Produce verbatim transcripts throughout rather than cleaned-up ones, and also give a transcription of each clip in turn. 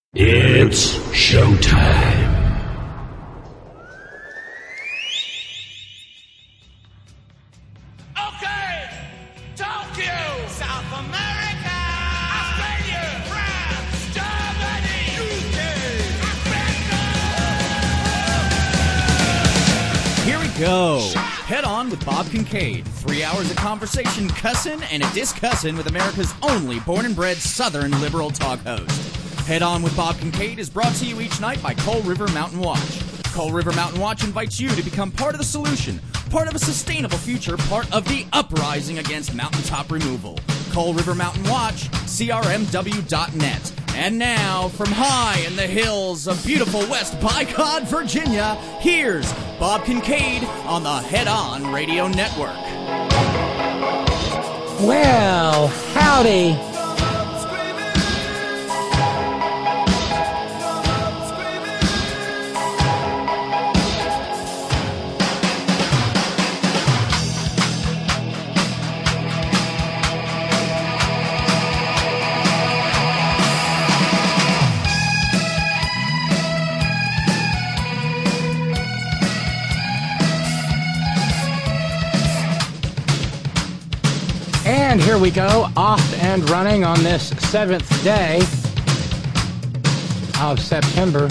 It's showtime. Okay, Tokyo, South America, Australia, France, Germany, U K, Africa. Here we go. Head On with Bob Kincaid. Three hours of conversation, cussin' and a discussin' with America's only born and bred Southern liberal talk host. Head On with Bob Kincaid is brought to you each night by Coal River Mountain Watch. Coal River Mountain Watch invites you to become part of the solution, part of a sustainable future, part of the uprising against mountaintop removal. Coal River Mountain Watch, C R M W dot net. And now, from high in the hills of beautiful West Bicod, Virginia, here's Bob Kincaid on the Head On Radio Network. Well, howdy. And here we go, off and running on this seventh day of September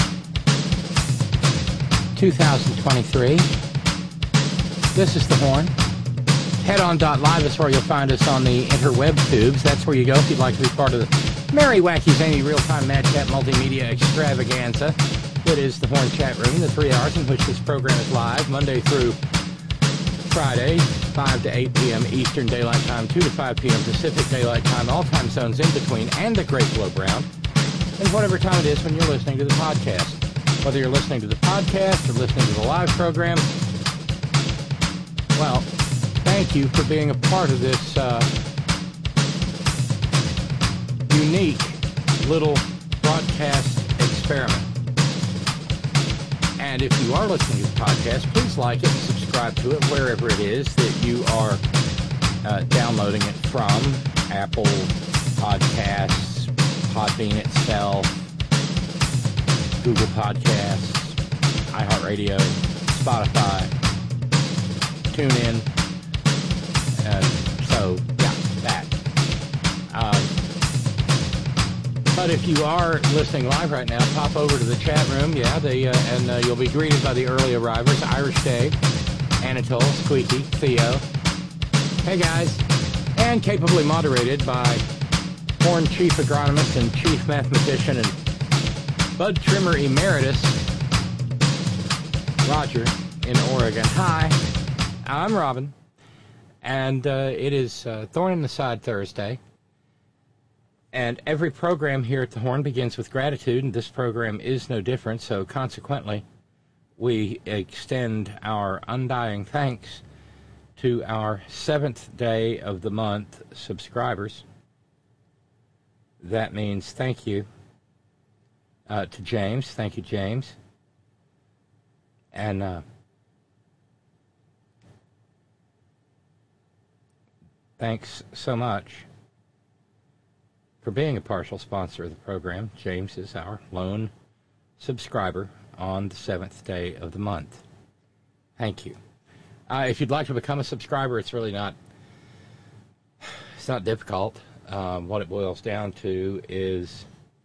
two thousand twenty-three. This is The Horn. Head On dot live is where you'll find us on the interweb tubes. That's where you go if you'd like to be part of the Merry Wacky Zany Real-Time Madcap Multimedia Extravaganza. It is The Horn Chat Room, the three hours in which this program is live, Monday through Friday, five to eight p.m. Eastern Daylight Time, two to five p.m. Pacific Daylight Time, all time zones in between, and the Great Globe Round, and whatever time it is when you're listening to the podcast. Whether you're listening to the podcast or listening to the live program, well, thank you for being a part of this uh, unique little broadcast experiment. And if you are listening to the podcast, please like it and subscribe to it wherever it is that you are uh, downloading it from. Apple Podcasts, Podbean itself, Google Podcasts, iHeartRadio, Spotify, TuneIn. Uh, so, yeah, that. Um, But if you are listening live right now, pop over to the chat room, yeah, they, uh, and uh, you'll be greeted by the early arrivals, Irish Dave, Anatole, Squeaky, Theo. Hey, guys. And capably moderated by Horn Chief Agronomist and Chief Mathematician and Bud Trimmer Emeritus, Roger, in Oregon. Hi, I'm Robin, and uh, it is uh, Thorn in the Side Thursday. And every program here at the Horn begins with gratitude, and this program is no different, so consequently, we extend our undying thanks to our seventh day of the month subscribers. That means thank you uh, to James. Thank you, James. And uh, thanks so much for being a partial sponsor of the program. James is our lone subscriber on the seventh day of the month. Thank you. Uh, if you'd like to become a subscriber, it's really not, it's not difficult. Um, what it boils down to is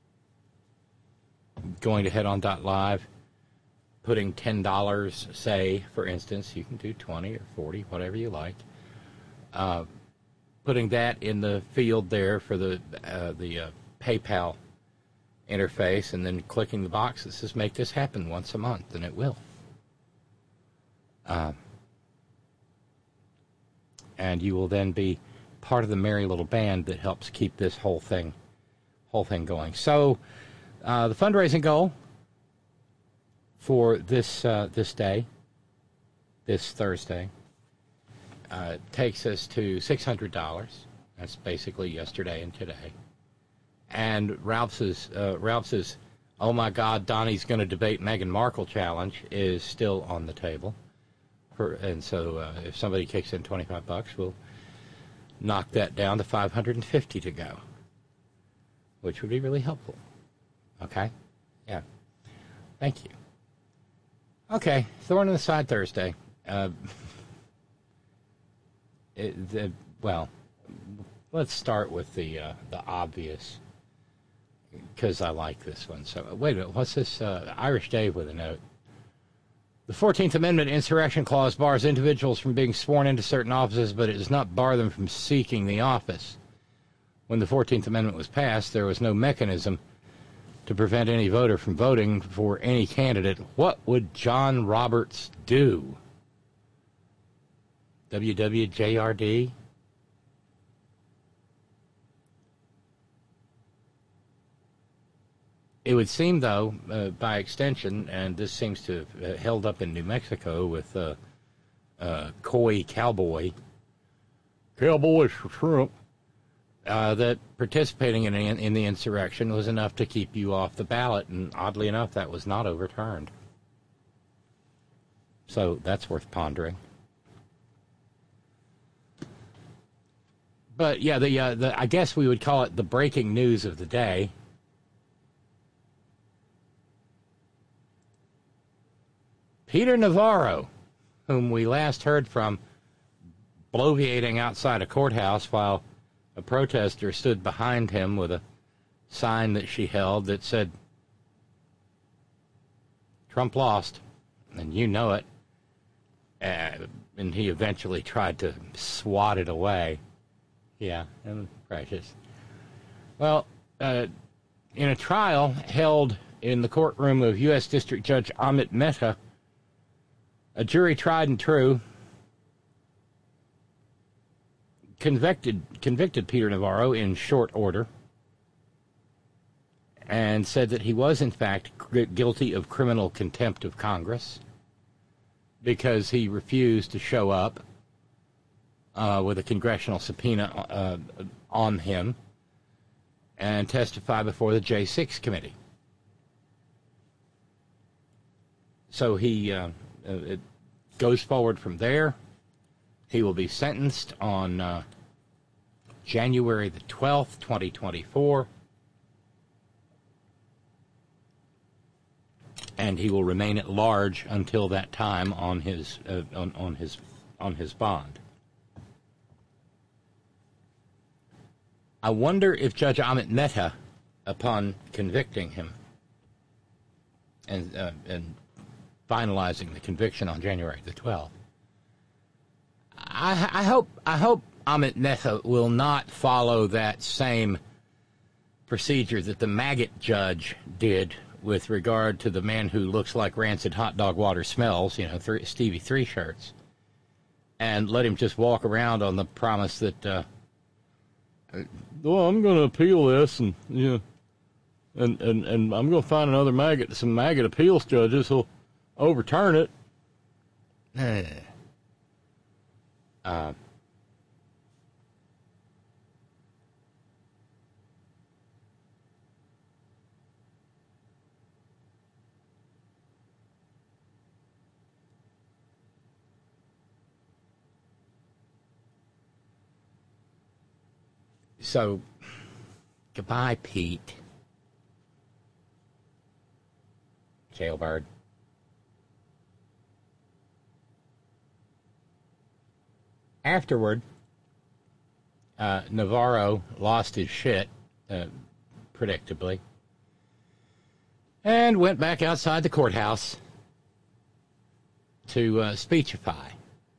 going to Head On dot live, putting ten dollars, say, for instance, you can do twenty or forty, whatever you like, uh, putting that in the field there for the uh, the uh, PayPal interface, and then clicking the box that says make this happen once a month, and it will. Uh, and you will then be part of the merry little band that helps keep this whole thing whole thing going. So uh, the fundraising goal for this uh, this day, this Thursday, Uh, takes us to six hundred dollars. That's basically yesterday and today. And Ralph's, uh, Ralph's, oh my God, Donnie's going to debate Meghan Markle challenge is still on the table. For, and so uh, if somebody kicks in twenty-five bucks, we'll knock that down to five hundred fifty to go, which would be really helpful. Okay? Yeah. Thank you. Okay, Thorn in the Side Thursday. Uh, it, the, well, let's start with the uh, the obvious, because I like this one. So, wait a minute, what's this? Uh, Irish Dave with a note. The fourteenth Amendment Insurrection Clause bars individuals from being sworn into certain offices, but it does not bar them from seeking the office. When the fourteenth Amendment was passed, there was no mechanism to prevent any voter from voting for any candidate. What would John Roberts do? W W J R D? It would seem, though, uh, by extension, and this seems to have uh, held up in New Mexico with uh, uh, Coy Cowboy, Cowboys for Trump, uh, that participating in, in the insurrection was enough to keep you off the ballot, and oddly enough, that was not overturned. So that's worth pondering. But yeah, the, uh, the I guess we would call it the breaking news of the day. Peter Navarro, whom we last heard from bloviating outside a courthouse while a protester stood behind him with a sign that she held that said, Trump lost, and you know it. Uh, and he eventually tried to swat it away. Yeah, and precious. Well, uh, in a trial held in the courtroom of U S District Judge Amit Mehta, a jury tried and true convicted convicted Peter Navarro in short order and said that he was, in fact, guilty of criminal contempt of Congress because he refused to show up uh, with a congressional subpoena uh, on him and testify before the J six committee. So he uh, it goes forward from there. He will be sentenced on uh, January the twelfth, twenty twenty-four. And he will remain at large until that time on his uh, on, on his on his bond. I wonder if Judge Amit Mehta, upon convicting him and uh, and finalizing the conviction on January the twelfth, I, I hope I hope Amit Mehta will not follow that same procedure that the maggot judge did with regard to the man who looks like rancid hot dog water smells, you know, th- Stevie Three Shirts, and let him just walk around on the promise that, uh, well, I'm going to appeal this, and you know, and, and, and I'm going to find another maggot, some maggot appeals judges who'll overturn it. uh, So, goodbye, Pete. Jailbird. Afterward, uh, Navarro lost his shit, uh, predictably, and went back outside the courthouse to uh, speechify.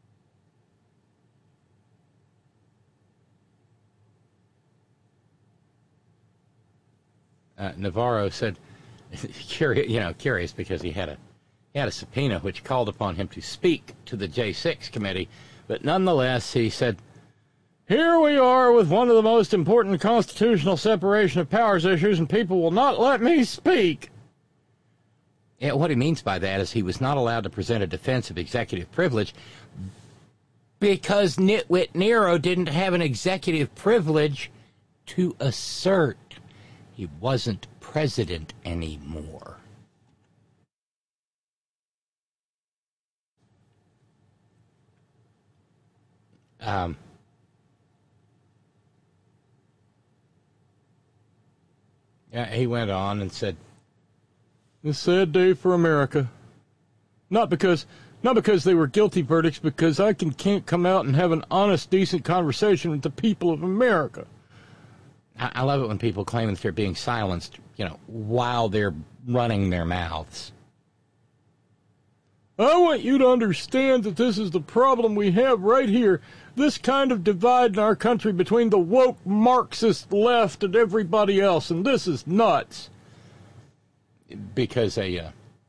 Uh, Navarro said, curious, you know, curious because he had a he had a subpoena which called upon him to speak to the J six committee, but nonetheless he said, "Here we are with one of the most important constitutional separation of powers issues, and people will not let me speak." Yeah, what he means by that is he was not allowed to present a defense of executive privilege because Nitwit Nero didn't have an executive privilege to assert. He wasn't president anymore. Um, yeah, he went on and said, A sad day for America. Not because not because they were guilty verdicts, because I can, can't come out and have an honest, decent conversation with the people of America. I, I love it when people claim that they're being silenced, you know, while they're running their mouths. I want you to understand that this is the problem we have right here. This kind of divide in our country between the woke Marxist left and everybody else, and this is nuts. Because a, uh,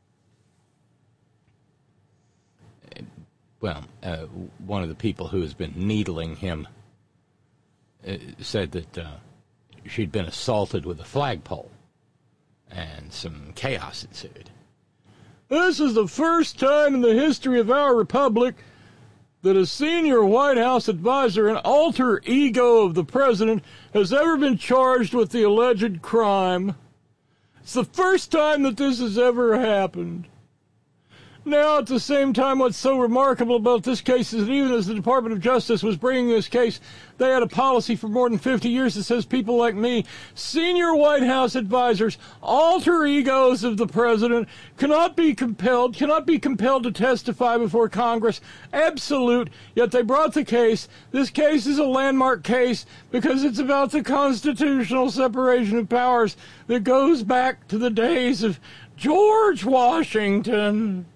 well, uh, one of the people who has been needling him uh, said that uh, she'd been assaulted with a flagpole, and some chaos ensued. This is the first time in the history of our republic that a senior White House advisor, an alter ego of the president, has ever been charged with the alleged crime. It's the first time that this has ever happened. Now, at the same time, what's so remarkable about this case is that even as the Department of Justice was bringing this case, they had a policy for more than fifty years that says people like me, senior White House advisors, alter egos of the president, cannot be compelled, cannot be compelled to testify before Congress. Absolute. Yet they brought the case. This case is a landmark case because it's about the constitutional separation of powers that goes back to the days of George Washington.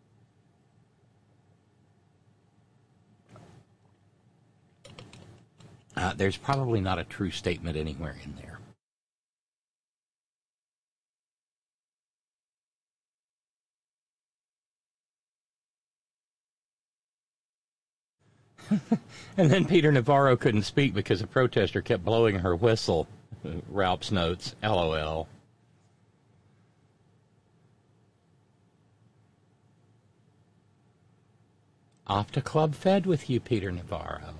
Uh, there's probably not a true statement anywhere in there. And then Peter Navarro couldn't speak because a protester kept blowing her whistle. Ralph's notes, LOL. Off to Club Fed with you, Peter Navarro.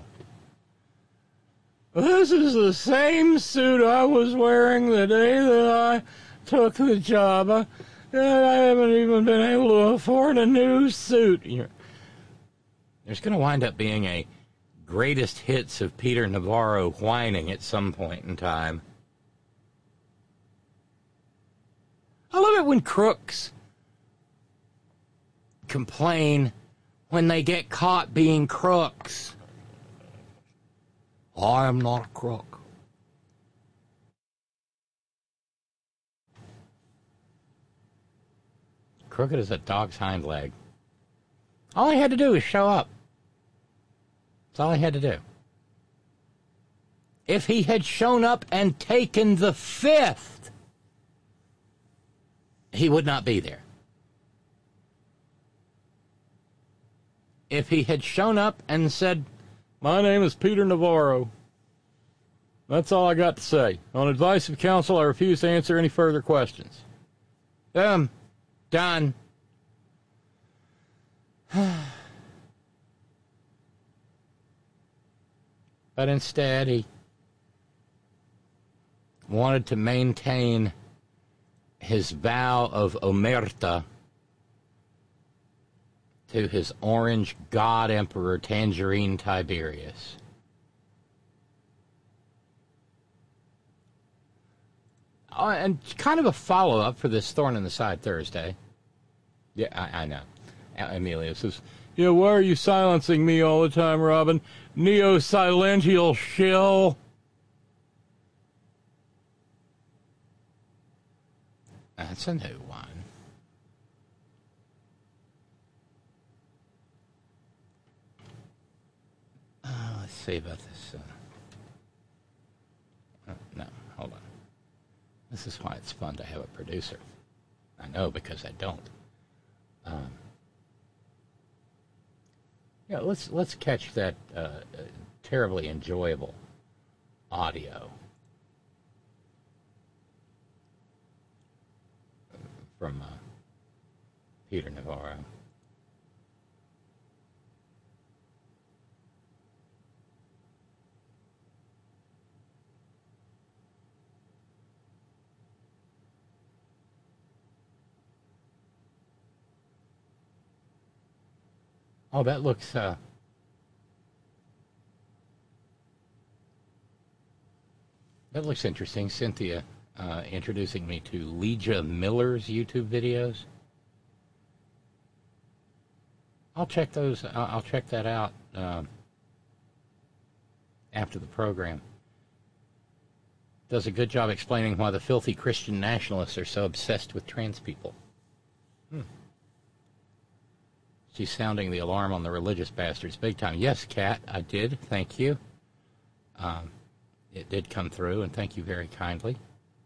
This is the same suit I was wearing the day that I took the job. I, I haven't even been able to afford a new suit. There's going to wind up being a greatest hits of Peter Navarro whining at some point in time. I love it when crooks complain when they get caught being crooks. I am not a crook. Crooked as a dog's hind leg. All he had to do was show up. That's all he had to do. If he had shown up and taken the fifth, he would not be there. If he had shown up and said, "My name is Peter Navarro," that's all I got to say. On advice of counsel, I refuse to answer any further questions. Um, done. But instead, he wanted to maintain his vow of omerta to his orange god emperor Tangerine Tiberius. Oh, and kind of a follow-up for this Thorn in the Side Thursday. Yeah, I, I know. Amelia says, "Yeah, why are you silencing me all the time, Robin? Neo-silential shill." That's a new one. Uh, let's see about this. Uh, oh, no, hold on. This is why it's fun to have a producer. I know, because I don't. Um, yeah, let's let's catch that uh, uh, terribly enjoyable audio from uh, Peter Navarro. Oh, that looks, uh, that looks interesting. Cynthia uh, introducing me to Legia Miller's YouTube videos. I'll check those. I'll, I'll check that out uh, after the program. Does a good job explaining why the filthy Christian nationalists are so obsessed with trans people. Hmm. She's sounding the alarm on the religious bastards big time. Yes, Kat, I did. Thank you. Um, it did come through, and thank you very kindly.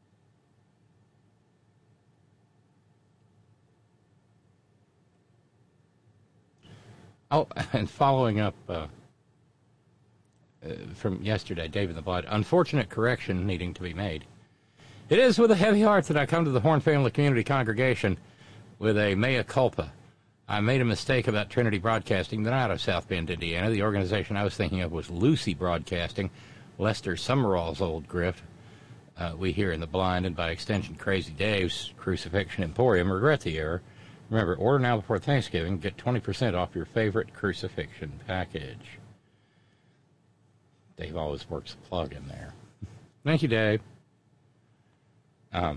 Oh, and following up uh, uh, from yesterday, David the Blood, unfortunate correction needing to be made. It is with a heavy heart that I come to the Horn Family Community Congregation with a mea culpa. I made a mistake about Trinity Broadcasting. They're out of South Bend, Indiana. The organization I was thinking of was Lucy Broadcasting, Lester Summerall's old grift. Uh, we here in the Blind, and by extension Crazy Dave's Crucifixion Emporium, regret the error. Remember, order now before Thanksgiving. Get twenty percent off your favorite crucifixion package. Dave always works a plug in there. Thank you, Dave. Um...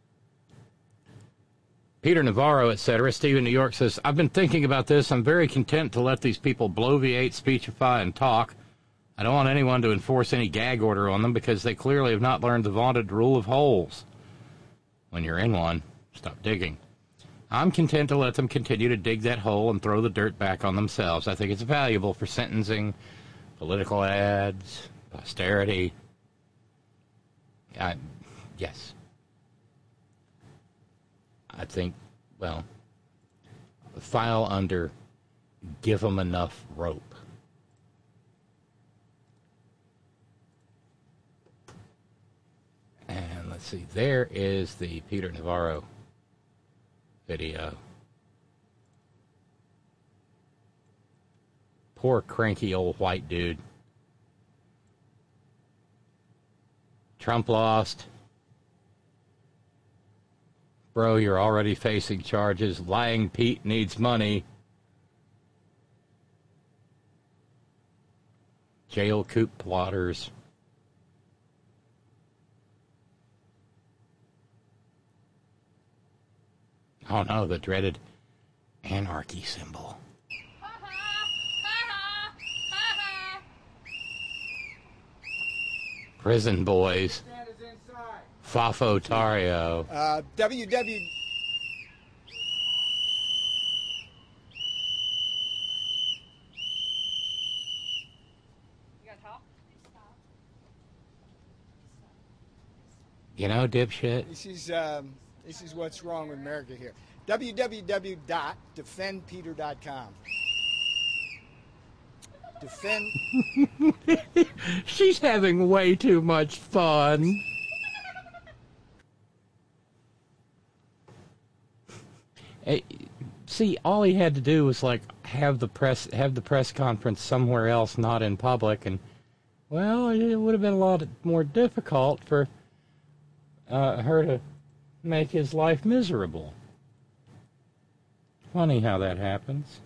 Peter Navarro, et cetera. Steve in New York says, I've been thinking about this. I'm very content to let these people bloviate, speechify, and talk. I don't want anyone to enforce any gag order on them because they clearly have not learned the vaunted rule of holes. When you're in one, stop digging. I'm content to let them continue to dig that hole and throw the dirt back on themselves. I think it's valuable for sentencing, political ads, posterity. I, yes. I think, well, file under give them enough rope. And let's see, there is the Peter Navarro video. Poor cranky old white dude. Trump lost. Bro, you're already facing charges. Lying Pete needs money. Jail coup plotters. Oh no, the dreaded anarchy symbol. Prison boys. Fafo Tario. Uh, W W. You gotta talk? You know, dipshit. This is um, this is what's wrong with America here. w w w dot defend peter dot com. Defend. She's having way too much fun. Hey, see, all he had to do was like have the press have the press conference somewhere else, not in public, and well, it would have been a lot more difficult for uh, her to make his life miserable. Funny how that happens.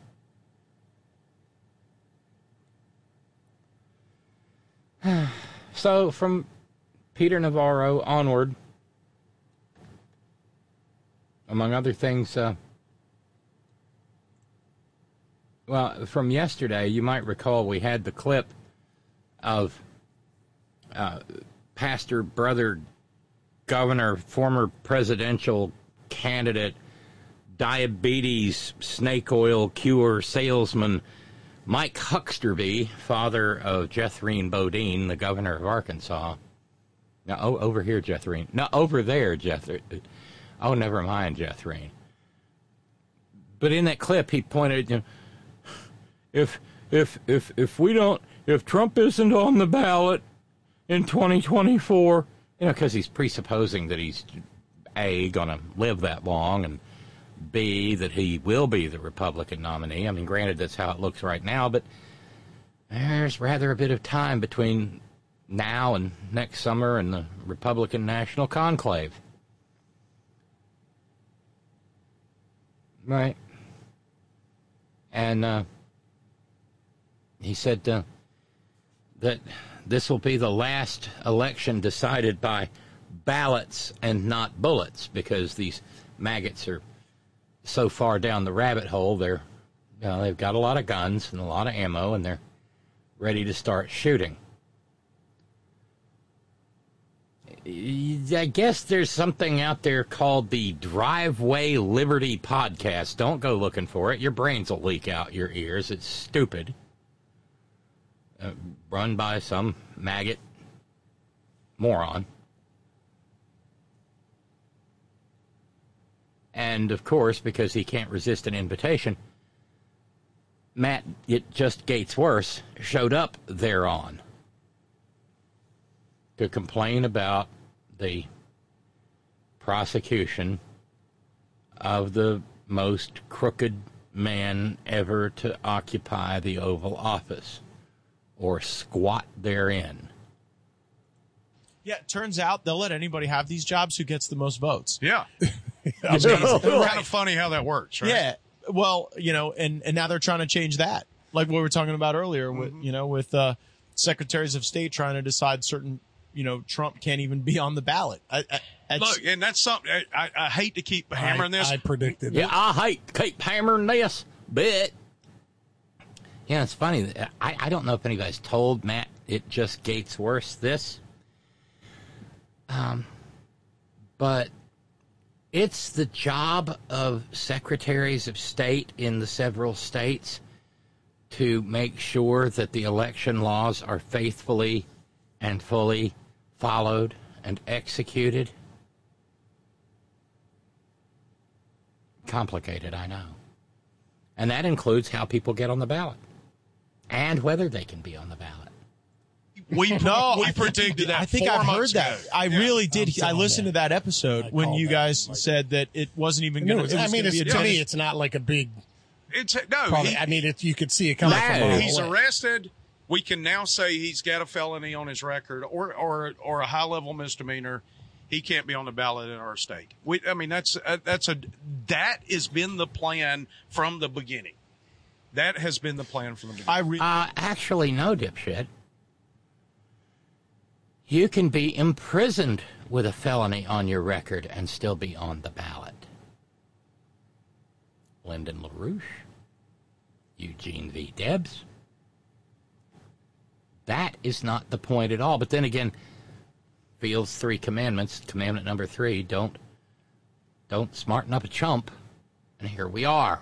So from Peter Navarro onward, among other things. Uh, Well, from yesterday, you might recall we had the clip of uh, pastor, brother, governor, former presidential candidate, diabetes, snake oil cure salesman, Mike Hucksterby, father of Jethreen Bodine, the governor of Arkansas. Now, oh, over here, Jethreen. No, over there, Jethreen. Oh, never mind, Jethreen. But in that clip, he pointed, you know, If if if if we don't, if Trump isn't on the ballot in twenty twenty-four, you know, because he's presupposing that he's A, going to live that long, and B, that he will be the Republican nominee. I mean, granted, that's how it looks right now, but there's rather a bit of time between now and next summer and the Republican National Conclave. Right. And, uh, he said uh, that this will be the last election decided by ballots and not bullets, because these maggots are so far down the rabbit hole. They're, you know, they've got a lot of guns and a lot of ammo, and they're ready to start shooting. I guess there's something out there called the Driveway Liberty Podcast. Don't go looking for it. Your brains will leak out your ears. It's stupid. Uh, run by some maggot moron. And, of course, because he can't resist an invitation, Matt, it just gets worse, showed up thereon to complain about the prosecution of the most crooked man ever to occupy the Oval Office or squat therein. Yeah, it turns out they'll let anybody have these jobs who gets the most votes. Yeah. It's kind of, kind of funny how that works, right? Yeah. Well, you know, and, and now they're trying to change that. Like what we were talking about earlier with, mm-hmm. you know, with uh, secretaries of state trying to decide certain, you know, Trump can't even be on the ballot. I, I, Look, and that's something I, I, I hate to keep hammering I, this. I predicted Yeah, it. I hate to keep hammering this, but yeah, it's funny. I, I don't know if anybody's told Matt it just gets worse this. Um, but it's the job of secretaries of state in the several states to make sure that the election laws are faithfully and fully followed and executed. Complicated, I know. And that includes how people get on the ballot and whether they can be on the ballot. We no, we I predicted think, that. I think four I've heard months that. ago. I yeah. really did. I listened that. to that episode I when you guys that. said that it wasn't even I going mean, to. I mean, it's, be a to me, tennis- it's not like a big. It's no. Probably, He, I mean, it, you could see it coming No. from a mile he's away. arrested. We can now say he's got a felony on his record, or or or a high level misdemeanor. He can't be on the ballot in our state. We, I mean, that's uh, that's a that has been the plan from the beginning. That has been the plan from the beginning. I re- Uh, actually, no, dipshit. You can be imprisoned with a felony on your record and still be on the ballot. Lyndon LaRouche, Eugene V. Debs. That is not the point at all. But then again, Field's three commandments, commandment number three, don't don't smarten up a chump. And here we are.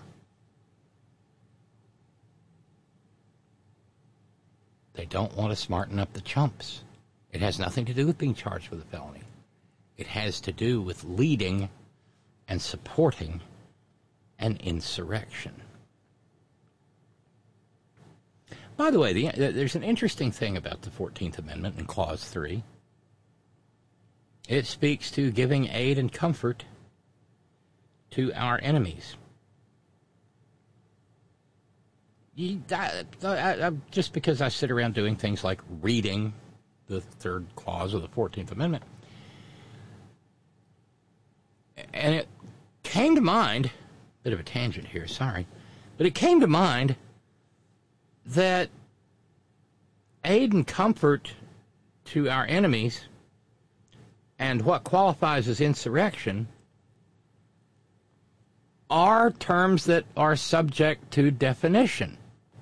They don't want to smarten up the chumps. It has nothing to do with being charged with a felony. It has to do with leading and supporting an insurrection. By the way, the, there's an interesting thing about the fourteenth Amendment in Clause three. It speaks to giving aid and comfort to our enemies. You, I, I, I, just because I sit around doing things like reading the third clause of the fourteenth Amendment, and it came to mind, bit of a tangent here, sorry, but it came to mind that aid and comfort to our enemies and what qualifies as insurrection are terms that are subject to definition.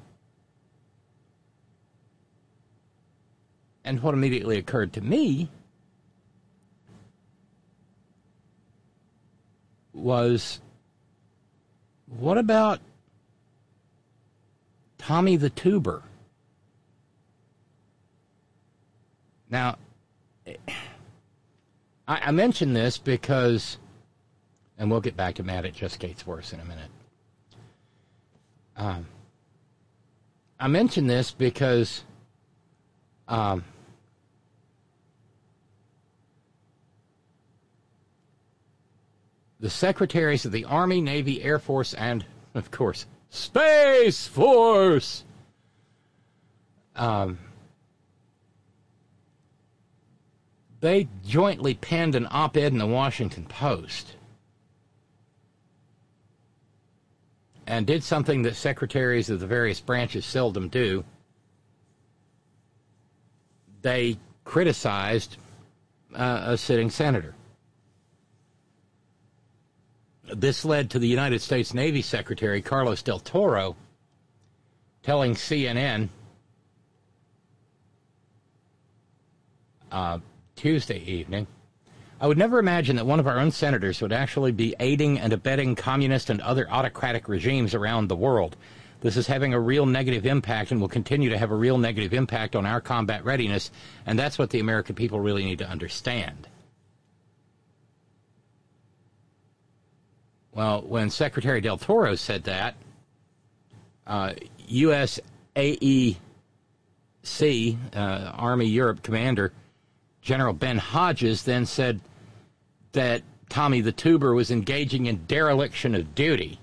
And what immediately occurred to me was, what about Tommy the Tuber? Now, I, I mention this because, and we'll get back to Matt, it just gets worse in a minute. Um, I mention this because um, the secretaries of the Army, Navy, Air Force, and, of course, Space Force um, they jointly penned an op-ed in the Washington Post and did something that secretaries of the various branches seldom do. They criticized uh, a sitting senator. This led to the United States Navy Secretary, Carlos del Toro, telling C N N uh, Tuesday evening, I would never imagine that one of our own senators would actually be aiding and abetting communist and other autocratic regimes around the world. This is having a real negative impact and will continue to have a real negative impact on our combat readiness, and that's what the American people really need to understand. Well, when Secretary Del Toro said that, uh, U S A E C, uh, Army Europe Commander, General Ben Hodges, then said that Tommy the Tuber was engaging in dereliction of duty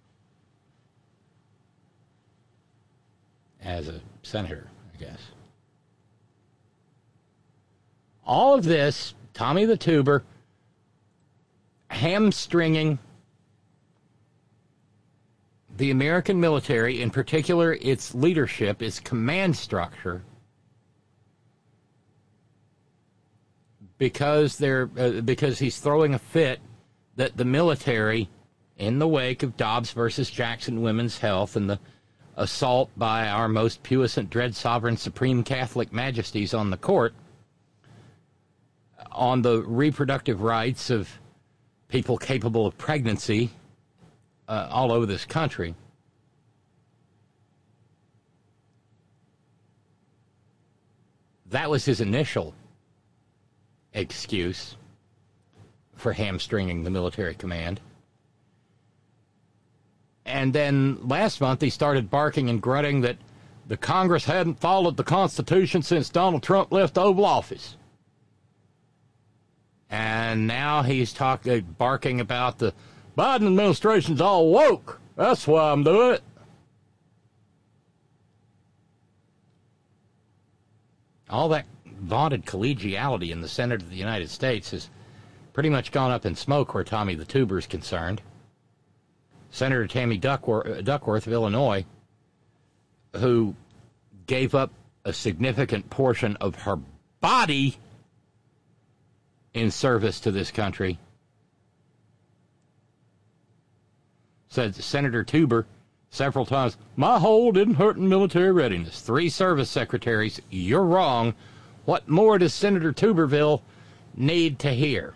as a senator, I guess. All of this, Tommy the Tuber, hamstringing the American military, in particular its leadership, its command structure, because they're uh, because he's throwing a fit that the military, in the wake of Dobbs versus Jackson Women's Health and the assault by our most puissant, dread, sovereign, supreme Catholic majesties on the court, on the reproductive rights of people capable of pregnancy uh, all over this country. That was his initial excuse for hamstringing the military command. And then last month he started barking and grunting that the Congress hadn't followed the Constitution since Donald Trump left the Oval Office. And now he's talking, barking about the Biden administration's all woke. That's why I'm doing it. All that vaunted collegiality in the Senate of the United States has pretty much gone up in smoke where Tommy the Tuber is concerned. Senator Tammy Duckworth, Duckworth of Illinois, who gave up a significant portion of her body in service to this country, said Senator Tuber several times, my hole didn't hurt in military readiness. Three service secretaries, you're wrong. What more does Senator Tuberville need to hear?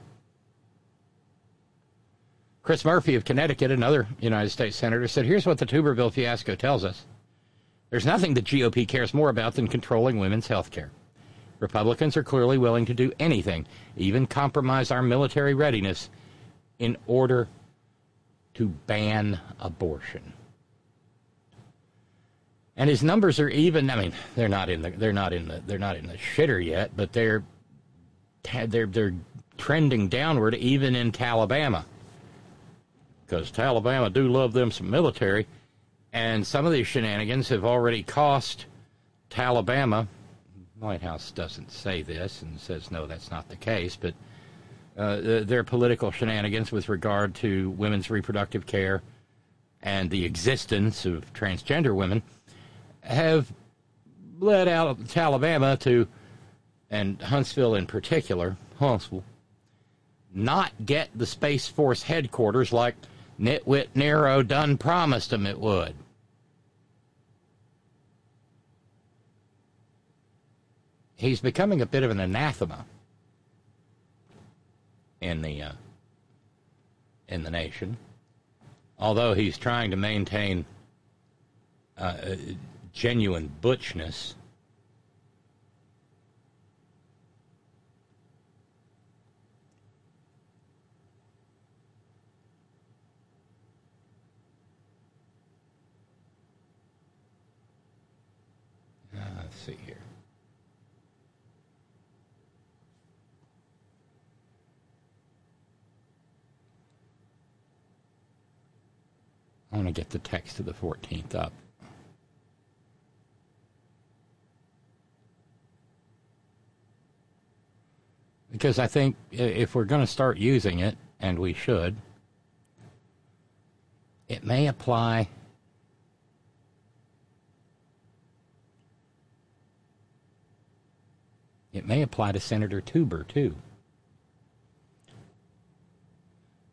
Chris Murphy of Connecticut, another United States senator, said, here's what the Tuberville fiasco tells us. There's nothing the G O P cares more about than controlling women's health care. Republicans are clearly willing to do anything, even compromise our military readiness, in order to ban abortion. And his numbers are even. I mean, they're not in the they're not in the they're not in the shitter yet, but they're they're they're trending downward even in Talabama, because Talabama do love them some military, and some of these shenanigans have already cost Talabama. The White House doesn't say this and says no, that's not the case, but uh, their political shenanigans with regard to women's reproductive care and the existence of transgender women have led out of Alabama to, and Huntsville in particular, Huntsville, not get the Space Force headquarters like Nitwit Nero done promised them it would. He's becoming a bit of an anathema in the uh, in the nation, although he's trying to maintain uh, genuine butchness. Uh, let's see here. I want to get the text of the fourteenth up. Because I think if we're going to start using it, and we should, it may apply it may apply to Senator Tuber, too.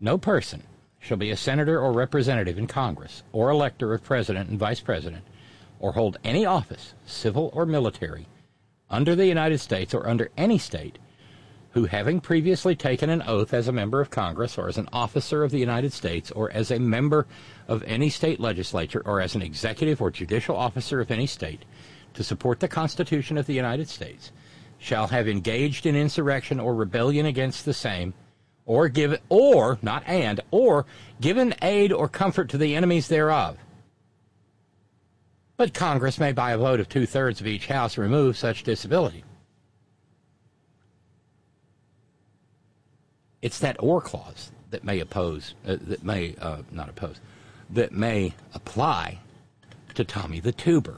No person shall be a senator or representative in Congress, or elector of president and vice president, or hold any office, civil or military, under the United States or under any state, who, having previously taken an oath as a member of Congress or as an officer of the United States or as a member of any state legislature or as an executive or judicial officer of any state, to support the Constitution of the United States, shall have engaged in insurrection or rebellion against the same, or given, or, not and, or given aid or comfort to the enemies thereof. But Congress may, by a vote of two-thirds of each house, remove such disability. It's that or clause that may oppose, uh, that may, uh, not oppose, that may apply to Tommy the Tuber.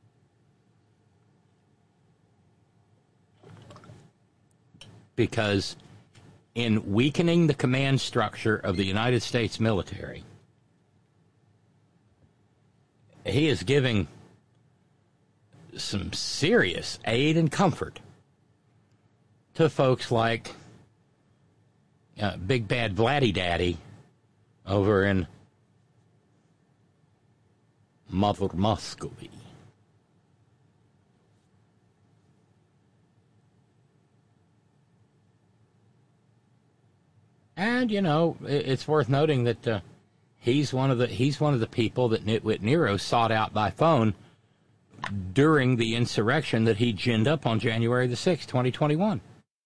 Because in weakening the command structure of the United States military, he is giving some serious aid and comfort to folks like uh, Big Bad Vladdy Daddy over in Mother Muscovy. And, you know, it's worth noting that uh, he's one of the he's one of the people that Nitwit Nero sought out by phone during the insurrection that he ginned up on January the sixth, twenty twenty-one.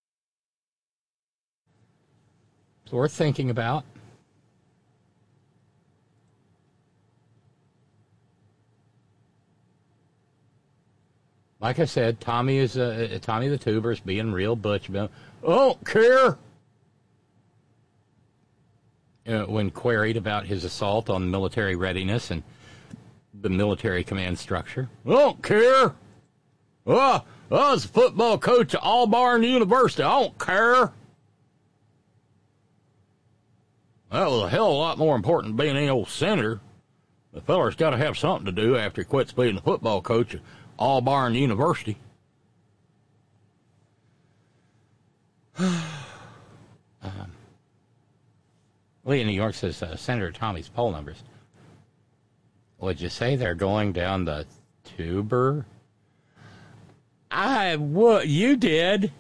It's worth thinking about. Like I said, Tommy is uh, Tommy the Tuber is being real butch about, I don't care. Uh, when queried about his assault on military readiness and the military command structure. I don't care. Oh, I was a football coach at Auburn University. I don't care. That was a hell of a lot more important than being any old senator. The feller's got to have something to do after he quits being a football coach at Auburn University. um, Lee in New York says, uh, Senator Tommy's poll numbers. Would you say they're going down the tuber? I would. You did.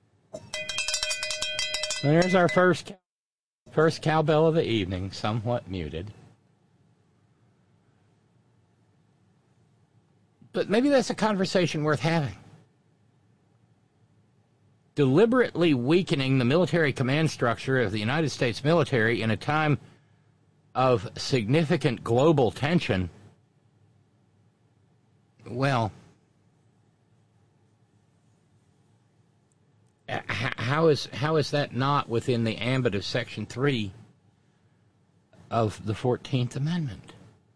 There's our first first cowbell of the evening, somewhat muted. But maybe that's a conversation worth having. Deliberately weakening the military command structure of the United States military in a time of significant global tension, well, how is how is that not within the ambit of Section three of the fourteenth Amendment?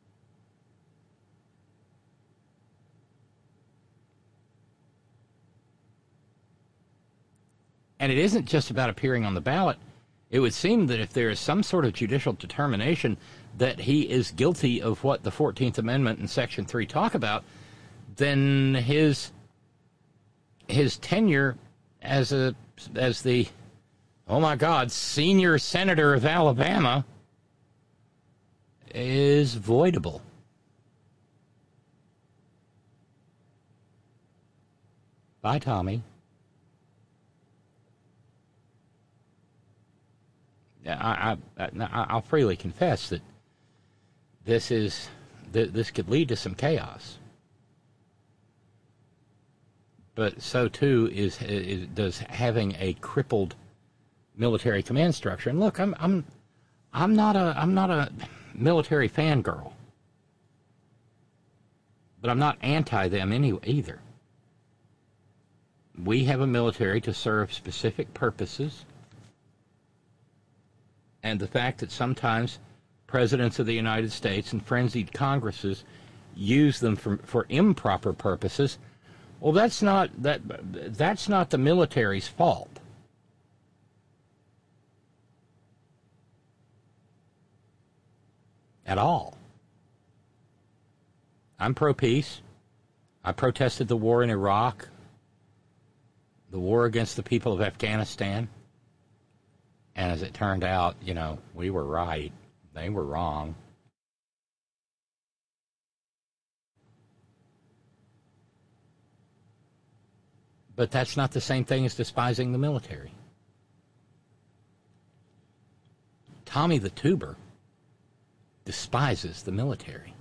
And it isn't just about appearing on the ballot. It would seem that if there is some sort of judicial determination that he is guilty of what the fourteenth Amendment and Section three talk about, then his his tenure as a as the, oh my God, senior senator of Alabama is voidable. Bye, Tommy. I, I, I'll freely confess that this is this could lead to some chaos, but so too is, is does having a crippled military command structure. And look, I'm I'm I'm not a I'm not a military fangirl, but I'm not anti them any either. We have a military to serve specific purposes. And the fact that sometimes presidents of the United States and frenzied Congresses use them for, for improper purposes, well, that's not that that's not the military's fault. At all. I'm pro-peace. I protested the war in Iraq, the war against the people of Afghanistan. And as it turned out, you know, we were right. They were wrong. But that's not the same thing as despising the military. Tommy the Tuber despises the military,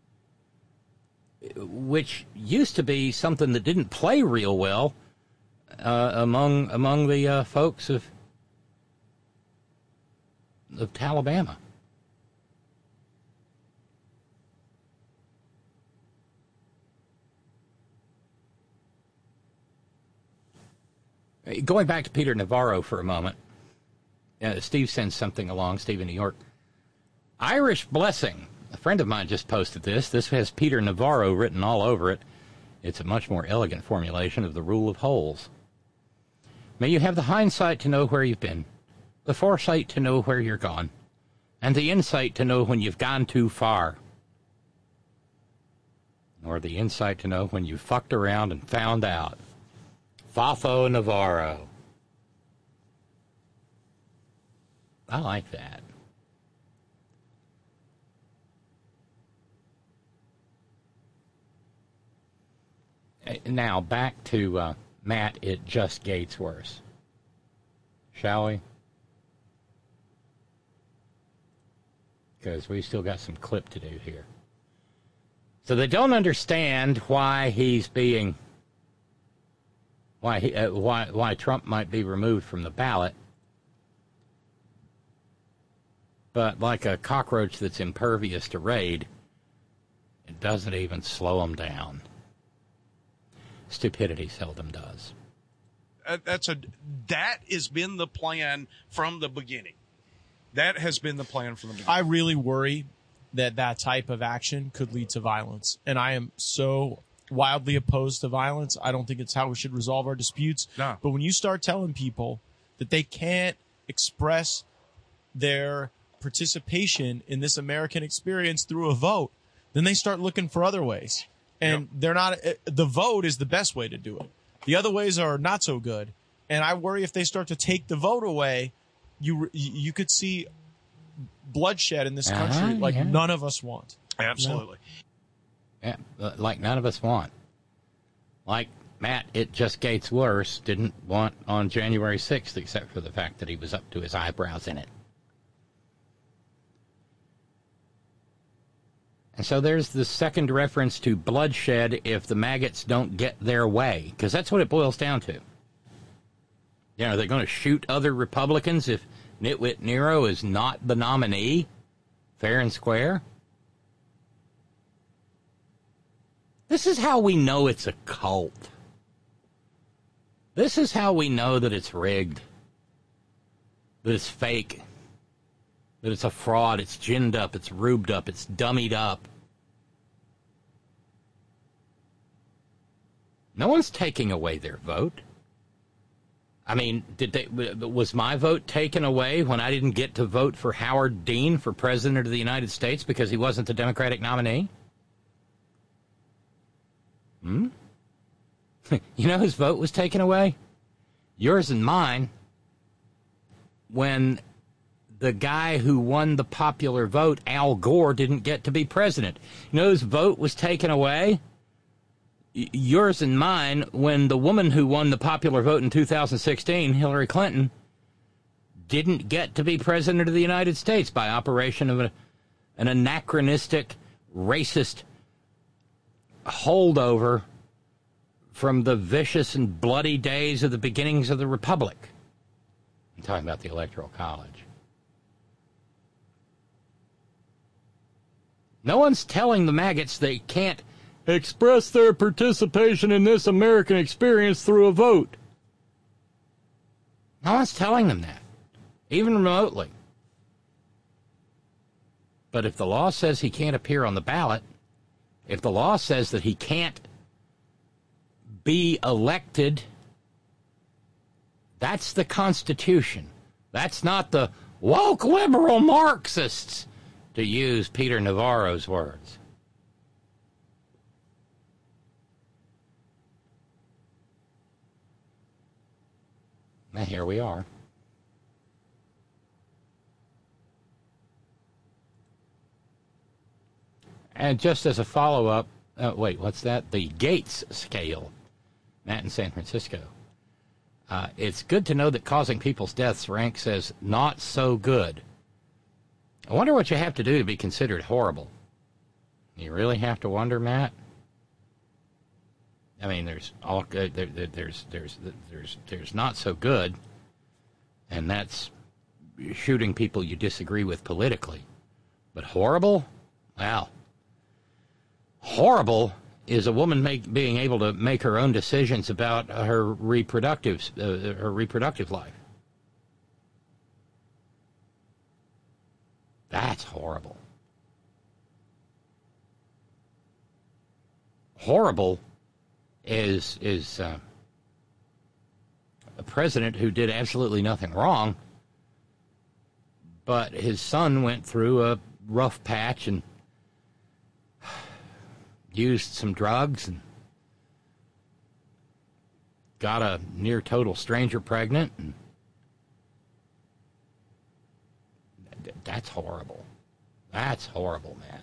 which used to be something that didn't play real well uh, among among the uh, folks of of Alabama. Going back to Peter Navarro for a moment, uh, Steve sends something along, Steve in New York. Irish Blessing. A friend of mine just posted this. This has Peter Navarro written all over it. It's a much more elegant formulation of the rule of holes. May you have the hindsight to know where you've been, the foresight to know where you're gone, and the insight to know when you've gone too far, or the insight to know when you fucked around and found out. Fafo Navarro. I like that. Now, back to uh, Matt, it just gets worse. Shall we? Because we still got some clip to do here. So they don't understand why he's being... Why, he, uh, why, why Trump might be removed from the ballot. But like a cockroach that's impervious to raid, it doesn't even slow them down. Stupidity seldom does. Uh, that's a that has been the plan from the beginning. That has been the plan from the beginning. I really worry that that type of action could lead to violence, and I am so wildly opposed to violence. I don't think it's how we should resolve our disputes. No. But when you start telling people that they can't express their participation in this American experience through a vote, then they start looking for other ways. And Yep. they're not, the vote is the best way to do it. The other ways are not so good. And I worry if they start to take the vote away, you you could see bloodshed in this country Uh-huh, like yeah. none of us want. Absolutely. Yeah, like none of us want. Like Matt, it just gets worse, didn't want on January sixth, except for the fact that he was up to his eyebrows in it. And so there's the second reference to bloodshed if the maggots don't get their way, because that's what it boils down to. You know, are they going to shoot other Republicans if Nitwit Nero is not the nominee? Fair and square? This is how we know it's a cult. This is how we know that it's rigged, that it's fake, that it's a fraud, it's ginned up, it's rubed up, it's dummied up. No one's taking away their vote. I mean, did they, was my vote taken away when I didn't get to vote for Howard Dean for President of the United States because he wasn't the Democratic nominee? Hmm? You know whose vote was taken away? Yours and mine. When the guy who won the popular vote, Al Gore, didn't get to be president. You know whose vote was taken away? Y- yours and mine, when the woman who won the popular vote in two thousand sixteen, Hillary Clinton, didn't get to be president of the United States by operation of a, an anachronistic, racist holdover from the vicious and bloody days of the beginnings of the Republic. I'm talking about the Electoral College. No one's telling the maggots they can't Express their participation in this American experience through a vote. No one's telling them that, even remotely. But if the law says he can't appear on the ballot, if the law says that he can't be elected, that's the Constitution. That's not the woke liberal Marxists, to use Peter Navarro's words. Now here we are. And just as a follow-up, uh, wait, what's that? The Gates scale, Matt in San Francisco. Uh, it's good to know that causing people's deaths ranks as not so good. I wonder what you have to do to be considered horrible. You really have to wonder, Matt? I mean, there's all there, there, there's there's there's there's not so good, and that's shooting people you disagree with politically. But horrible? Wow. Horrible is a woman make, being able to make her own decisions about her reproductive uh, her reproductive life. That's horrible. Horrible is is uh, a president who did absolutely nothing wrong, but his son went through a rough patch and used some drugs and got a near total stranger pregnant, and that's horrible. That's horrible, man.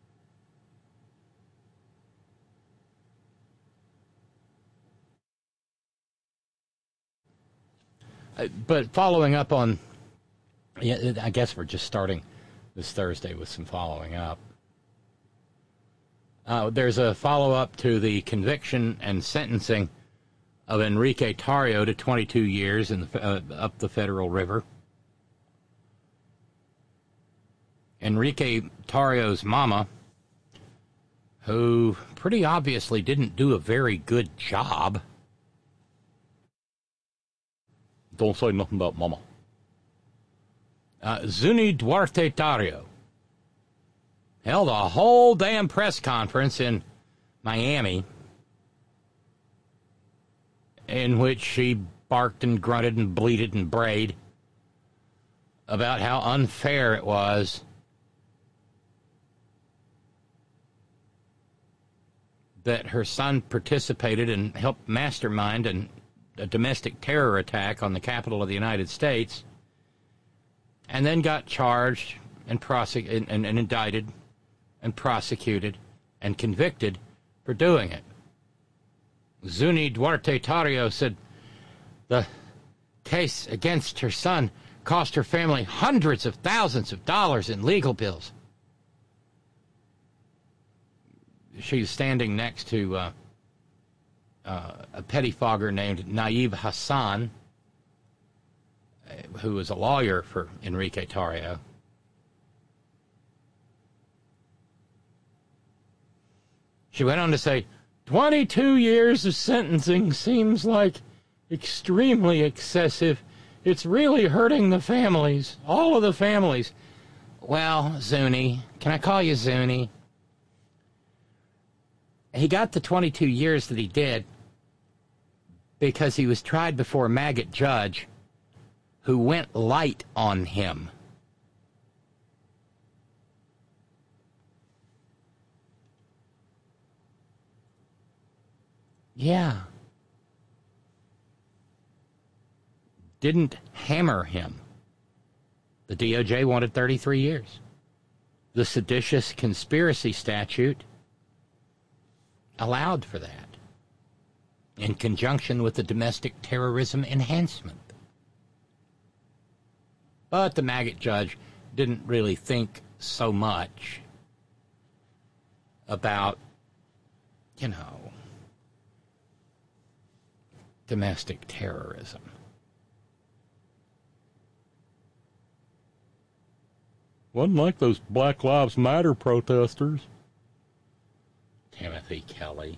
Uh, but following up on, yeah, I guess we're just starting this Thursday with some following up. Uh, there's a follow-up to the conviction and sentencing of Enrique Tarrio to twenty-two years in the, uh, up the Federal River. Enrique Tarrio's mama, who pretty obviously didn't do a very good job. Don't say nothing about mama. Uh, Zuni Duarte Tarrio held a whole damn press conference in Miami in which she barked and grunted and bleated and brayed about how unfair it was that her son participated and helped mastermind an, a domestic terror attack on the capital of the United States, and then got charged and, prosec- and, and, and indicted and prosecuted and convicted for doing it. Zuni Duarte Tarrio said the case against her son cost her family hundreds of thousands of dollars in legal bills. She's standing next to uh, uh, a pettifogger named Naive Hassan, who was a lawyer for Enrique Tarrio. She went on to say, twenty-two years of sentencing seems like extremely excessive. It's really hurting the families, all of the families. Well, Zuni, can I call you Zuni? He got the twenty-two years that he did because he was tried before a maggot judge who went light on him. Yeah. Didn't hammer him. The D O J wanted thirty-three years. The seditious conspiracy statute allowed for that in conjunction with the domestic terrorism enhancement. But the maggot judge didn't really think so much about, you know, domestic terrorism. Wasn't like those Black Lives Matter protesters. Timothy Kelly.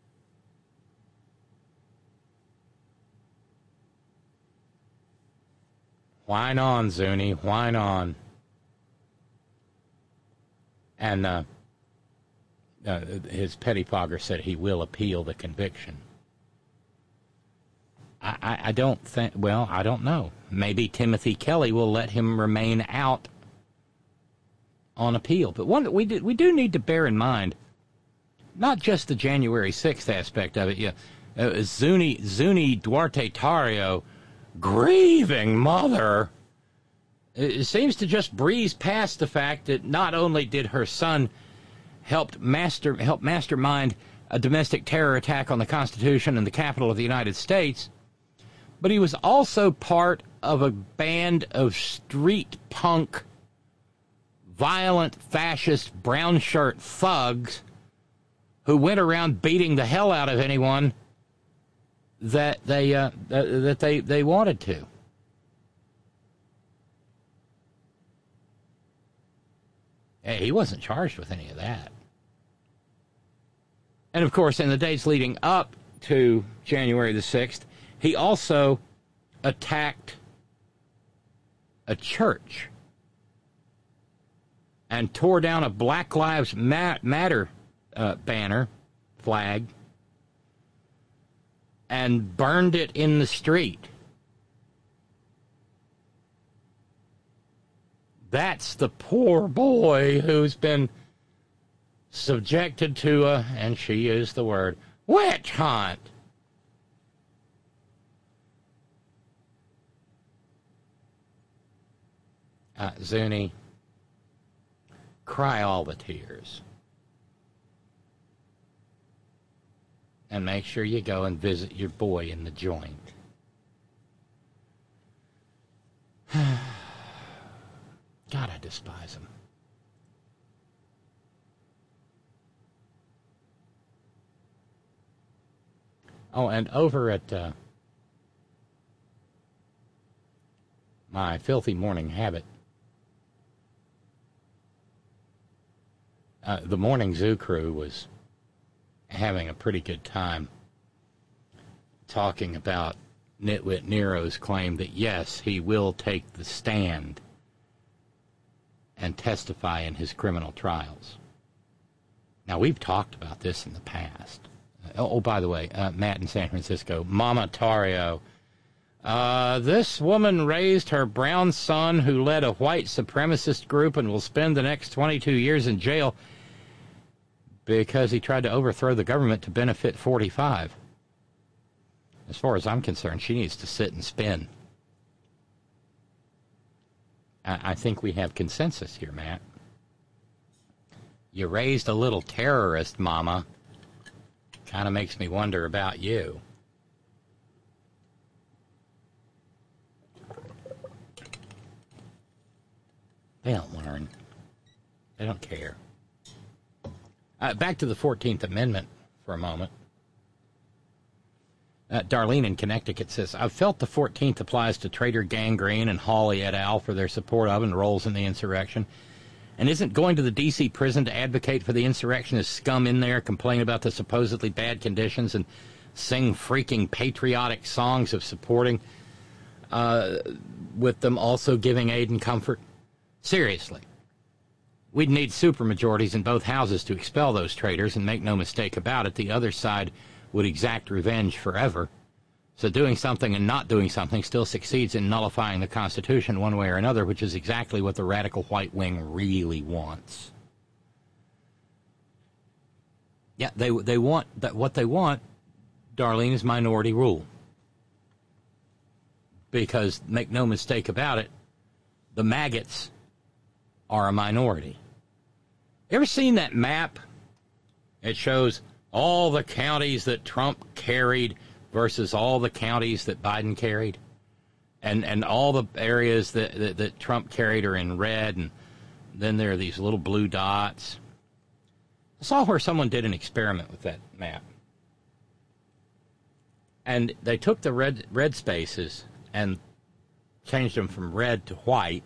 Whine on, Zuni, whine on. And uh, uh, his pettifogger said he will appeal the conviction. I, I, I don't think, well, I don't know. Maybe Timothy Kelly will let him remain out on appeal. But one, we do, we do need to bear in mind, not just the January sixth aspect of it. Yeah, uh, Zuni, Zuni Duarte Tarrio, grieving mother, it seems to just breeze past the fact that not only did her son helped master helped mastermind a domestic terror attack on the Constitution and the Capitol of the United States, but he was also part of a band of street punk, violent, fascist, brown shirt thugs who went around beating the hell out of anyone that they uh, that they, they wanted to. Hey, he wasn't charged with any of that. And, of course, in the days leading up to January the sixth, he also attacked a church and tore down a Black Lives Matter uh, banner, flag, and burned it in the street. That's the poor boy who's been subjected to a, and she used the word, witch hunt. Uh, Zuni, cry all the tears. And make sure you go and visit your boy in the joint. God, I despise him. Oh, and over at uh, my Filthy Morning Habit, uh, the Morning Zoo crew was having a pretty good time talking about Nitwit Nero's claim that, yes, he will take the stand and testify in his criminal trials. Now, we've talked about this in the past. Oh, oh by the way, uh, Matt in San Francisco, Mama Tario. Uh, this woman raised her brown son who led a white supremacist group and will spend the next twenty-two years in jail because he tried to overthrow the government to benefit forty-five. As far as I'm concerned, she needs to sit and spin. I think we have consensus here, Matt. You raised a little terrorist, Mama. Kind of makes me wonder about you. They don't learn. They don't care. Uh, back to the fourteenth Amendment for a moment. Uh, Darlene in Connecticut says, I've felt the fourteenth applies to Trader Gangrene and Hawley et al. For their support of and roles in the insurrection. And isn't going to the D C prison to advocate for the insurrectionist scum in there, complain about the supposedly bad conditions, and sing freaking patriotic songs of supporting, uh, with them also giving aid and comfort? Seriously. We'd need supermajorities in both houses to expel those traitors, and make no mistake about it, the other side would exact revenge forever. So doing something and not doing something still succeeds in nullifying the Constitution one way or another, which is exactly what the radical white wing really wants. Yeah, they they want that. What they want, Darlene, is minority rule. Because, make no mistake about it, the maggots are a minority. Ever seen that map? It shows all the counties that Trump carried versus all the counties that Biden carried. And and all the areas that, that, that Trump carried are in red, and then there are these little blue dots. I saw where someone did an experiment with that map. And they took the red red spaces and changed them from red to white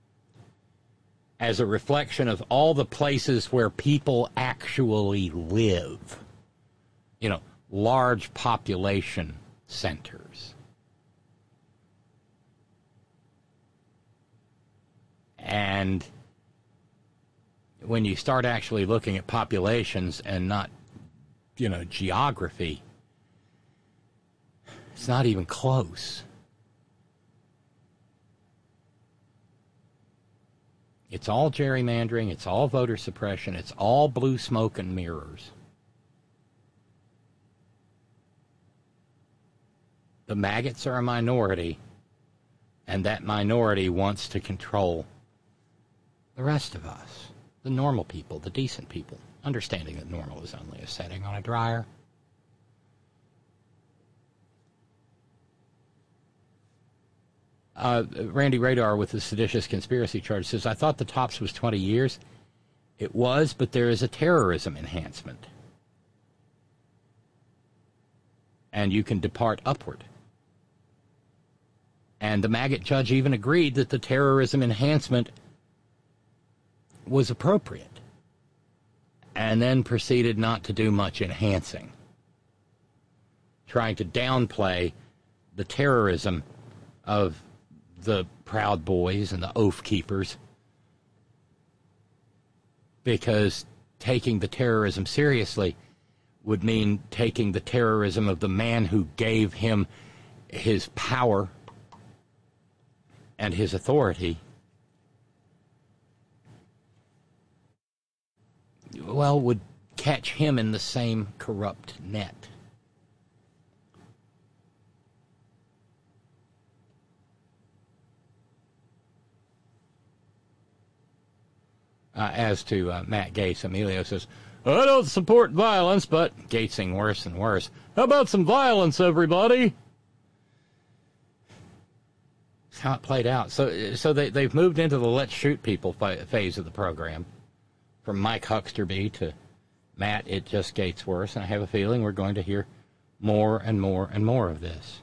as a reflection of all the places where people actually live. You know, large population centers. And when you start actually looking at populations and not, you know, geography, it's not even close. It's all gerrymandering, it's all voter suppression, it's all blue smoke and mirrors. The maggots are a minority, and that minority wants to control the rest of us. The normal people, the decent people, understanding that normal is only a setting on a dryer. Uh, Randy Radar with the seditious conspiracy charge says, I thought the tops was twenty years. It was, but there is a terrorism enhancement. And you can depart upward. And the maggot judge even agreed that the terrorism enhancement was appropriate. And then proceeded not to do much enhancing. Trying to downplay the terrorism of the Proud Boys and the Oath Keepers, because taking the terrorism seriously would mean taking the terrorism of the man who gave him his power and his authority, well, would catch him in the same corrupt net. Uh, as to uh, Matt Gaetz, Emilio says, I don't support violence, but Gaetzing worse and worse. How about some violence, everybody? That's how it played out. So so they, they've moved into the let's shoot people phase of the program. From Mike Hucksterby to Matt, it just gets worse. And I have a feeling we're going to hear more and more and more of this.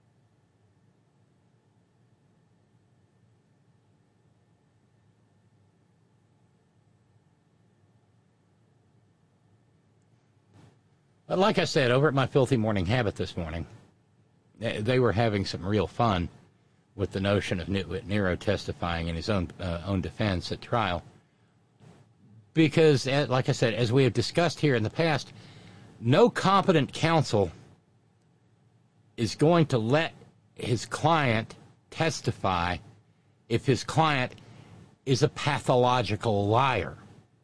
But like I said, over at my Filthy Morning Habit this morning, they were having some real fun with the notion of Nitwit Nero testifying in his own uh, own defense at trial. Because, like I said, as we have discussed here in the past, no competent counsel is going to let his client testify if his client is a pathological liar.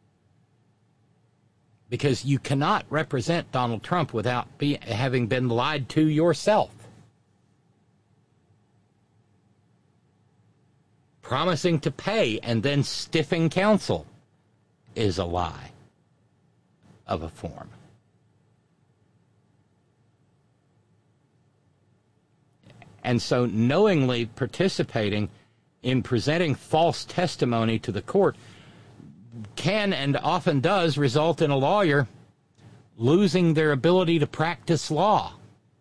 Because you cannot represent Donald Trump without be, having been lied to yourself. Promising to pay and then stiffing counsel is a lie of a form. And so knowingly participating in presenting false testimony to the court can and often does result in a lawyer losing their ability to practice law.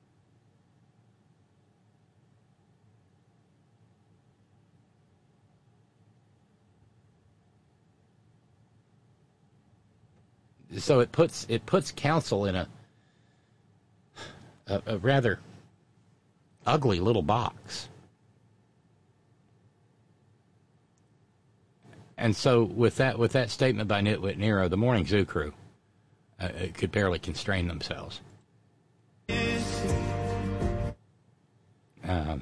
So it puts it puts counsel in a, a a rather ugly little box. And so with that with that statement by Nitwit Nero, the Morning Zoo crew uh, could barely constrain themselves. Um,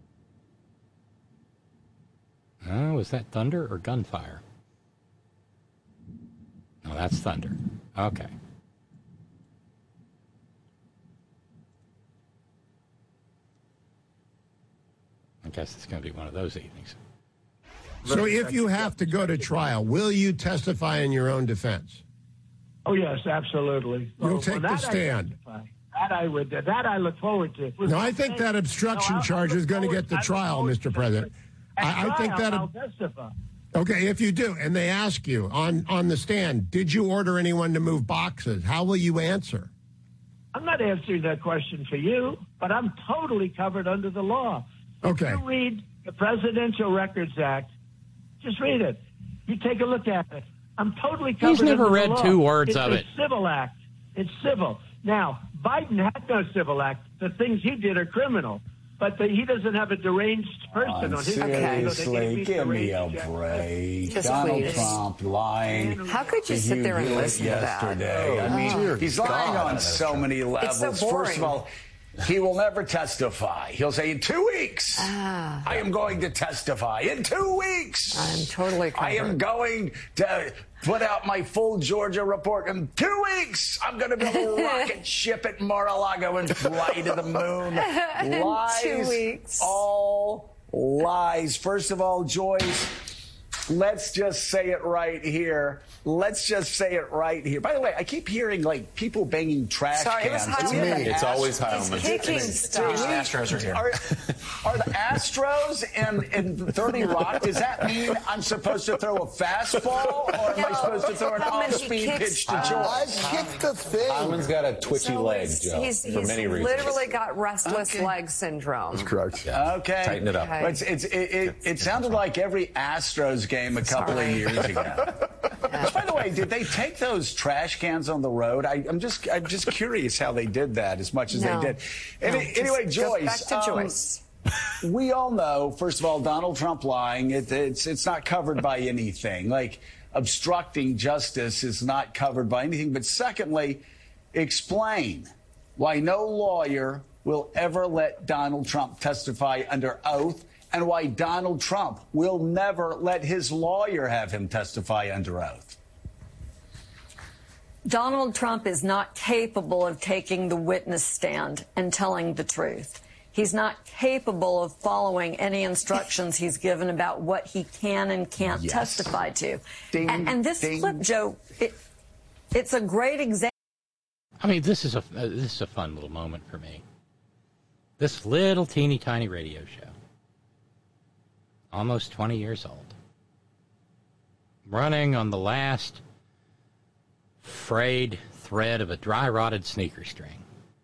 uh, was that thunder or gunfire? No, that's thunder. Okay. I guess it's going to be one of those evenings. So if you have to go to trial, will you testify in your own defense? Oh, yes, absolutely. You'll well, take well, the stand. I that I would. That I look forward to. No, I think that obstruction no, charge is going to get the trial, Mister President. I, I think that. I'll testify. Okay, if you do, and they ask you on, on the stand, did you order anyone to move boxes? How will you answer? I'm not answering that question for you, but I'm totally covered under the law. Okay. If you read the Presidential Records Act, just read it. You take a look at it. I'm totally covered He's never under read the law. two words it's of a it. Civil act. It's civil. Now, Biden had no civil act. The things he did are criminal. But the, he doesn't have a deranged person oh, on his seriously, give me a break. Just Donald please. Trump lying. How could you sit there and listen to that? Yesterday. I mean, Oh, he's lying God. on so many levels. It's so boring. First of all, he will never testify. He'll say, in two weeks, Ah. I am going to testify. In two weeks. I'm totally covered. I am going to put out my full Georgia report. In two weeks, I'm going to build a rocket ship at Mar-a-Lago and fly to the moon. In Lies. two weeks. All lies. First of all, Joyce, let's just say it right here. Let's just say it right here. By the way, I keep hearing like people banging trash Sorry, it was cans. Heilman. It's It's always He's Heilman. kicking stuff. Astros are here. Are, are the Astros in, in thirty Rock? Does that mean I'm supposed to throw a fastball, or am I No, supposed to throw an Heilman, he off-speed kicks pitch to stuff. Joyce? I kicked the thing. Heilman's got a twitchy So leg, he's, Joe, he's, for he's many reasons. literally got restless Okay. leg syndrome. Correct. Okay. Tighten it up. Okay. But It's, it's, it, it, it sounded like every Astros game a couple Sorry. of years ago. By the way, did they take those trash cans on the road? I, I'm just I'm just curious how they did that as much as No. they did. No, Any, just anyway, go Joyce. back to um, Joyce. We all know, first of all, Donald Trump lying. It, it's it's not covered by anything. Like obstructing justice is not covered by anything. But secondly, explain why no lawyer will ever let Donald Trump testify under oath, and why Donald Trump will never let his lawyer have him testify under oath. Donald Trump is not capable of taking the witness stand and telling the truth. He's not capable of following any instructions he's given about what he can and can't Yes. testify to. Ding, and, and this ding. clip, Joe, it, it's a great example. I mean, this is a uh, this is a fun little moment for me. This little teeny tiny radio show, almost twenty years old, running on the last frayed thread of a dry rotted sneaker string.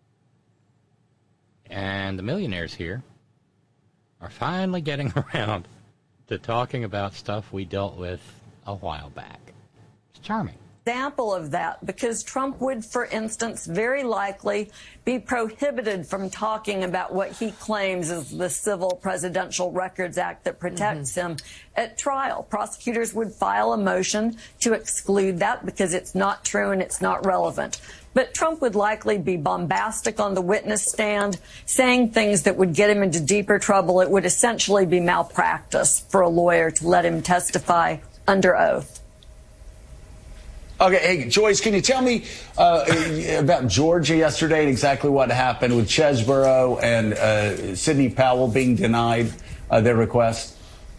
And the millionaires here are finally getting around to talking about stuff we dealt with a while back. It's charming. Example of that, because Trump would, for instance, very likely be prohibited from talking about what he claims is the Civil Presidential Records Act that protects him at trial. Prosecutors would file a motion to exclude that because it's not true and it's not relevant. But Trump would likely be bombastic on the witness stand, saying things that would get him into deeper trouble. It would essentially be malpractice for a lawyer to let him testify under oath. Okay, hey, Joyce, can you tell me uh, about Georgia yesterday and exactly what happened with Chesborough and uh, Sidney Powell being denied uh, their request?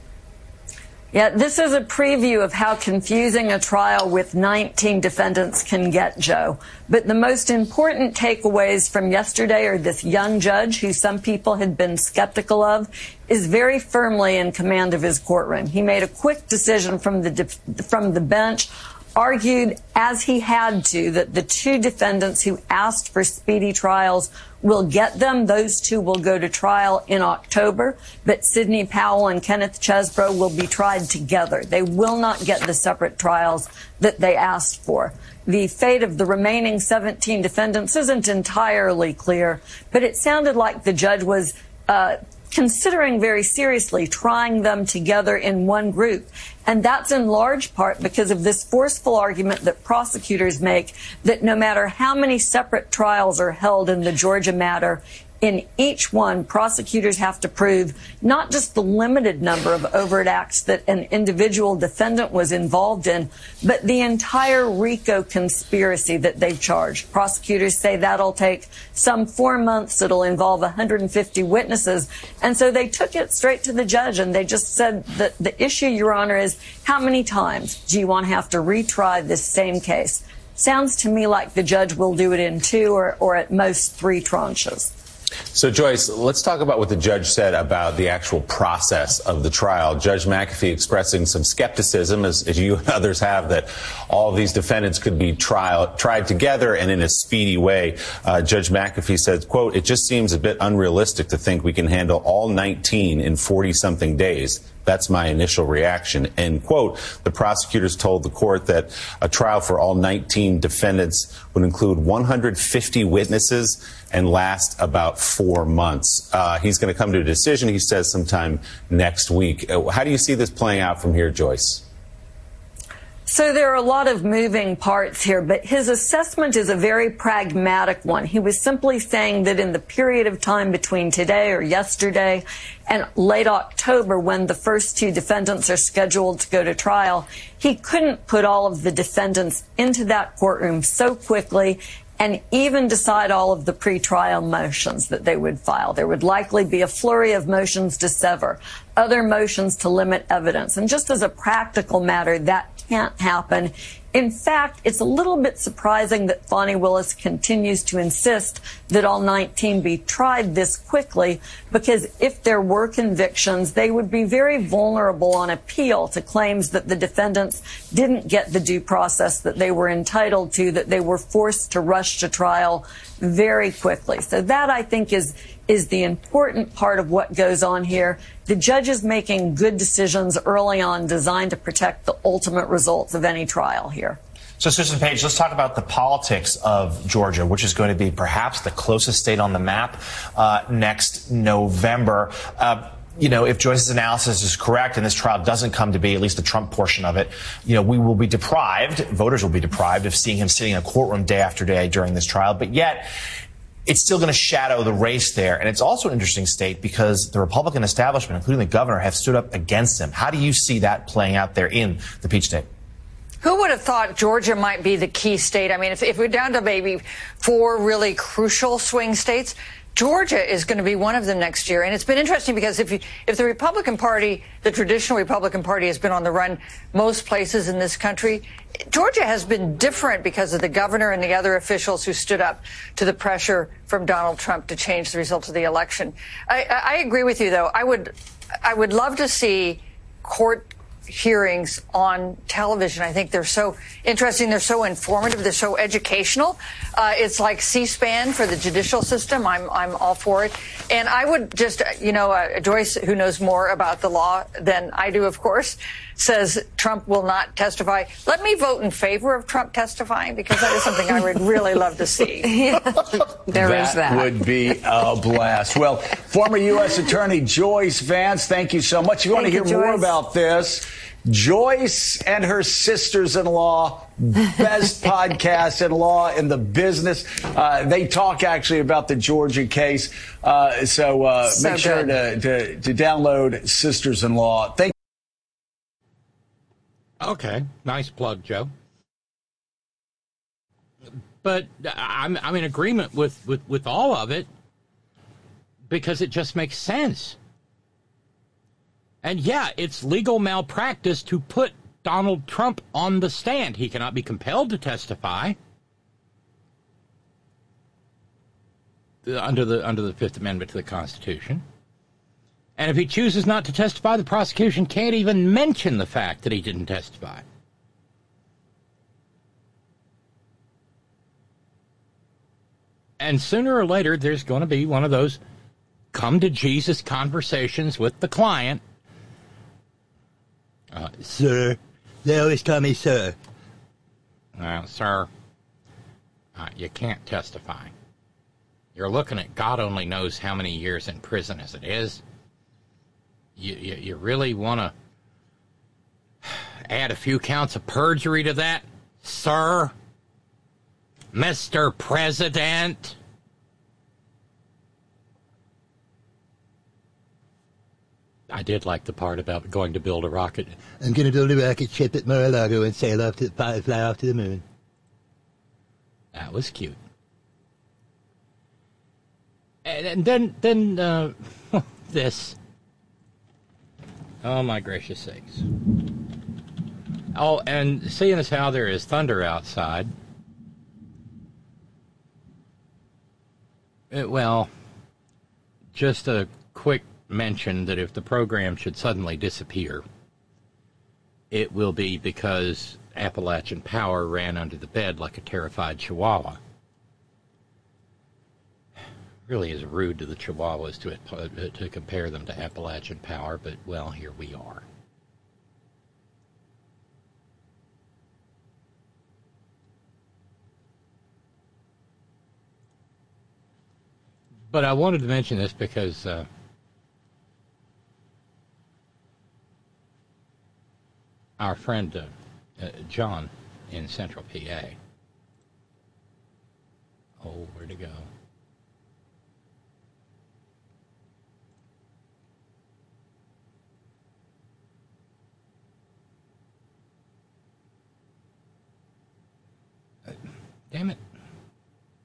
Yeah, this is a preview of how confusing a trial with nineteen defendants can get, Joe. But the most important takeaways from yesterday are this young judge, who some people had been skeptical of, is very firmly in command of his courtroom. He made a quick decision from the def- from the bench, argued, as he had to, that the two defendants who asked for speedy trials will get them. Those two will go to trial in October, but Sidney Powell and Kenneth Chesbrough will be tried together. They will not get the separate trials that they asked for. The fate of the remaining seventeen defendants isn't entirely clear, but it sounded like the judge was uh, considering very seriously trying them together in one group. And that's in large part because of this forceful argument that prosecutors make that no matter how many separate trials are held in the Georgia matter, in each one, prosecutors have to prove not just the limited number of overt acts that an individual defendant was involved in, but the entire RICO conspiracy that they've charged. Prosecutors say that'll take some four months. It'll involve one hundred fifty witnesses. And so they took it straight to the judge, and they just said that the issue, Your Honor, is how many times do you want to have to retry this same case? Sounds to me like the judge will do it in two or, or at most three tranches. So, Joyce, let's talk about what the judge said about the actual process of the trial. Judge McAfee expressing some skepticism, as, as you and others have, that all of these defendants could be trial, tried together and in a speedy way. Uh, Judge McAfee said, quote, "It just seems a bit unrealistic to think we can handle all nineteen in forty-something days. That's my initial reaction," end quote. The prosecutors told the court that a trial for all nineteen defendants would include one hundred fifty witnesses and last about four months. Uh, he's going to come to a decision, he says, sometime next week. Uh, how do you see this playing out from here, Joyce? So there are a lot of moving parts here, but his assessment is a very pragmatic one. He was simply saying that in the period of time between today or yesterday and late October, when the first two defendants are scheduled to go to trial, he couldn't put all of the defendants into that courtroom so quickly and even decide all of the pretrial motions that they would file. There would likely be a flurry of motions to sever, other motions to limit evidence. And just as a practical matter, that can't happen. In fact, it's a little bit surprising that Fani Willis continues to insist that all nineteen be tried this quickly, because if there were convictions, they would be very vulnerable on appeal to claims that the defendants didn't get the due process that they were entitled to, that they were forced to rush to trial very quickly. So that, I think, is is the important part of what goes on here. The judge is making good decisions early on designed to protect the ultimate results of any trial here. So, Susan Page, let's talk about the politics of Georgia, which is going to be perhaps the closest state on the map uh, next November. Uh, You know, if Joyce's analysis is correct and this trial doesn't come to be, at least the Trump portion of it, you know, we will be deprived, voters will be deprived of seeing him sitting in a courtroom day after day during this trial. But yet, it's still going to shadow the race there. And it's also an interesting state because the Republican establishment, including the governor, have stood up against him. How do you see that playing out there in the Peach State? Who would have thought Georgia might be the key state? I mean, if, if we're down to maybe four really crucial swing states, Georgia is going to be one of them next year. And it's been interesting because if you, if the Republican Party, the traditional Republican Party, has been on the run most places in this country, Georgia has been different because of the governor and the other officials who stood up to the pressure from Donald Trump to change the results of the election. I, I agree with you, though. I would, I would love to see court hearings on television. I think they're so interesting. They're so informative. They're so educational. Uh, it's like C-SPAN for the judicial system. I'm I'm all for it. And I would just, you know, uh, Joyce, who knows more about the law than I do, of course, says Trump will not testify. Let me vote in favor of Trump testifying, because that is something I would really love to see. Yeah, there that is that. would be a blast. Well, former U S Attorney Joyce Vance, thank you so much. If you want to hear you, more Joyce. about this, Joyce and her sisters-in-law, best podcast in law in the business. Uh, they talk actually about the Georgia case. Uh, so, uh, So make sure to, to, to download Sisters-in-Law. Thank Okay, nice plug, Joe. But I'm I'm in agreement with, with, with all of it because it just makes sense. And yeah, it's legal malpractice to put Donald Trump on the stand. He cannot be compelled to testify under the under the Fifth Amendment to the Constitution. And if he chooses not to testify, the prosecution can't even mention the fact that he didn't testify. And sooner or later, there's going to be one of those come-to-Jesus conversations with the client. Uh, sir. They always call me sir. Well, sir, uh, you can't testify. You're looking at God only knows how many years in prison as it is. You, you, you really want to add a few counts of perjury to that, sir? Mister President? I did like the part about going to build a rocket. I'm going to build a rocket ship at Mar-a-Lago and sail off to fly, fly off to the moon. That was cute. And, and then, then uh, this. Oh, my gracious sakes. Oh, and seeing as how there is thunder outside, it, well, just a quick mention that if the program should suddenly disappear, it will be because Appalachian Power ran under the bed like a terrified chihuahua. Really is rude to the Chihuahuas to uh, to compare them to Appalachian Power, but, well, here we are. But I wanted to mention this because uh, our friend uh, uh, John in Central P A. Oh, where'd it go? Damn it.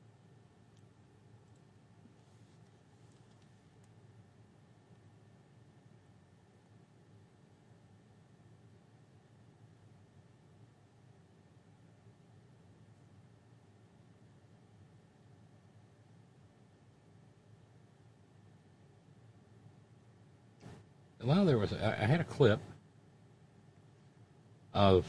Well, there was, I had a clip of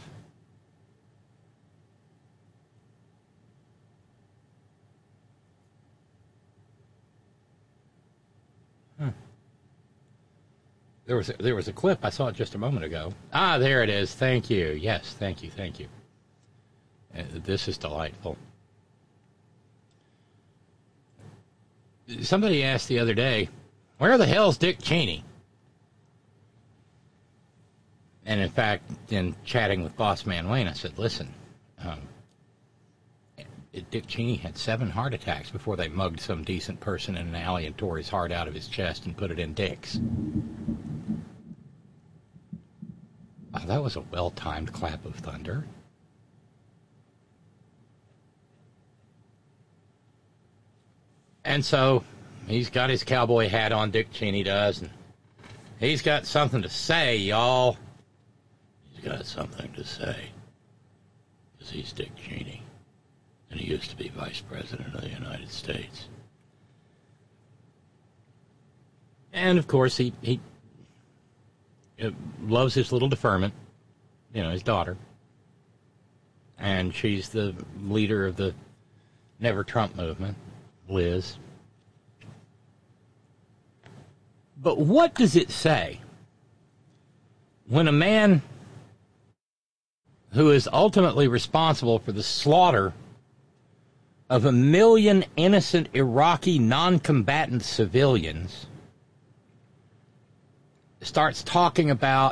huh. There was a, there was a clip. I saw it just a moment ago. Ah, there it is. Thank you. Yes, thank you, thank you. Uh, this is delightful. Somebody asked the other day, where the hell's Dick Cheney? And in fact, in chatting with Boss Man Wayne, I said, listen, um, Dick Cheney had seven heart attacks before they mugged some decent person in an alley and tore his heart out of his chest and put it in Dick's. Oh, that was a well-timed clap of thunder. And so he's got his cowboy hat on, Dick Cheney does, and he's got something to say, y'all. He's got something to say. Because he's Dick Cheney. And he used to be Vice President of the United States. And, of course, he, he uh, loves his little deferment, you know, his daughter. And she's the leader of the Never Trump movement, Liz. But what does it say when a man who is ultimately responsible for the slaughter of a million innocent Iraqi non-combatant civilians starts talking about,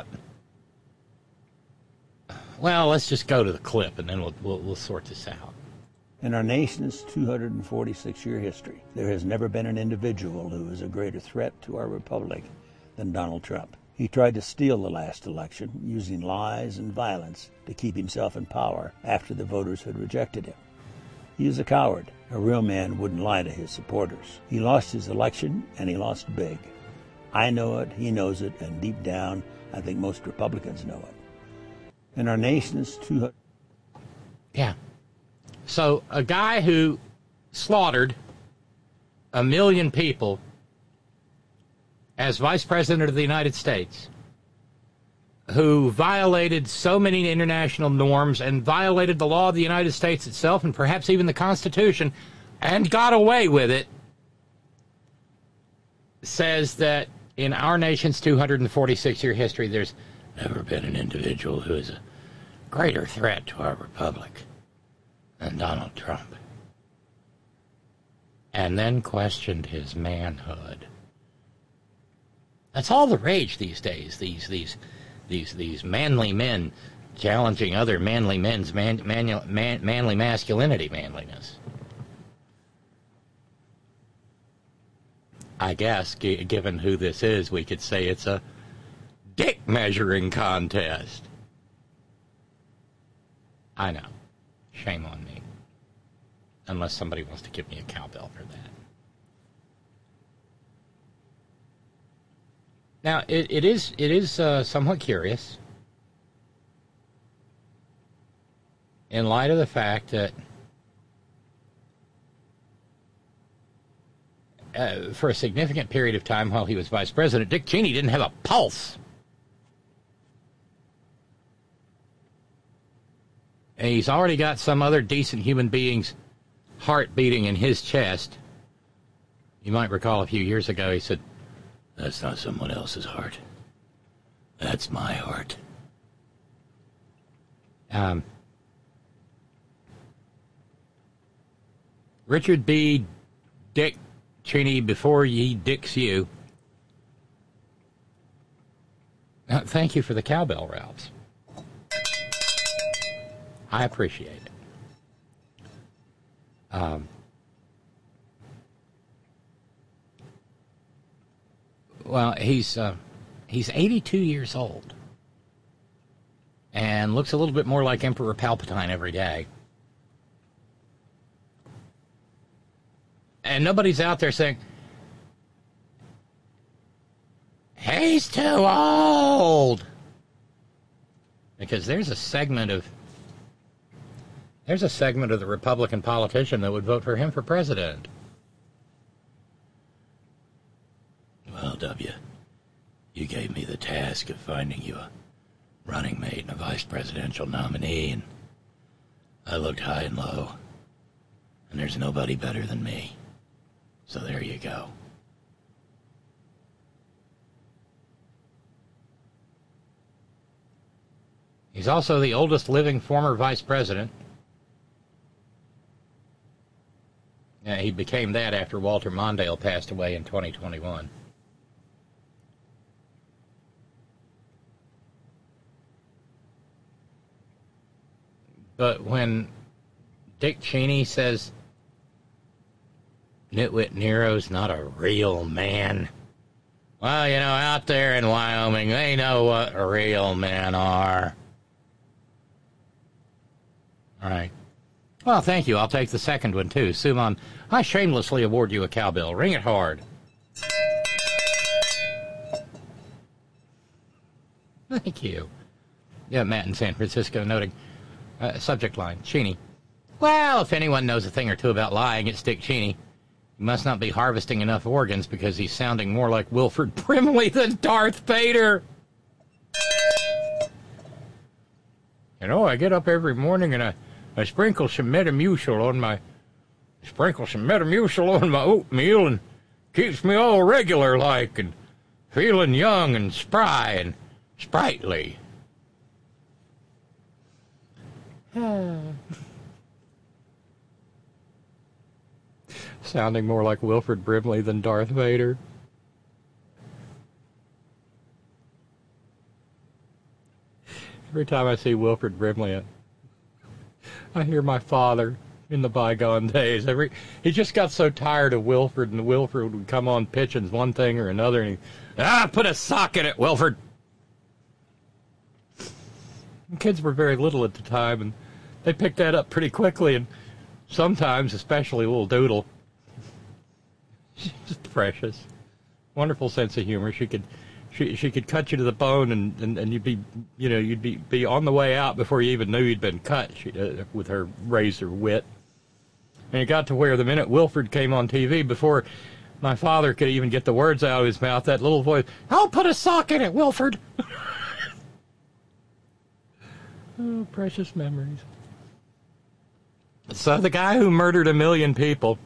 well, let's just go to the clip and then we'll, we'll, we'll sort this out. In our nation's two hundred forty-six year history, there has never been an individual who is a greater threat to our republic than Donald Trump. He tried to steal the last election using lies and violence to keep himself in power after the voters had rejected him. He is a coward. A real man wouldn't lie to his supporters. He lost his election, and he lost big. I know it, he knows it, and deep down, I think most Republicans know it. In our nation's two hundred... Yeah. So a guy who slaughtered a million people as Vice President of the United States, who violated so many international norms and violated the law of the United States itself and perhaps even the Constitution and got away with it, says that in our nation's two hundred forty-six year history, there's never been an individual who is a greater threat to our republic than Donald Trump. And then questioned his manhood. That's all the rage these days, these these these these manly men challenging other manly men's man, man, man, manly masculinity, manliness. I guess, g- given who this is, we could say it's a dick measuring contest. I know. Shame on me. Unless somebody wants to give me a cowbell for that. Now, it, it is it is uh, somewhat curious in light of the fact that uh, for a significant period of time while he was vice president, Dick Cheney didn't have a pulse. And he's already got some other decent human being's heart beating in his chest. You might recall a few years ago he said, "That's not someone else's heart. That's my heart." Um, Richard B. Dick Cheney, before ye dicks you. Uh, thank you for the cowbell, Ralphs. I appreciate it. Um, well, he's uh, he's eighty-two years old and looks a little bit more like Emperor Palpatine every day. And nobody's out there saying, "He's too old," because there's a segment of There's a segment of the Republican politician that would vote for him for president. Well, W, you gave me the task of finding you a running mate and a vice presidential nominee, and I looked high and low, and there's nobody better than me. So there you go. He's also the oldest living former vice president. Yeah, he became that after Walter Mondale passed away in twenty twenty-one. But when Dick Cheney says Nitwit Nero's not a real man, well, you know, out there in Wyoming, they know what real men are. All right. Well, thank you. I'll take the second one, too. Suman, I shamelessly award you a cowbell. Ring it hard. Thank you. Yeah, Matt in San Francisco noting, uh, subject line, Cheney. Well, if anyone knows a thing or two about lying, it's Dick Cheney. He must not be harvesting enough organs because he's sounding more like Wilford Brimley than Darth Vader. You know, I get up every morning and I, I sprinkle some Metamucil on my sprinkle some Metamucil on my oatmeal, and keeps me all regular like and feeling young and spry and sprightly. Sounding more like Wilford Brimley than Darth Vader. Every time I see Wilford Brimley, I, I hear my father in the bygone days. Every he just got so tired of Wilford, and Wilford would come on pitching one thing or another, and he, ah, put a sock in it, Wilford. And kids were very little at the time, and they picked that up pretty quickly, and sometimes, especially little Doodle, she's precious, wonderful sense of humor. She could. She she could cut you to the bone, and, and, and you'd be you know you'd be, be on the way out before you even knew you'd been cut. She, uh, with her razor wit, and it got to where the minute Wilford came on T V, before my father could even get the words out of his mouth, that little voice, "I'll put a sock in it, Wilford." Oh, precious memories. So the guy who murdered a million people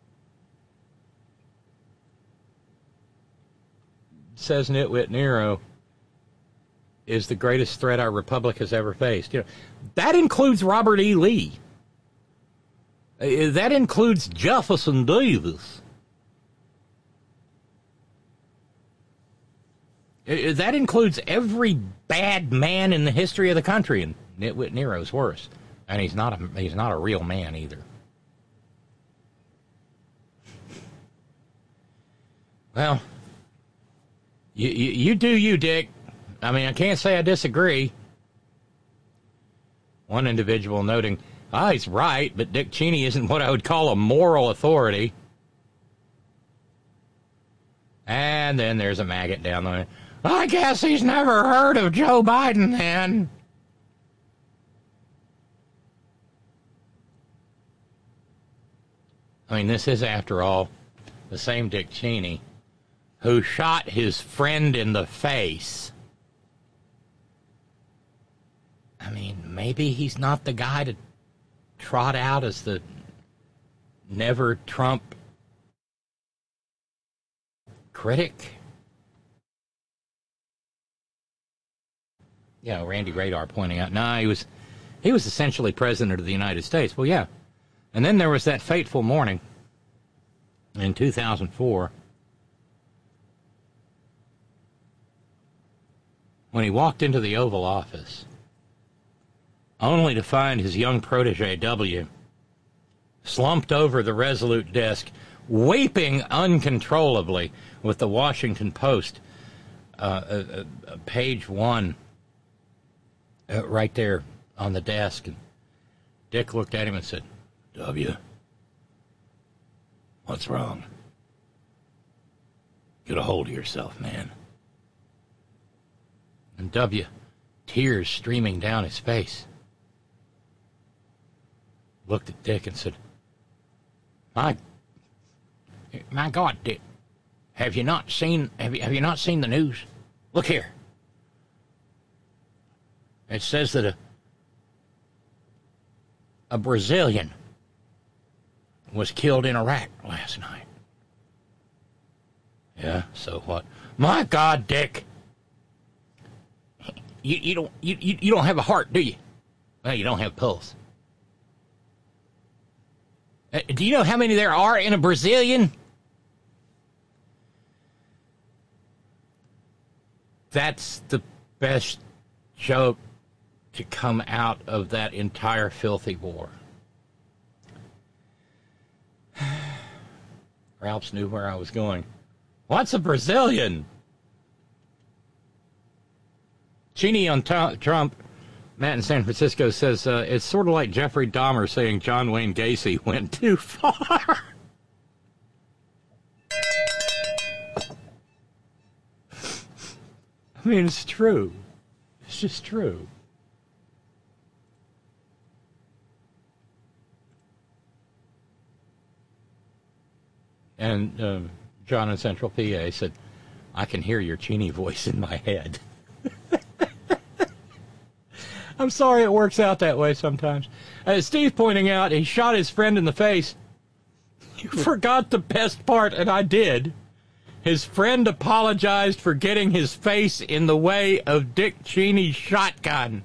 says Nitwit Nero is the greatest threat our republic has ever faced. You know, that includes Robert E. Lee. Uh, that includes Jefferson Davis. Uh, that includes every bad man in the history of the country, and Nitwit Nero's worse. And he's not a he's not a real man either. Well, You, you, you do you, Dick. I mean, I can't say I disagree. One individual noting, ah, he's right, but Dick Cheney isn't what I would call a moral authority. And then there's a maggot down there. I guess he's never heard of Joe Biden then. I mean, this is, after all, the same Dick Cheney who shot his friend in the face. I mean, maybe he's not the guy to trot out as the never Trump critic. Yeah, Randy Radar pointing out, no, nah, he was he was essentially president of the United States. Well, yeah. And then there was that fateful morning in two thousand four when he walked into the Oval Office, only to find his young protege, W, slumped over the Resolute desk, weeping uncontrollably, with the Washington Post, uh, uh, uh, page one, uh, right there on the desk. And Dick looked at him and said, W, what's wrong? Get a hold of yourself, man. And W, tears streaming down his face, looked at Dick and said, My, my God, Dick, have you not seen have you have you not seen the news? Look here. It says that a, a Brazilian was killed in Iraq last night. Yeah, so what? My God, Dick. You, you don't you, you you don't have a heart, do you? Well, you don't have a pulse. Uh, do you know how many there are in a Brazilian? That's the best joke to come out of that entire filthy war. Ralphs knew where I was going. What's a Brazilian? Cheney on t- Trump, Matt in San Francisco says, uh, it's sort of like Jeffrey Dahmer saying John Wayne Gacy went too far. I mean, it's true. It's just true. And um, John in Central P A said, I can hear your Cheney voice in my head. I'm sorry it works out that way sometimes. Uh, Steve pointing out he shot his friend in the face. You forgot the best part, and I did. His friend apologized for getting his face in the way of Dick Cheney's shotgun.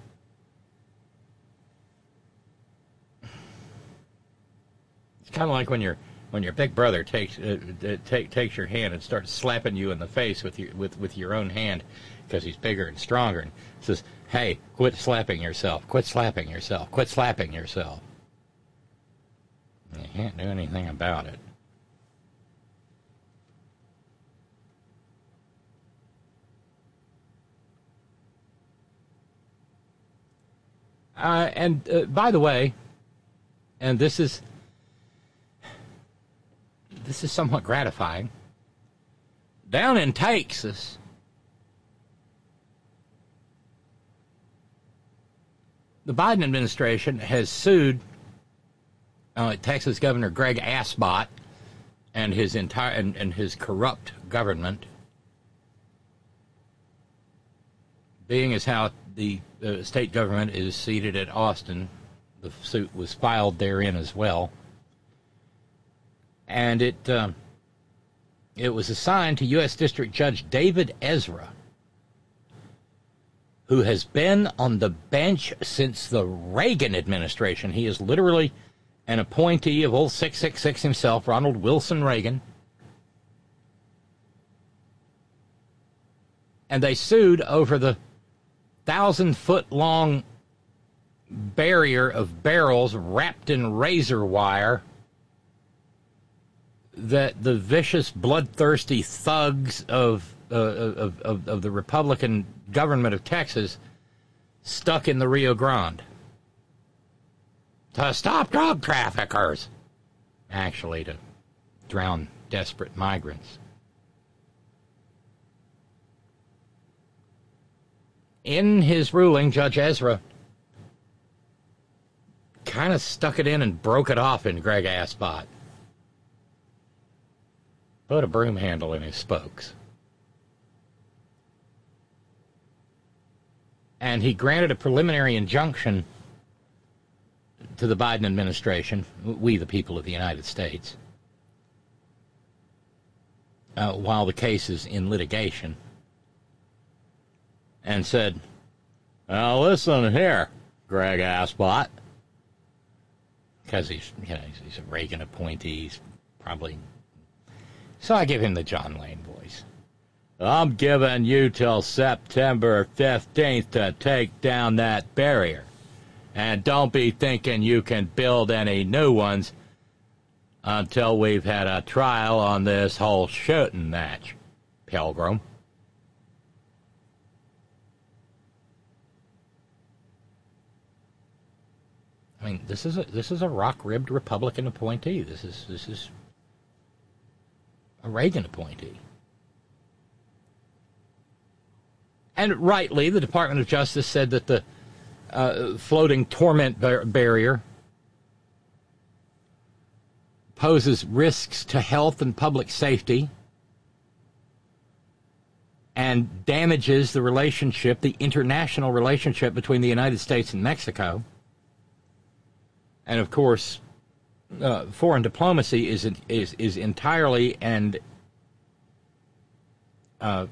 It's kind of like when your when your big brother takes uh, uh, take, takes your hand and starts slapping you in the face with your with, with your own hand because he's bigger and stronger, and says, "Hey, quit slapping yourself! Quit slapping yourself! Quit slapping yourself!" You can't do anything about it. Uh, and uh, by the way, and this is this is somewhat gratifying. Down in Texas, the Biden administration has sued uh, Texas Governor Greg Abbott and his entire and, and his corrupt government, being as how the uh, state government is seated at Austin. The suit was filed therein as well, and it um, it was assigned to U S District Judge David Ezra, who has been on the bench since the Reagan administration. He is literally an appointee of old six six six himself, Ronald Wilson Reagan. And they sued over the thousand-foot-long barrier of barrels wrapped in razor wire that the vicious, bloodthirsty thugs of, uh, of, of, of the Republican government of Texas stuck in the Rio Grande to stop drug traffickers, actually to drown desperate migrants. In his ruling, Judge Ezra kind of stuck it in and broke it off in Greg Abbott. Put a broom handle in his spokes. And he granted a preliminary injunction to the Biden administration, we the people of the United States, uh, while the case is in litigation, and said, "Now listen here, Greg Abbott," because he's, you know, he's, he's a Reagan appointee, he's probably. So I give him the John Lane voice. "I'm giving you till September fifteenth to take down that barrier. And don't be thinking you can build any new ones until we've had a trial on this whole shooting match, Pilgrim." I mean, this is a this is a rock-ribbed Republican appointee. This is this is a Reagan appointee. And rightly, the Department of Justice said that the uh, floating torment bar- barrier poses risks to health and public safety, and damages the relationship, the international relationship between the United States and Mexico. And of course, uh, foreign diplomacy is is is entirely and uh,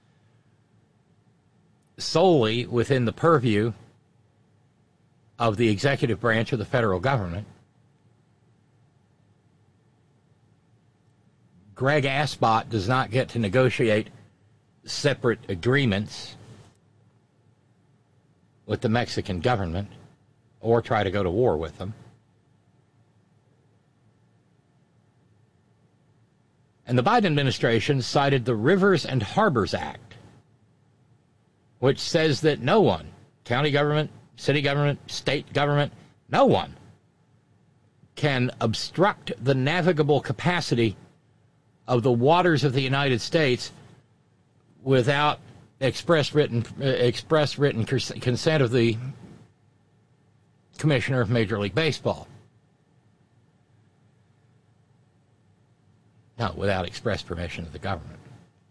solely within the purview of the executive branch of the federal government. Greg Asbot does not get to negotiate separate agreements with the Mexican government or try to go to war with them. And the Biden administration cited the Rivers and Harbors Act, which says that no one, county government, city government, state government, no one can obstruct the navigable capacity of the waters of the United States without express written uh, express written consent of the Commissioner of Major League Baseball. No, without express permission of the government.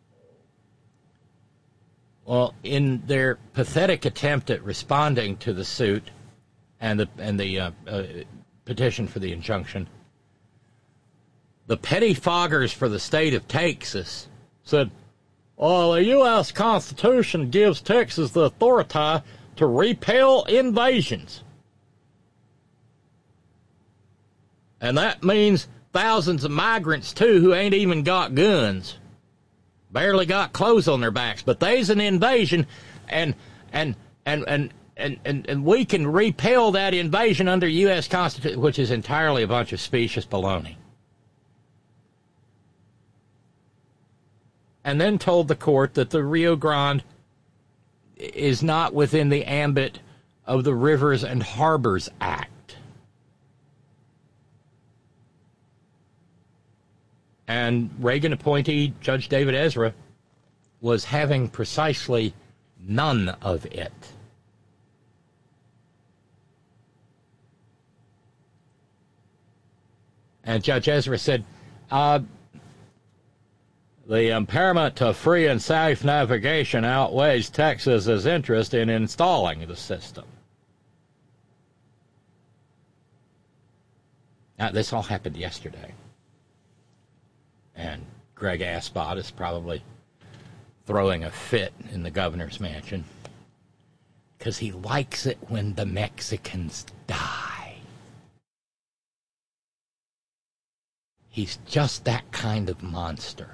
Well, in their pathetic attempt at responding to the suit and the and the uh, uh, petition for the injunction, the pettifoggers for the state of Texas said, "Well, the U S Constitution gives Texas the authority to repel invasions. And that means thousands of migrants, too, who ain't even got guns. Barely got clothes on their backs. But there's an invasion, and and and and and, and, and we can repel that invasion under U S Constitution," which is entirely a bunch of specious baloney. And then told the court that the Rio Grande is not within the ambit of the Rivers and Harbors Act. And Reagan appointee Judge David Ezra was having precisely none of it. And Judge Ezra said, uh, the impairment to free and safe navigation outweighs Texas's interest in installing the system. Now, this all happened yesterday. And Greg Asbot is probably throwing a fit in the governor's mansion because he likes it when the Mexicans die. He's just that kind of monster.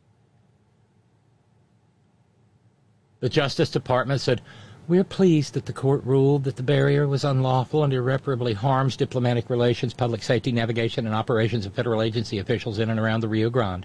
The Justice Department said, "We're pleased that the court ruled that the barrier was unlawful and irreparably harms diplomatic relations, public safety, navigation, and operations of federal agency officials in and around the Rio Grande."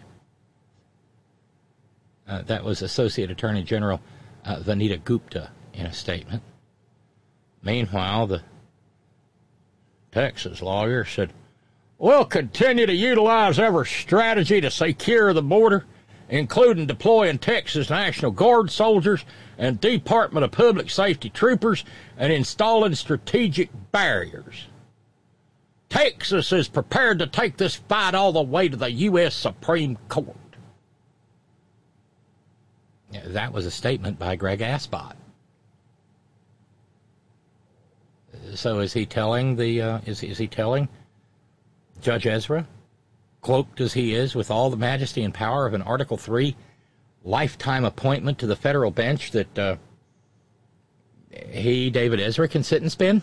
Uh, that was Associate Attorney General uh, Vanita Gupta in a statement. Meanwhile, the Texas lawyer said, "We'll continue to utilize every strategy to secure the border, including deploying Texas National Guard soldiers and Department of Public Safety troopers and installing strategic barriers. Texas is prepared to take this fight all the way to the U S Supreme Court." Yeah, that was a statement by Greg Asbot. So is he telling the uh, is is he telling Judge Ezra, cloaked as he is with all the majesty and power of an Article three lifetime appointment to the federal bench, that uh, he, David Ezra, can sit and spin?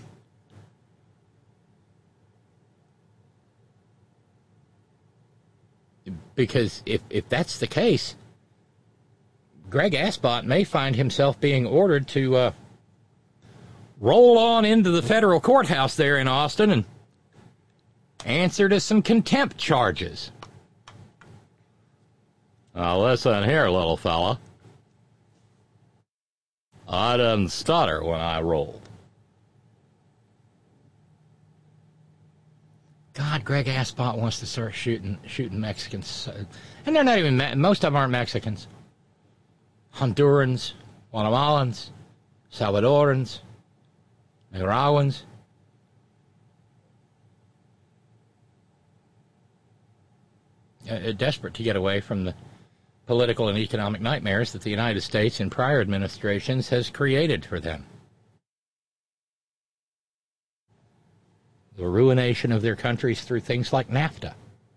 Because if, if that's the case, Greg Asbot may find himself being ordered to uh, roll on into the federal courthouse there in Austin and answer to some contempt charges. Now listen here, little fella. I didn't stutter when I rolled. God, Greg Asbot wants to start shooting shooting Mexicans. And they're not even, most of them aren't Mexicans. Hondurans, Guatemalans, Salvadorans, Nicaraguans. Uh, desperate to get away from the political and economic nightmares that the United States in prior administrations has created for them. The ruination of their countries through things like NAFTA.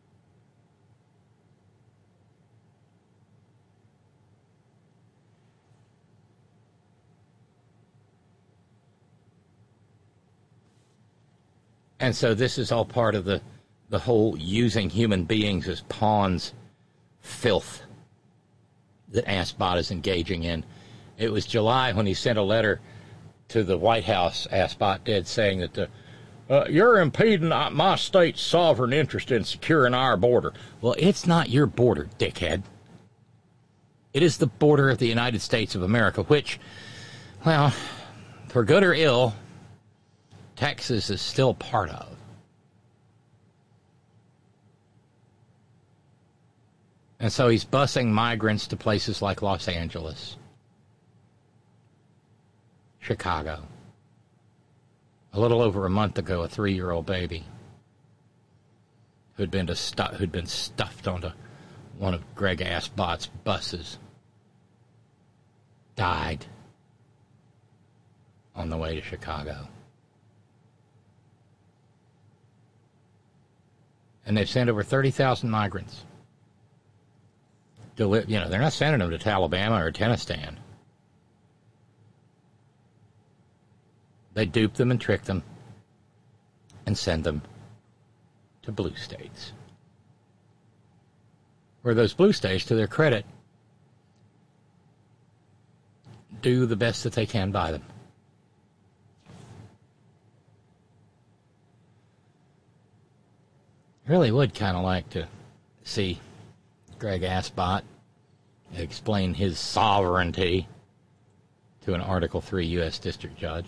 And so this is all part of the, the whole using human beings as pawns filth that Asbot is engaging in. It was July when he sent a letter to the White House, Asbot did, saying that the, uh, you're impeding my state's sovereign interest in securing our border. Well, it's not your border, dickhead. It is the border of the United States of America, which, well, for good or ill, Texas is still part of. And so he's busing migrants to places like Los Angeles, Chicago. A little over a month ago, a three-year-old baby who'd been to stu- who'd been stuffed onto one of Greg Asbot's buses died on the way to Chicago. And they've sent over thirty thousand migrants. To live, you know, they're not sending them to Alabama or Tennessee. They dupe them and trick them and send them to blue states, where those blue states, to their credit, do the best that they can by them. I really would kind of like to see Greg Asbot explain his sovereignty to an Article three U S District Judge.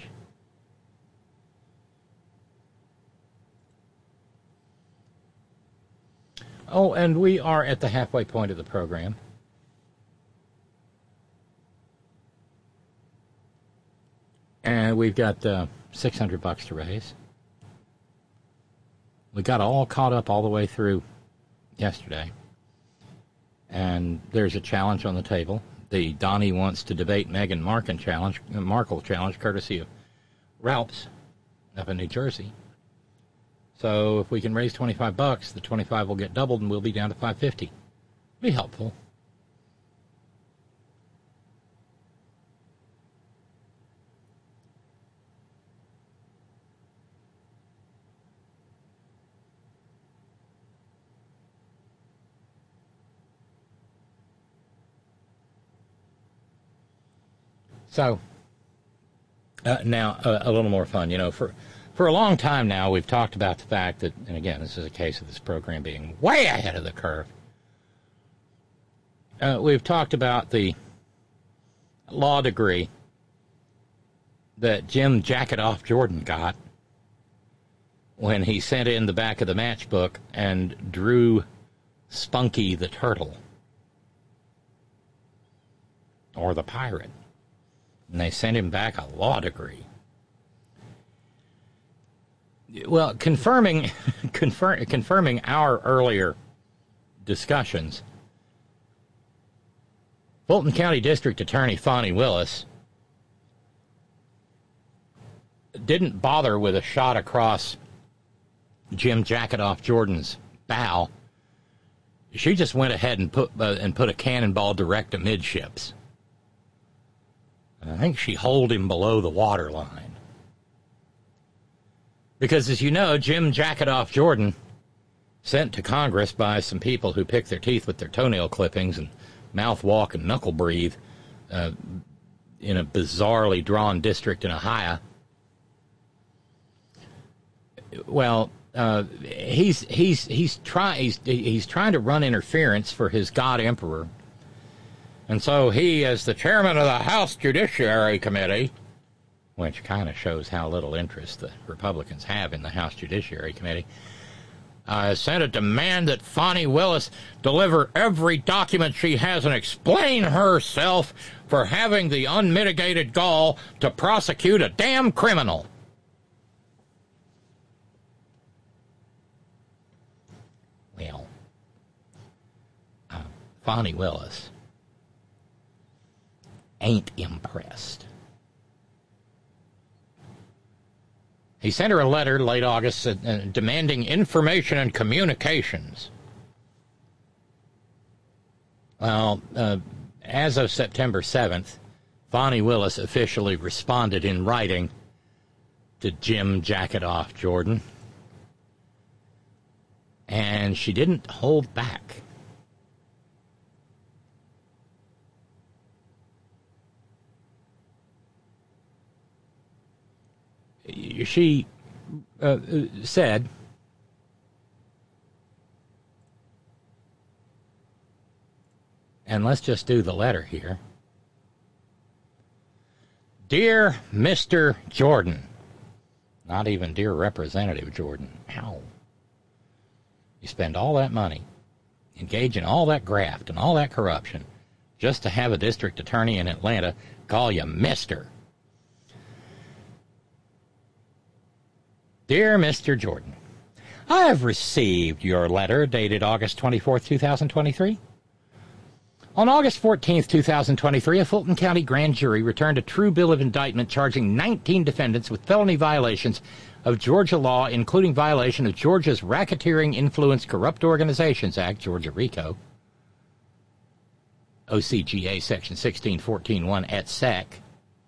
Oh, and we are at the halfway point of the program. And we've got uh, six hundred bucks to raise. We got all caught up all the way through yesterday. And there's a challenge on the table. The Donnie Wants to Debate Meghan Markle challenge, Markle challenge, courtesy of Ralph's up in New Jersey. So if we can raise twenty-five bucks, the twenty-five will get doubled and we'll be down to five fifty. Be helpful. So, uh, now uh, a little more fun. You know, for for a long time now, we've talked about the fact that, and again, this is a case of this program being way ahead of the curve. Uh, we've talked about the law degree that Jim Jacket-Off Jordan got when he sent in the back of the matchbook and drew Spunky the Turtle, or the pirate. And they sent him back a law degree. Well, confirming, confirm, confirming our earlier discussions, Fulton County District Attorney Fani Willis didn't bother with a shot across Jim Jacket-Off Jordan's bow. She just went ahead and put uh, and put a cannonball direct amidships. I think she holed him below the waterline. Because, as you know, Jim Jacket-Off Jordan, sent to Congress by some people who pick their teeth with their toenail clippings and mouth walk and knuckle breathe uh, in a bizarrely drawn district in Ohio. Well, uh, he's he's he's trying he's he's trying to run interference for his God Emperor. And so he, as the chairman of the House Judiciary Committee, which kind of shows how little interest the Republicans have in the House Judiciary Committee, uh, sent a demand that Fani Willis deliver every document she has and explain herself for having the unmitigated gall to prosecute a damn criminal. Well, uh, Fani Willis ain't impressed. He sent her a letter late August uh, uh, demanding information and communications. Well, uh, as of September seventh, Bonnie Willis officially responded in writing to Jim Jacket Off Jordan. And she didn't hold back. She uh, said, and let's just do the letter here. Dear Mister Jordan, not even Dear Representative Jordan. Ow. You spend all that money, engage in all that graft and all that corruption, just to have a district attorney in Atlanta call you Mister Dear Mister Jordan, I have received your letter dated August twenty-fourth, two thousand twenty-three. On August fourteenth, two thousand twenty-three, a Fulton County grand jury returned a true bill of indictment charging nineteen defendants with felony violations of Georgia law, including violation of Georgia's Racketeering Influence Corrupt Organizations Act, Georgia RICO, O C G A Section sixteen fourteen one et seq.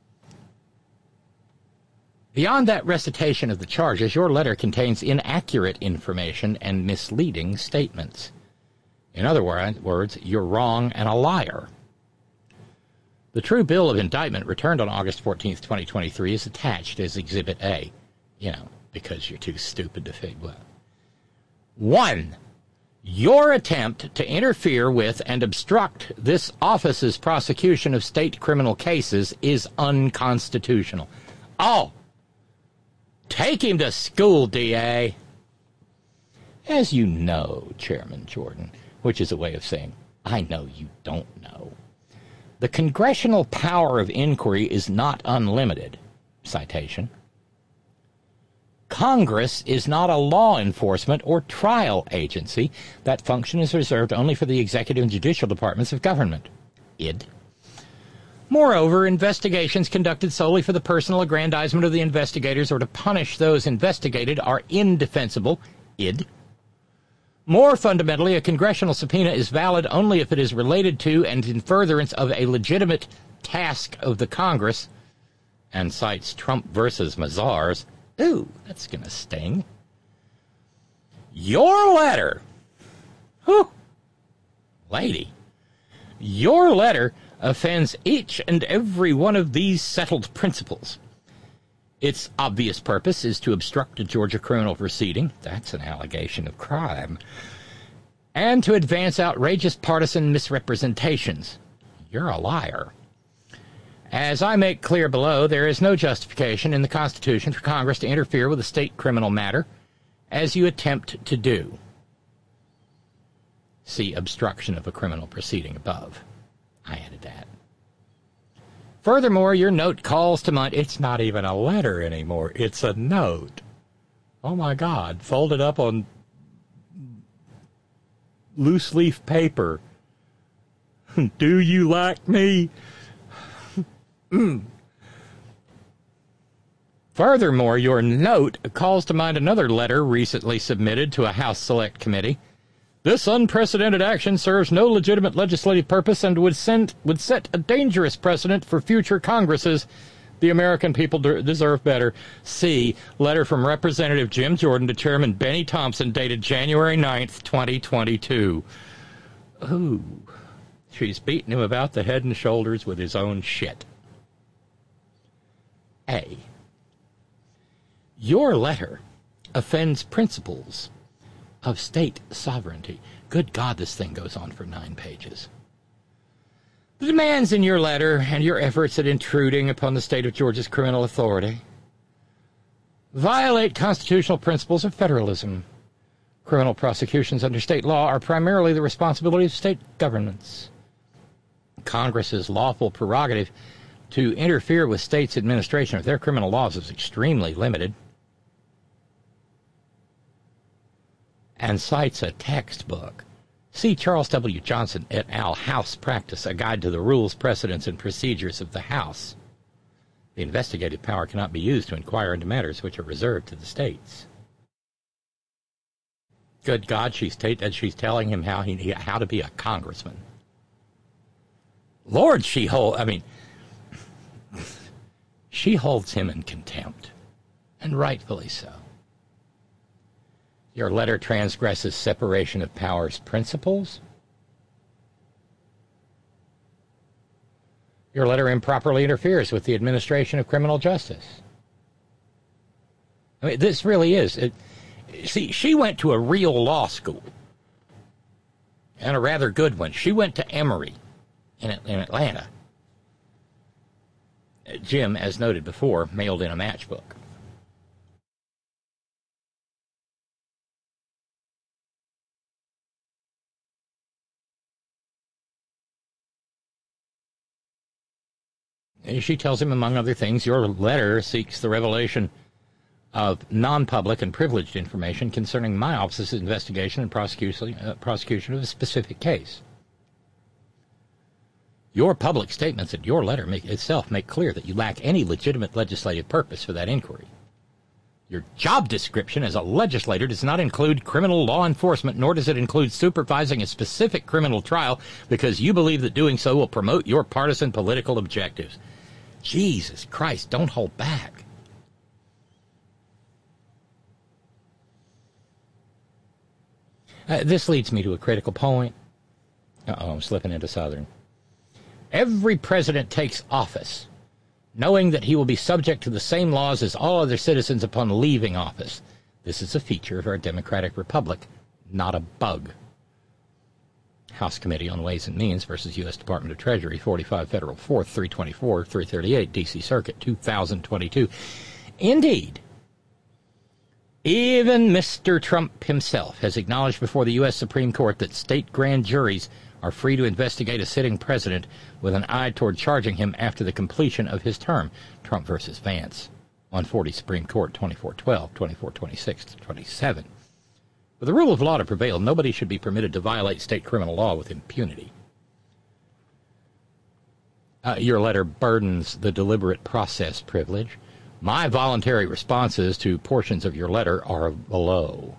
Beyond that recitation of the charges, your letter contains inaccurate information and misleading statements. In other words, you're wrong and a liar. The true bill of indictment returned on August fourteenth, twenty twenty-three is attached as Exhibit A. You know, because you're too stupid to figure out. One, your attempt to interfere with and obstruct this office's prosecution of state criminal cases is unconstitutional. Oh, take him to school, D A. As you know, Chairman Jordan, which is a way of saying, I know you don't know. The congressional power of inquiry is not unlimited. Citation. Congress is not a law enforcement or trial agency. That function is reserved only for the executive and judicial departments of government. Id. Moreover, investigations conducted solely for the personal aggrandizement of the investigators or to punish those investigated are indefensible. Id. More fundamentally, a congressional subpoena is valid only if it is related to and in furtherance of a legitimate task of the Congress, and cites Trump versus Mazars. Ooh, that's going to sting. Your letter, whew, lady, your letter offends each and every one of these settled principles. Its obvious purpose is to obstruct a Georgia criminal proceeding. That's an allegation of crime. And to advance outrageous partisan misrepresentations. You're a liar. As I make clear below, there is no justification in the Constitution for Congress to interfere with a state criminal matter, as you attempt to do. See obstruction of a criminal proceeding above. I added that. Furthermore, your note calls to mind, it's not even a letter anymore, it's a note. Oh my God, folded up on loose leaf paper. Do you like me? mm. Furthermore, your note calls to mind another letter recently submitted to a House Select Committee. This unprecedented action serves no legitimate legislative purpose and would, send, would set a dangerous precedent for future Congresses. The American people de- deserve better. See, letter from Representative Jim Jordan to Chairman Benny Thompson dated January ninth, twenty twenty-two. Ooh, she's beating him about the head and shoulders with his own shit. A. Your letter offends principles of state sovereignty. Good God, this thing goes on for nine pages. The demands in your letter and your efforts at intruding upon the state of Georgia's criminal authority violate constitutional principles of federalism. Criminal prosecutions under state law are primarily the responsibility of state governments. Congress's lawful prerogative to interfere with states' administration of their criminal laws is extremely limited. And cites a textbook See Charles W. Johnson et al. House Practice, a guide to the rules, precedents, and procedures of the House. The investigative power cannot be used to inquire into matters which are reserved to the states. Good God, she's, ta- she's telling him how he how to be a congressman. Lord, she hold, I mean, she holds him in contempt, and rightfully so. Your letter transgresses separation of powers principles. Your letter improperly interferes with the administration of criminal justice. I mean, this really is. It, see, she went to a real law school, and a rather good one. She went to Emory in, in Atlanta. Jim, as noted before, mailed in a matchbook. She tells him, among other things, your letter seeks the revelation of non-public and privileged information concerning my office's investigation and prosecution, uh, prosecution of a specific case. Your public statements in your letter make, itself make clear that you lack any legitimate legislative purpose for that inquiry. Your job description as a legislator does not include criminal law enforcement, nor does it include supervising a specific criminal trial because you believe that doing so will promote your partisan political objectives. Jesus Christ, don't hold back. Uh, this leads me to a critical point. Uh-oh, I'm slipping into Southern. Every president takes office knowing that he will be subject to the same laws as all other citizens upon leaving office. This is a feature of our democratic republic, not a bug. House Committee on Ways and Means versus U S Department of Treasury, forty-five Federal fourth, three twenty-four, three thirty-eight, D C Circuit, two thousand twenty-two. Indeed, even Mister Trump himself has acknowledged before the U S Supreme Court that state grand juries are free to investigate a sitting president with an eye toward charging him after the completion of his term. Trump versus Vance, one forty Supreme Court, twenty-four twelve, twenty-four twenty-six to twenty-seven. For the rule of law to prevail, nobody should be permitted to violate state criminal law with impunity. Uh, your letter burdens the deliberate process privilege. My voluntary responses to portions of your letter are below.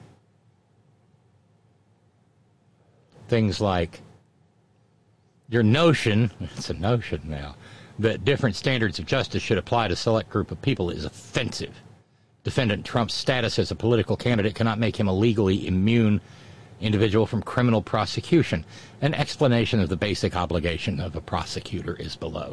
Things like your notion, it's a notion now, that different standards of justice should apply to a select group of people is offensive. Defendant Trump's status as a political candidate cannot make him a legally immune individual from criminal prosecution. An explanation of the basic obligation of a prosecutor is below.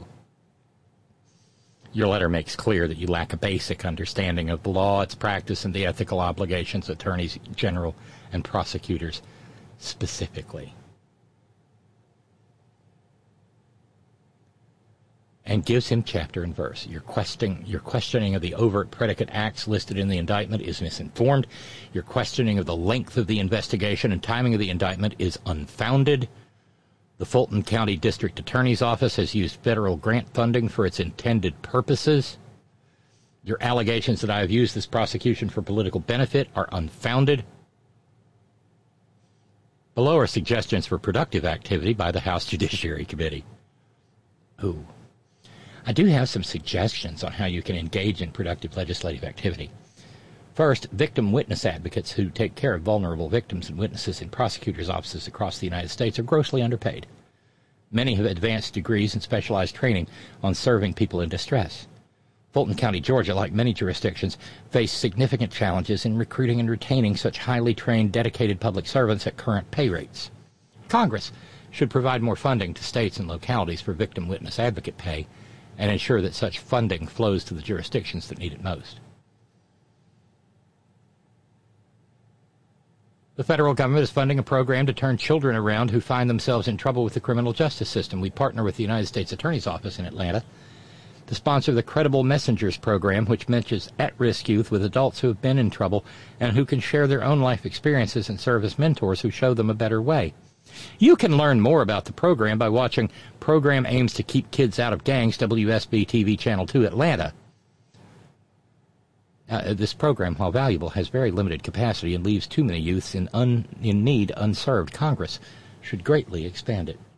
Your letter makes clear that you lack a basic understanding of the law, its practice, and the ethical obligations of attorneys general and prosecutors specifically. And gives him chapter and verse. Your questioning, your questioning of the overt predicate acts listed in the indictment is misinformed. Your questioning of the length of the investigation and timing of the indictment is unfounded. The Fulton County District Attorney's Office has used federal grant funding for its intended purposes. Your allegations that I have used this prosecution for political benefit are unfounded. Below are suggestions for productive activity by the House Judiciary Committee. Ooh. I do have some suggestions on how you can engage in productive legislative activity. First, victim witness advocates who take care of vulnerable victims and witnesses in prosecutors' offices across the United States are grossly underpaid. Many have advanced degrees and specialized training on serving people in distress. Fulton County, Georgia, like many jurisdictions, face significant challenges in recruiting and retaining such highly trained, dedicated public servants at current pay rates. Congress should provide more funding to states and localities for victim witness advocate pay and ensure that such funding flows to the jurisdictions that need it most. The federal government is funding a program to turn children around who find themselves in trouble with the criminal justice system. We partner with the United States Attorney's Office in Atlanta to sponsor the Credible Messengers program, which matches at-risk youth with adults who have been in trouble and who can share their own life experiences and serve as mentors who show them a better way. You can learn more about the program by watching Program Aims to Keep Kids Out of Gangs, W S B T V Channel two Atlanta. Uh, this program, while valuable, has very limited capacity and leaves too many youths in, un, in need unserved. Congress should greatly expand it.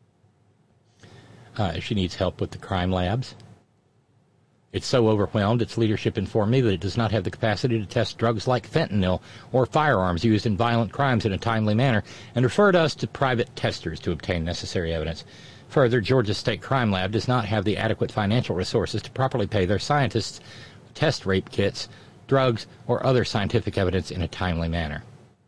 Uh, she needs help with the crime labs. It's so overwhelmed, its leadership informed me that it does not have the capacity to test drugs like fentanyl or firearms used in violent crimes in a timely manner, and referred us to private testers to obtain necessary evidence. Further, Georgia State Crime Lab does not have the adequate financial resources to properly pay their scientists to test rape kits, drugs, or other scientific evidence in a timely manner.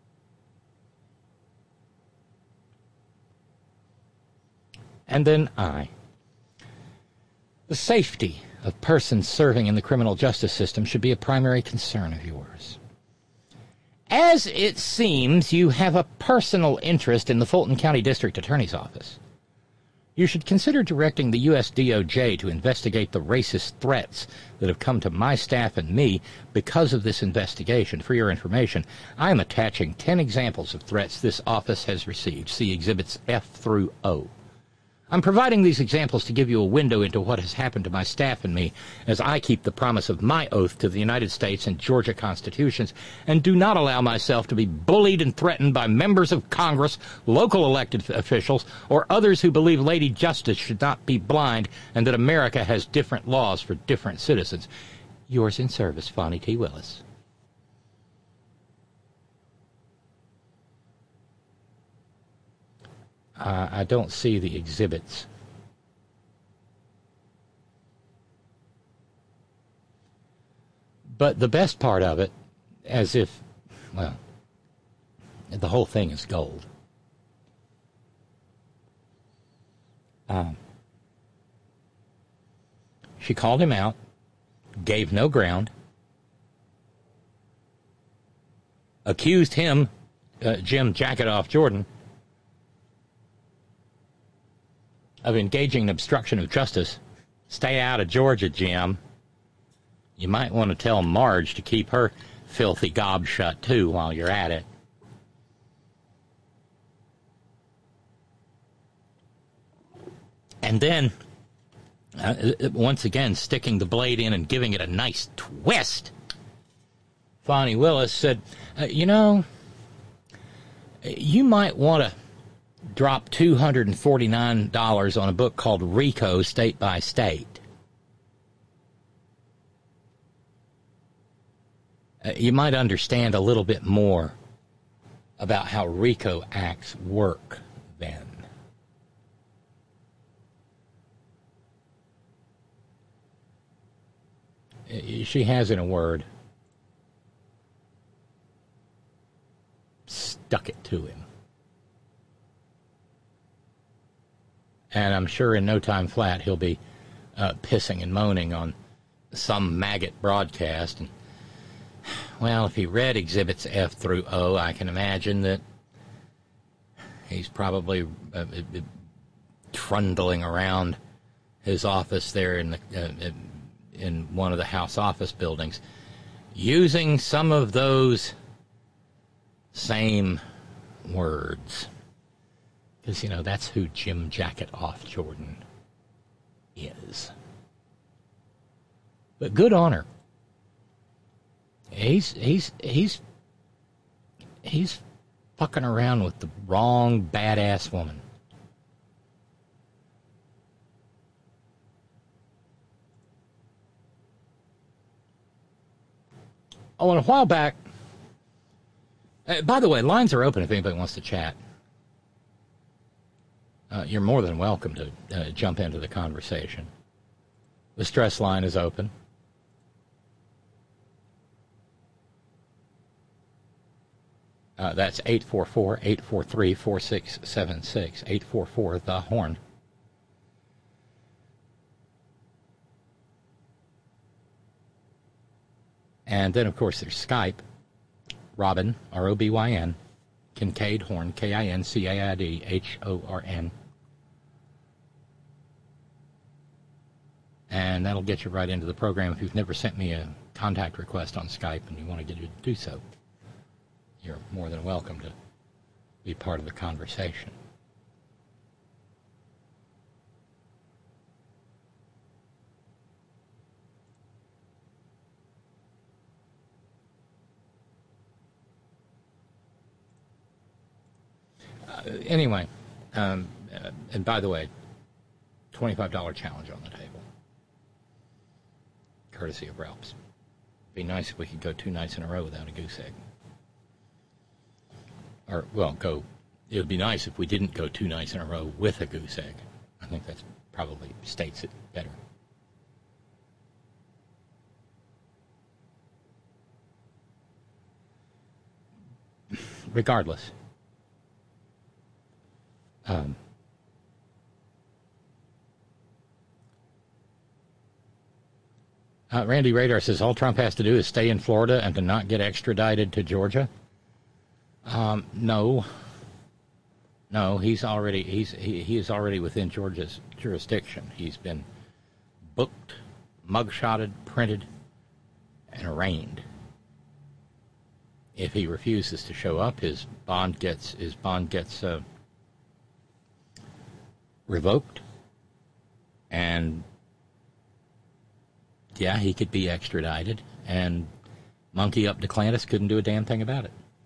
And then I. The safety of persons serving in the criminal justice system should be a primary concern of yours. As it seems you have a personal interest in the Fulton County District Attorney's Office, you should consider directing the U S D O J to investigate the racist threats that have come to my staff and me because of this investigation. For your information, I am attaching ten examples of threats this office has received. See Exhibits F through O. I'm providing these examples to give you a window into what has happened to my staff and me as I keep the promise of my oath to the United States and Georgia constitutions and do not allow myself to be bullied and threatened by members of Congress, local elected officials, or others who believe Lady Justice should not be blind and that America has different laws for different citizens. Yours in service, Fonnie T. Willis. Uh, I don't see the exhibits. But the best part of it, as if, well, the whole thing is gold. Um, she called him out, gave no ground, accused him, uh, Jim Jacketoff Jordan, of engaging in obstruction of justice. Stay out of Georgia, Jim. You might want to tell Marge to keep her filthy gob shut, too, while you're at it. And then, uh, once again, sticking the blade in and giving it a nice twist, Fonnie Willis said, uh, you know, you might want to drop two hundred forty-nine dollars on a book called RICO State by State. Uh, you might understand a little bit more about how RICO acts work then. Uh, she has, in a word, stuck it to him. And I'm sure in no time flat he'll be uh, pissing and moaning on some maggot broadcast. And, well, if he read Exhibits F through O, I can imagine that he's probably uh, trundling around his office there in the uh, in one of the House office buildings, using some of those same words. Because, you know, that's who Jim Jacketoff Jordan is. But good on her. He's, he's, he's, he's fucking around with the wrong badass woman. Oh, and a while back, uh, by the way, lines are open if anybody wants to chat. Uh, you're more than welcome to uh, jump into the conversation. The stress line is open. Uh, that's eight four four, eight four three, four six seven six, eight four four, the horn. And then, of course, there's Skype. Robin, R O B Y N, Kincaid Horn, K I N C A I D H O R N. And that'll get you right into the program. If you've never sent me a contact request on Skype and you want to get you to do so, you're more than welcome to be part of the conversation. Uh, anyway, um, uh, and by the way, twenty-five dollars challenge on the table, courtesy of Ralph's. Be nice if we could go two nights in a row without a goose egg. Or, well, go. It would be nice if we didn't go two nights in a row with a goose egg. I think that probably states it better. Regardless, um, uh, Randy Radar says all Trump has to do is stay in Florida and to not get extradited to Georgia. Um, no, no, he's already he's he, he is already within Georgia's jurisdiction. He's been booked, mugshotted, printed, and arraigned. If he refuses to show up, his bond gets his bond gets uh, revoked, and yeah, he could be extradited. And Monkey Up DeClantis couldn't do a damn thing about it.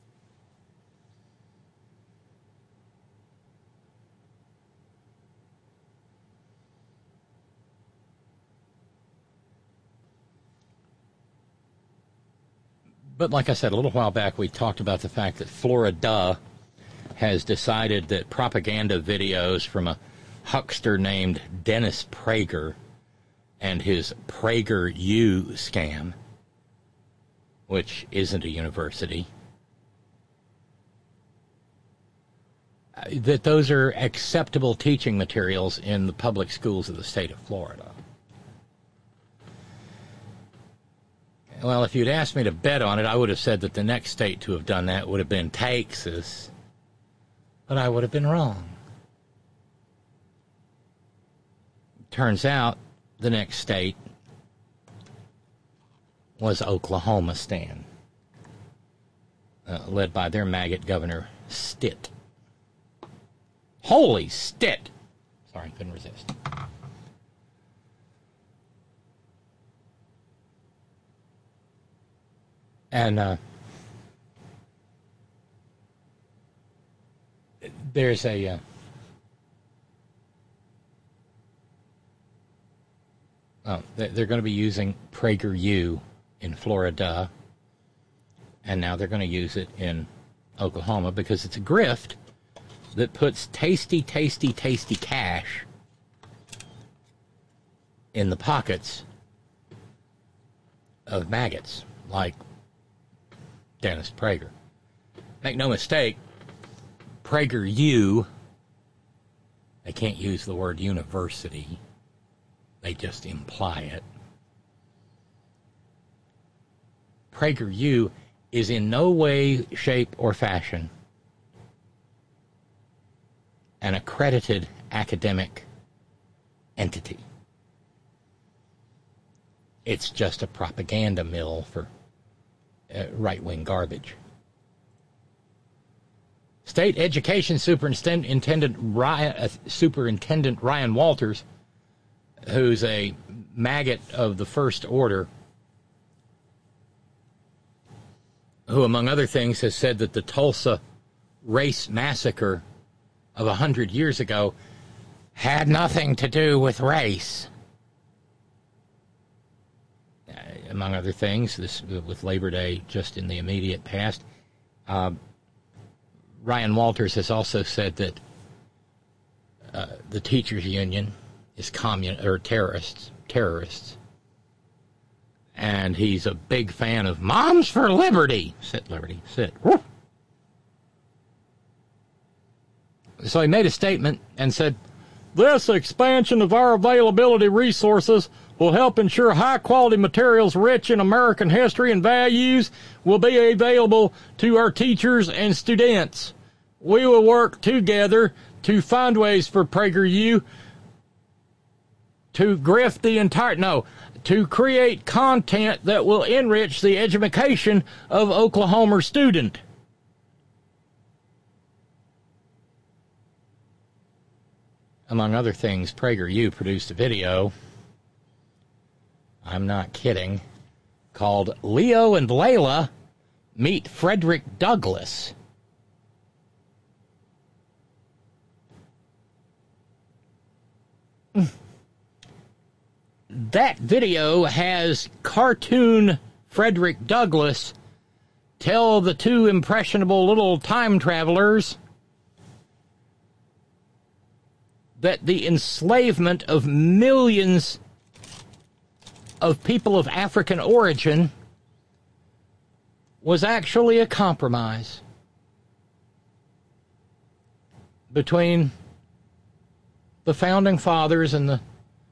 But like I said, a little while back, we talked about the fact that Florida has decided that propaganda videos from a huckster named Dennis Prager and his PragerU scam, which isn't a university, that those are acceptable teaching materials in the public schools of the state of Florida. Well, if you'd asked me to bet on it, I would have said that the next state to have done that would have been Texas. But I would have been wrong. Turns out the next state was Oklahoma, Stan, uh, led by their maggot governor, Stitt. Holy Stitt! Sorry, couldn't resist. And uh, there's a uh, oh, they're going to be using PragerU in Florida, and now they're going to use it in Oklahoma because it's a grift that puts tasty, tasty, tasty cash in the pockets of maggots like Dennis Prager. Make no mistake, PragerU, they can't use the word university. They just imply it. PragerU is in no way, shape, or fashion an accredited academic entity. It's just a propaganda mill for uh, right-wing garbage. State Education Superintendent Ryan, uh, Superintendent Ryan Walters, who's a maggot of the First Order, who, among other things, has said that the Tulsa race massacre of a hundred years ago had nothing to do with race. Uh, among other things, this with Labor Day just in the immediate past, uh, Ryan Walters has also said that uh, the teachers' union is commun or terrorists, terrorists, and he's a big fan of Moms for Liberty. Sit, Liberty, sit. Woo. So he made a statement and said, "This expansion of our availability resources will help ensure high-quality materials rich in American history and values will be available to our teachers and students. We will work together to find ways for PragerU to grift the entire, no, to create content that will enrich the education of Oklahoma student." Among other things, PragerU produced a video, I'm not kidding, called Leo and Layla Meet Frederick Douglass. That video has cartoon Frederick Douglass tell the two impressionable little time travelers that the enslavement of millions of people of African origin was actually a compromise between the Founding Fathers and the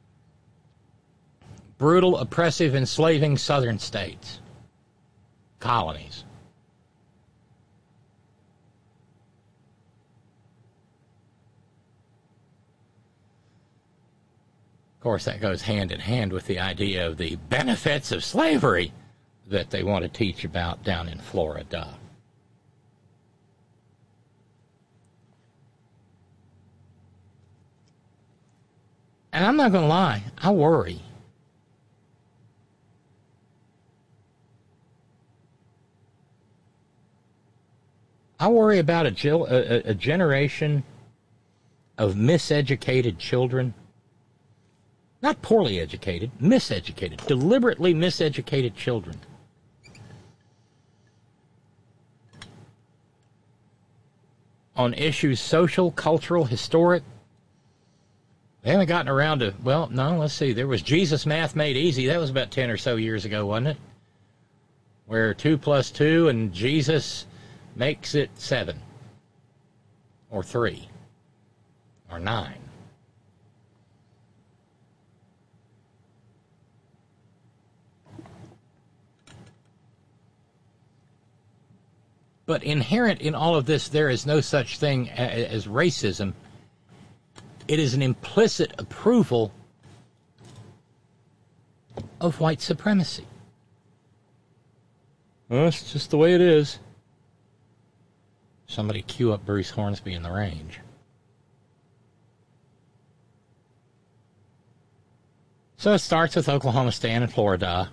brutal, oppressive, enslaving southern states, colonies. Of course, that goes hand in hand with the idea of the benefits of slavery that they want to teach about down in Florida. And I'm not going to lie, I worry. I worry about a, a, a generation of miseducated children. Not poorly educated, miseducated, deliberately miseducated children. On issues social, cultural, historic. They haven't gotten around to, well, no, let's see. There was Jesus Math Made Easy. That was about ten or so years ago, wasn't it? Where two plus two and Jesus makes it seven. Or three. Or nine. But inherent in all of this, there is no such thing as racism. It is an implicit approval of white supremacy. Well, it's just the way it is. Somebody cue up Bruce Hornsby in the range. So it starts with Oklahomistan and Florida.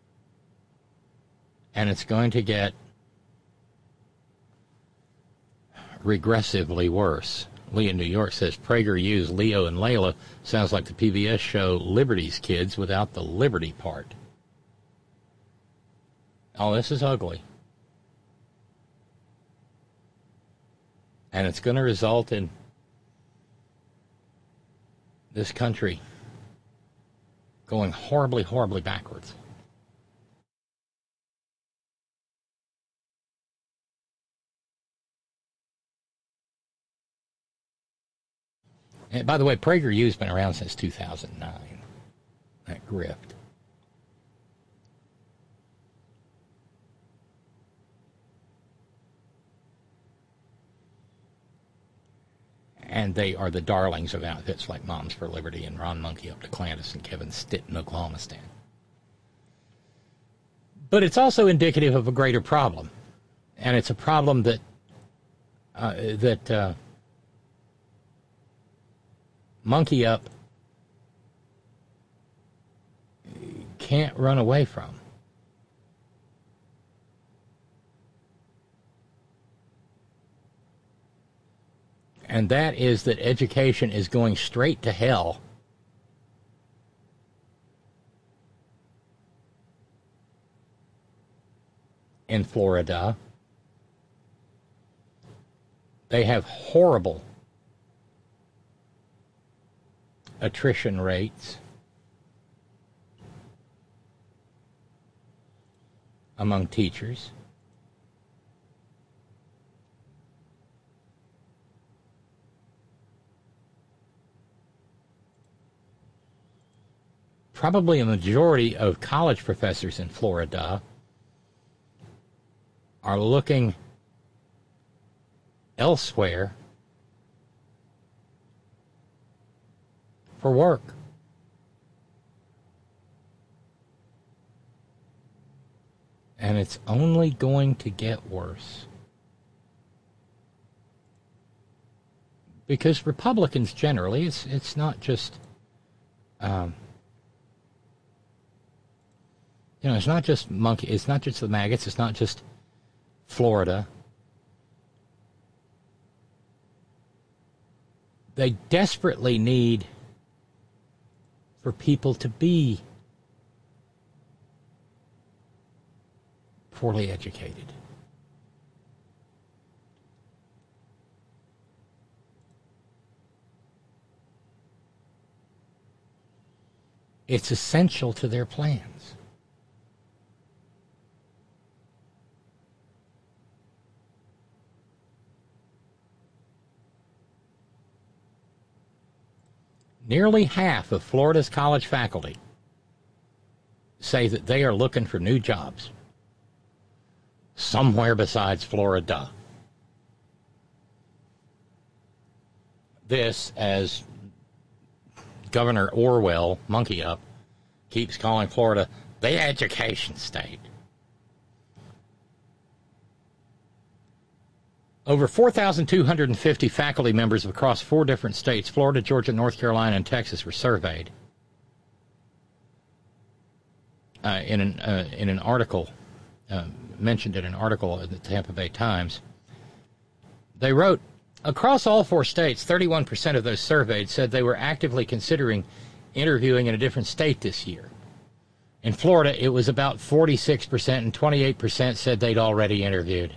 And it's going to get regressively worse. Lee in New York says, PragerU's Leo and Layla sounds like the P B S show Liberty's Kids without the Liberty part. Oh, this is ugly. And it's going to result in this country going horribly, horribly backwards. And by the way, PragerU's been around since two thousand nine. That grift. And they are the darlings of outfits like Moms for Liberty and Ron Monkey Up to Clandis and Kevin Stitt in Oklahomistan. But it's also indicative of a greater problem. And it's a problem that uh, that uh, Monkey Up can't run away from. And that is that education is going straight to hell in Florida. They have horrible attrition rates among teachers. Probably a majority of college professors in Florida are looking elsewhere for work. And it's only going to get worse. Because Republicans generally, it's it's not just um, you know, it's not just monkey, it's not just the maggots, it's not just Florida. They desperately need for people to be poorly educated. It's essential to their plans. Nearly half of Florida's college faculty say that they are looking for new jobs somewhere besides Florida. This, as Governor Orwell, monkey up, keeps calling Florida the education state. Over four thousand two hundred fifty faculty members across four different states, Florida, Georgia, North Carolina, and Texas, were surveyed. Uh, in, an, uh, in an article, uh, mentioned in an article at the Tampa Bay Times, they wrote, across all four states, thirty-one percent of those surveyed said they were actively considering interviewing in a different state this year. In Florida, it was about forty-six percent, and twenty-eight percent said they'd already interviewed.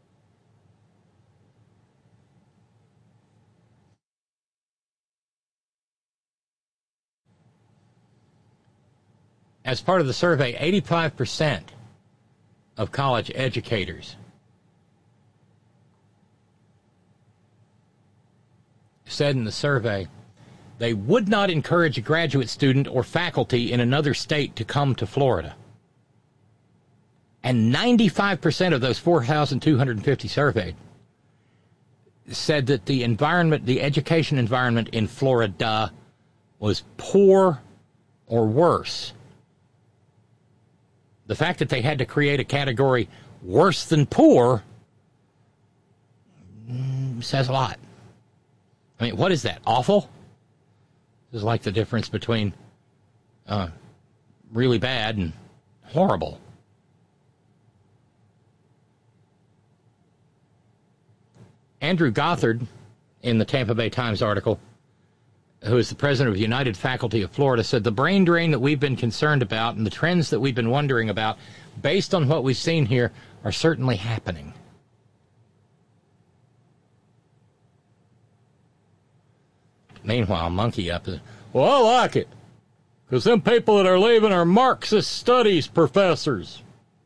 As part of the survey, eighty-five percent of college educators said in the survey they would not encourage a graduate student or faculty in another state to come to Florida. And ninety-five percent of those four thousand two hundred fifty surveyed said that the environment, the education environment in Florida was poor or worse. The fact that they had to create a category worse than poor mm, says a lot. I mean, what is that? Awful? This is like the difference between uh, really bad and horrible. Andrew Gothard, in the Tampa Bay Times article, who is the president of United Faculty of Florida, said the brain drain that we've been concerned about and the trends that we've been wondering about, based on what we've seen here, are certainly happening. Meanwhile, monkey up, well, I like it, because them people that are leaving are Marxist studies professors.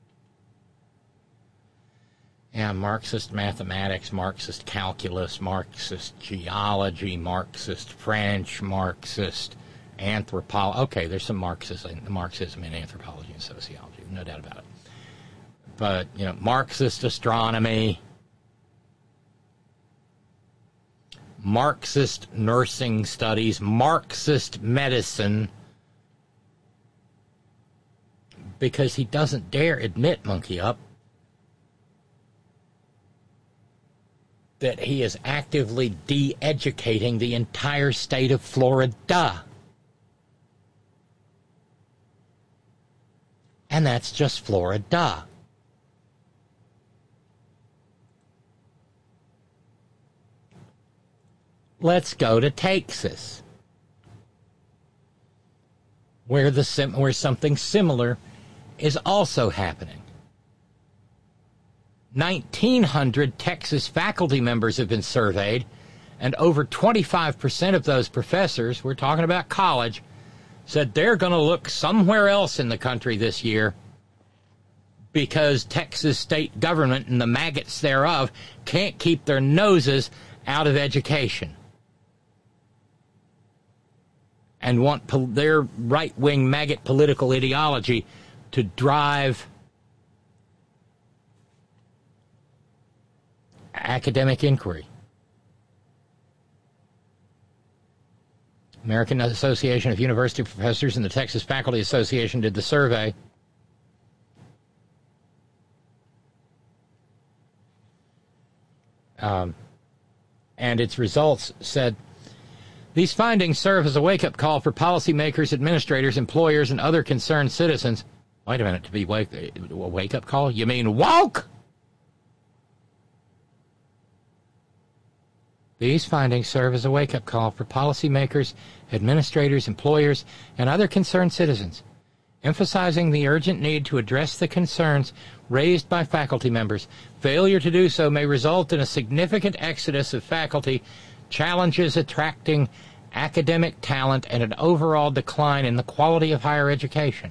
Yeah, Marxist mathematics, Marxist calculus, Marxist geology, Marxist French, Marxist anthropology. Okay, there's some Marxism, Marxism in anthropology and sociology, no doubt about it. But, you know, Marxist astronomy, Marxist nursing studies, Marxist medicine, because he doesn't dare admit, monkey up, that he is actively de-educating the entire state of Florida. And that's just Florida. Let's go to Texas, where the sim- where something similar is also happening. nineteen hundred Texas faculty members have been surveyed, and over twenty-five percent of those professors, we're talking about college, said they're going to look somewhere else in the country this year because Texas state government and the maggots thereof can't keep their noses out of education and want pol- their right-wing maggot political ideology to drive academic inquiry. American Association of University Professors and the Texas Faculty Association did the survey. Um, and its results said, these findings serve as a wake-up call for policymakers, administrators, employers, and other concerned citizens. Wait a minute, to be wake, a wake-up call? You mean woke? These findings serve as a wake-up call for policymakers, administrators, employers, and other concerned citizens, emphasizing the urgent need to address the concerns raised by faculty members. Failure to do so may result in a significant exodus of faculty, challenges attracting academic talent, and an overall decline in the quality of higher education.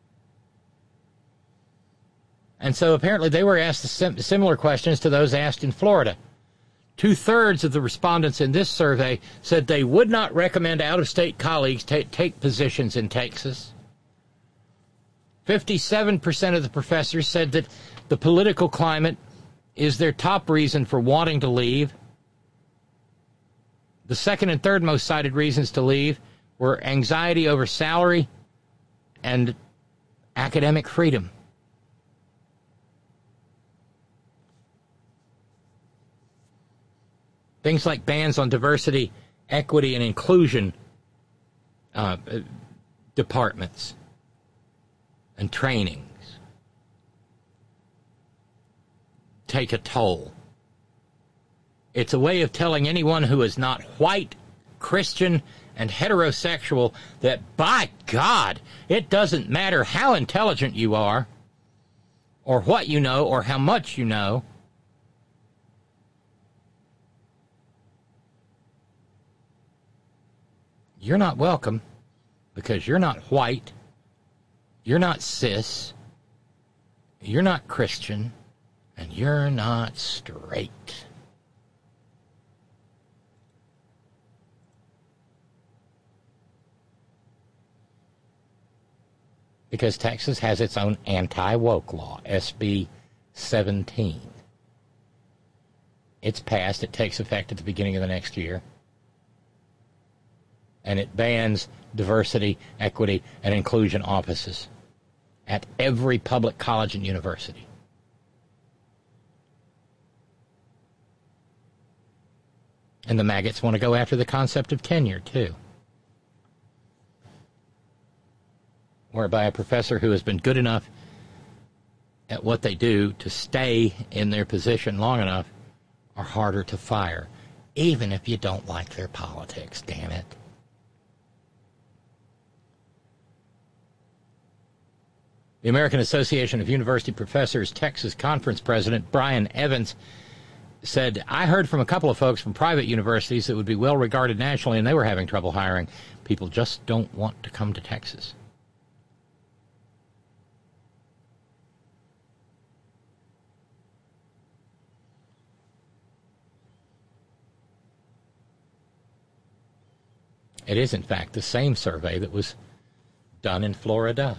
And so apparently they were asked sim- similar questions to those asked in Florida. Two-thirds of the respondents in this survey said they would not recommend out-of-state colleagues ta- take positions in Texas. fifty-seven percent of the professors said that the political climate is their top reason for wanting to leave. The second and third most cited reasons to leave were anxiety over salary and academic freedom. Things like bans on diversity, equity, and inclusion uh, departments and trainings take a toll. It's a way of telling anyone who is not white, Christian, and heterosexual that, by God, it doesn't matter how intelligent you are, or what you know, or how much you know. You're not welcome because you're not white, you're not cis, you're not Christian, and you're not straight. Because Texas has its own anti-woke law, S B seventeen. It's passed. It takes effect at the beginning of the next year. And it bans diversity, equity, and inclusion offices at every public college and university. And the maggots want to go after the concept of tenure, too, whereby a professor who has been good enough at what they do to stay in their position long enough are harder to fire, even if you don't like their politics, damn it. The American Association of University Professors Texas Conference President Brian Evans said, I heard from a couple of folks from private universities that would be well regarded nationally, and they were having trouble hiring. People just don't want to come to Texas. It is, in fact, the same survey that was done in Florida.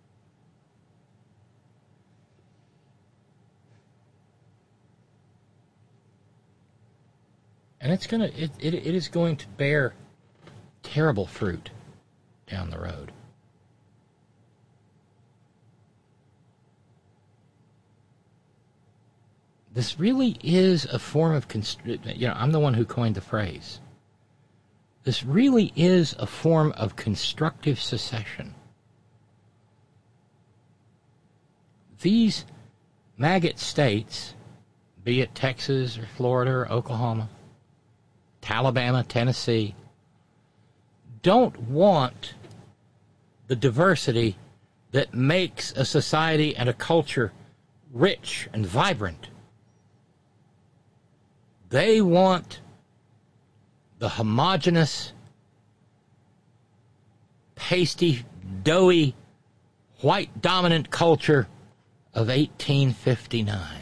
And it's gonna it, it it is going to bear terrible fruit down the road. This really is a form of constr- you know, I'm the one who coined the phrase. This really is a form of constructive secession. These maggot states, be it Texas or Florida or Oklahoma, Alabama, Tennessee, don't want the diversity that makes a society and a culture rich and vibrant. They want the homogeneous, pasty, doughy, white dominant culture of eighteen fifty-nine.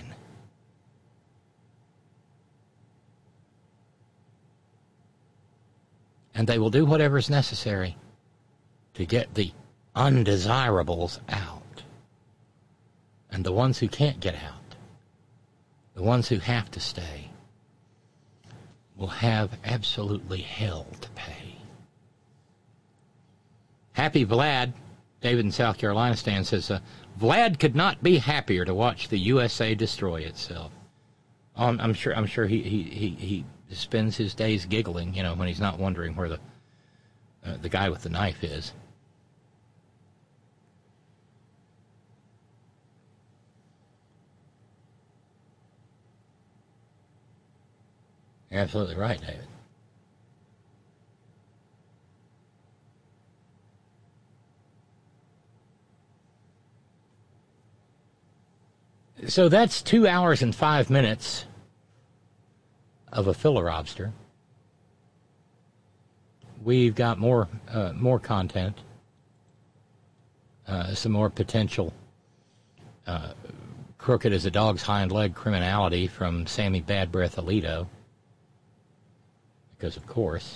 And they will do whatever is necessary to get the undesirables out. And the ones who can't get out, the ones who have to stay, will have absolutely hell to pay. Happy Vlad, David in South Carolina stand, says, uh, Vlad could not be happier to watch the U S A destroy itself. Um, I'm sure I'm sure he, he, he, he spends his days giggling, you know, when he's not wondering where the uh, the guy with the knife is. You're absolutely right, David. So that's two hours and five minutes of a filler lobster. We've got more uh, more content, uh, some more potential uh, crooked as a dog's hind leg criminality from Sammy Bad Breath Alito, because of course.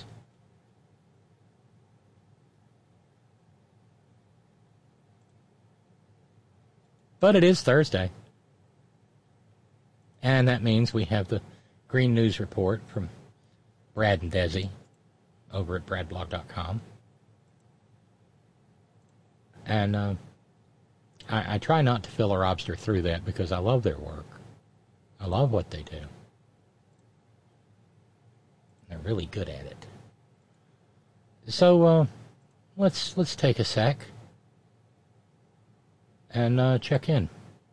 But it is Thursday. And that means we have the Green News Report from Brad and Desi over at brad blog dot com. And uh, I, I try not to filler lobster through that because I love their work. I love what they do. They're really good at it. So uh, let's let's take a sec and uh, check in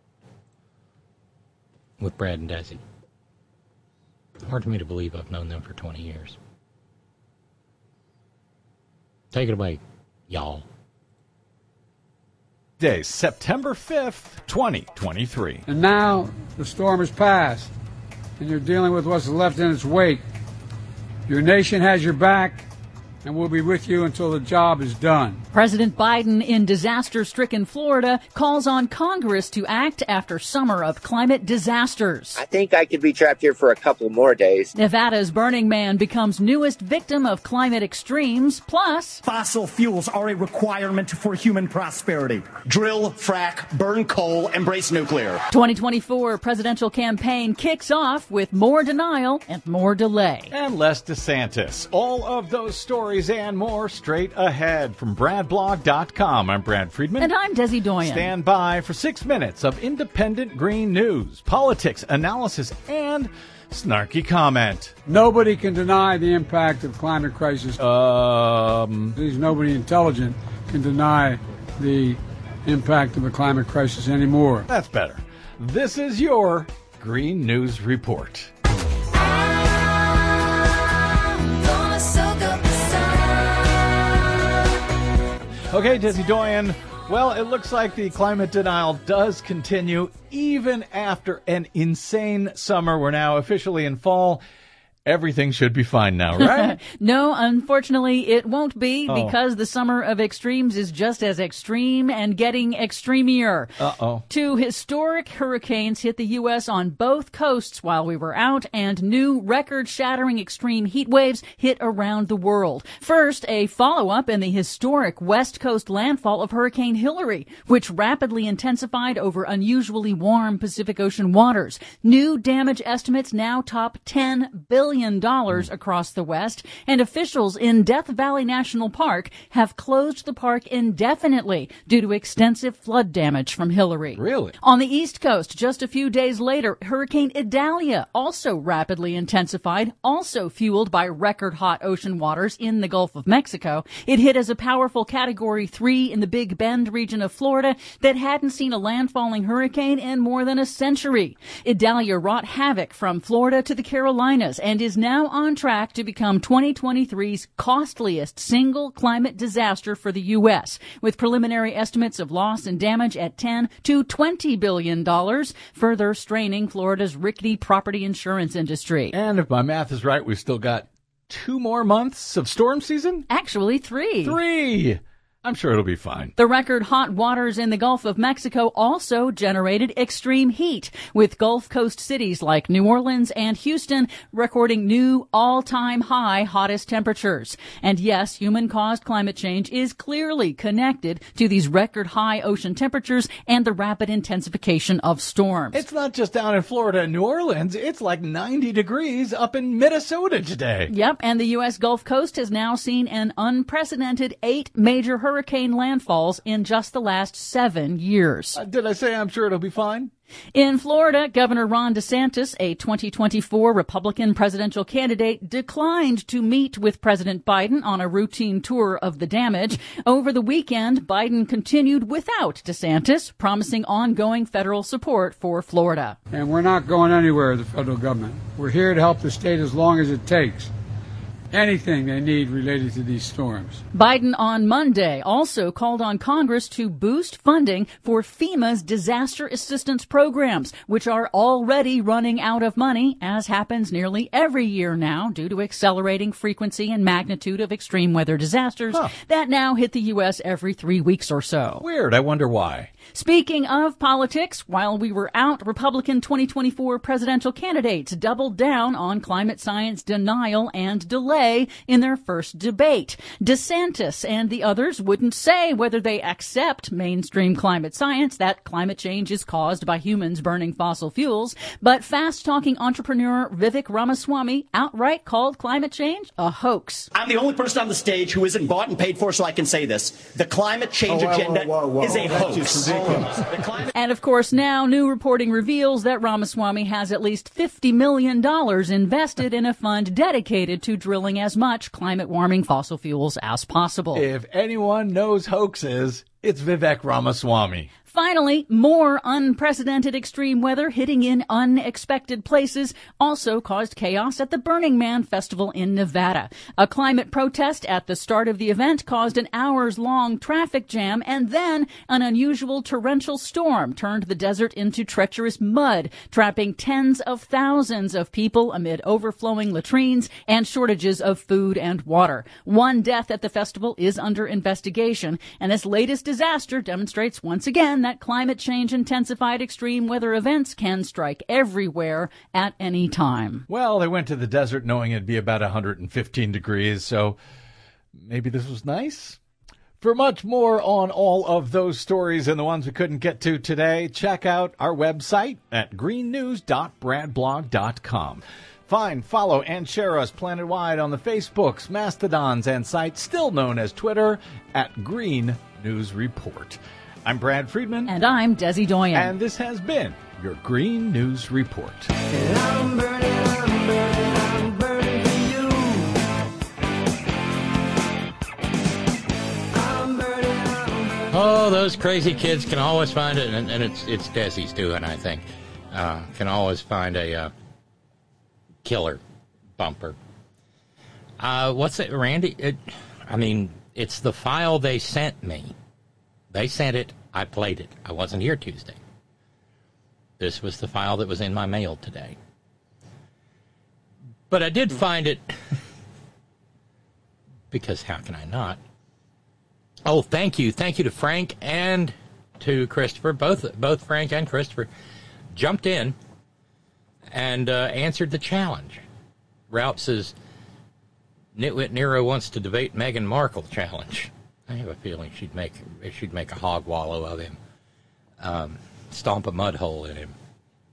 with Brad and Desi. Hard for me to believe I've known them for twenty years. Take it away, y'all. Day, September fifth, twenty twenty-three. And now the storm has passed, and you're dealing with what's left in its wake. Your nation has your back, and we'll be with you until the job is done. President Biden in disaster-stricken Florida calls on Congress to act after summer of climate disasters. I think I could be trapped here for a couple more days. Nevada's Burning Man becomes newest victim of climate extremes. Plus, fossil fuels are a requirement for human prosperity. Drill, frack, burn coal, embrace nuclear. twenty twenty-four presidential campaign kicks off with more denial and more delay. And less DeSantis. All of those stories and more straight ahead from brad blog dot com. I'm Brad Friedman. And I'm Desi Doyen. Stand by for six minutes of independent green news, politics, analysis, and snarky comment. Nobody can deny the impact of climate crisis. Um, There's nobody intelligent can deny the impact of the climate crisis anymore. That's better. This is your Green News Report. Okay, Desi Doyen. Well, it looks like the climate denial does continue even after an insane summer. We're now officially in fall. Everything should be fine now, right? No, unfortunately, it won't be oh. because the summer of extremes is just as extreme and getting extremier. Uh-oh. Two historic hurricanes hit the U S on both coasts while we were out, and new record-shattering extreme heat waves hit around the world. First, a follow-up in the historic West Coast landfall of Hurricane Hilary, which rapidly intensified over unusually warm Pacific Ocean waters. New damage estimates now top ten billion dollars across the West, and officials in Death Valley National Park have closed the park indefinitely due to extensive flood damage from Hilary. Really? On the East Coast, just a few days later, Hurricane Idalia also rapidly intensified, also fueled by record-hot ocean waters in the Gulf of Mexico. It hit as a powerful Category three in the Big Bend region of Florida that hadn't seen a landfalling hurricane in more than a century. Idalia wrought havoc from Florida to the Carolinas and is now on track to become twenty twenty-three's costliest single climate disaster for the U S, with preliminary estimates of loss and damage at ten to twenty billion dollars, further straining Florida's rickety property insurance industry. And if my math is right, we've still got two more months of storm season? Actually, three. Three! I'm sure it'll be fine. The record hot waters in the Gulf of Mexico also generated extreme heat, with Gulf Coast cities like New Orleans and Houston recording new all-time high hottest temperatures. And yes, human-caused climate change is clearly connected to these record high ocean temperatures and the rapid intensification of storms. It's not just down in Florida and New Orleans. It's like ninety degrees up in Minnesota today. Yep, and the U S Gulf Coast has now seen an unprecedented eight major hurricanes hurricane landfalls in just the last seven years. Uh, did I say I'm sure it'll be fine? In Florida, Governor Ron DeSantis, a twenty twenty-four Republican presidential candidate, declined to meet with President Biden on a routine tour of the damage. Over the weekend, Biden continued without DeSantis, promising ongoing federal support for Florida. And we're not going anywhere, the federal government. We're here to help the state as long as it takes. Anything they need related to these storms. Biden on Monday also called on Congress to boost funding for FEMA's disaster assistance programs, which are already running out of money, as happens nearly every year now due to accelerating frequency and magnitude of extreme weather disasters huh. that now hit the U S every three weeks or so. Weird. I wonder why. Speaking of politics, while we were out, Republican twenty twenty-four presidential candidates doubled down on climate science denial and delay in their first debate. DeSantis and the others wouldn't say whether they accept mainstream climate science, that climate change is caused by humans burning fossil fuels, but fast-talking entrepreneur Vivek Ramaswamy outright called climate change a hoax. I'm the only person on the stage who isn't bought and paid for, so I can say this. The climate change oh, whoa, agenda whoa, whoa, whoa. is a hoax. Climate- and of course, now new reporting reveals that Ramaswamy has at least fifty million dollars invested in a fund dedicated to drilling as much climate-warming fossil fuels as possible. If anyone knows hoaxes, it's Vivek Ramaswamy. Finally, more unprecedented extreme weather hitting in unexpected places also caused chaos at the Burning Man Festival in Nevada. A climate protest at the start of the event caused an hours-long traffic jam, and then an unusual torrential storm turned the desert into treacherous mud, trapping tens of thousands of people amid overflowing latrines and shortages of food and water. One death at the festival is under investigation, and this latest disaster demonstrates once again that climate change intensified extreme weather events can strike everywhere at any time. Well, they went to the desert knowing it'd be about one hundred fifteen degrees, so maybe this was nice. For much more on all of those stories and the ones we couldn't get to today, check out our website at green news dot brad blog dot com. Find, follow, and share us planet-wide on the Facebooks, Mastodons, and sites still known as Twitter at Green News Report. I'm Brad Friedman. And I'm Desi Doyen. And this has been your Green News Report. And I'm burning, I'm burning, I'm burning for you. I'm burning, I'm burning. Oh, those crazy kids can always find it, and, and it's it's Desi's doing, I think. Uh, can always find a uh, killer bumper. Uh, what's it, Randy? It, I mean, it's the file they sent me. They sent it. I played it. I wasn't here Tuesday. This was the file that was in my mail today. But I did find it because how can I not? Oh, thank you. Thank you to Frank and to Christopher. Both both Frank and Christopher jumped in and uh, answered the challenge. Ralph says, Nitwit Nero wants to debate Meghan Markle challenge. I have a feeling she'd make she'd make a hog wallow of him, um, stomp a mud hole in him.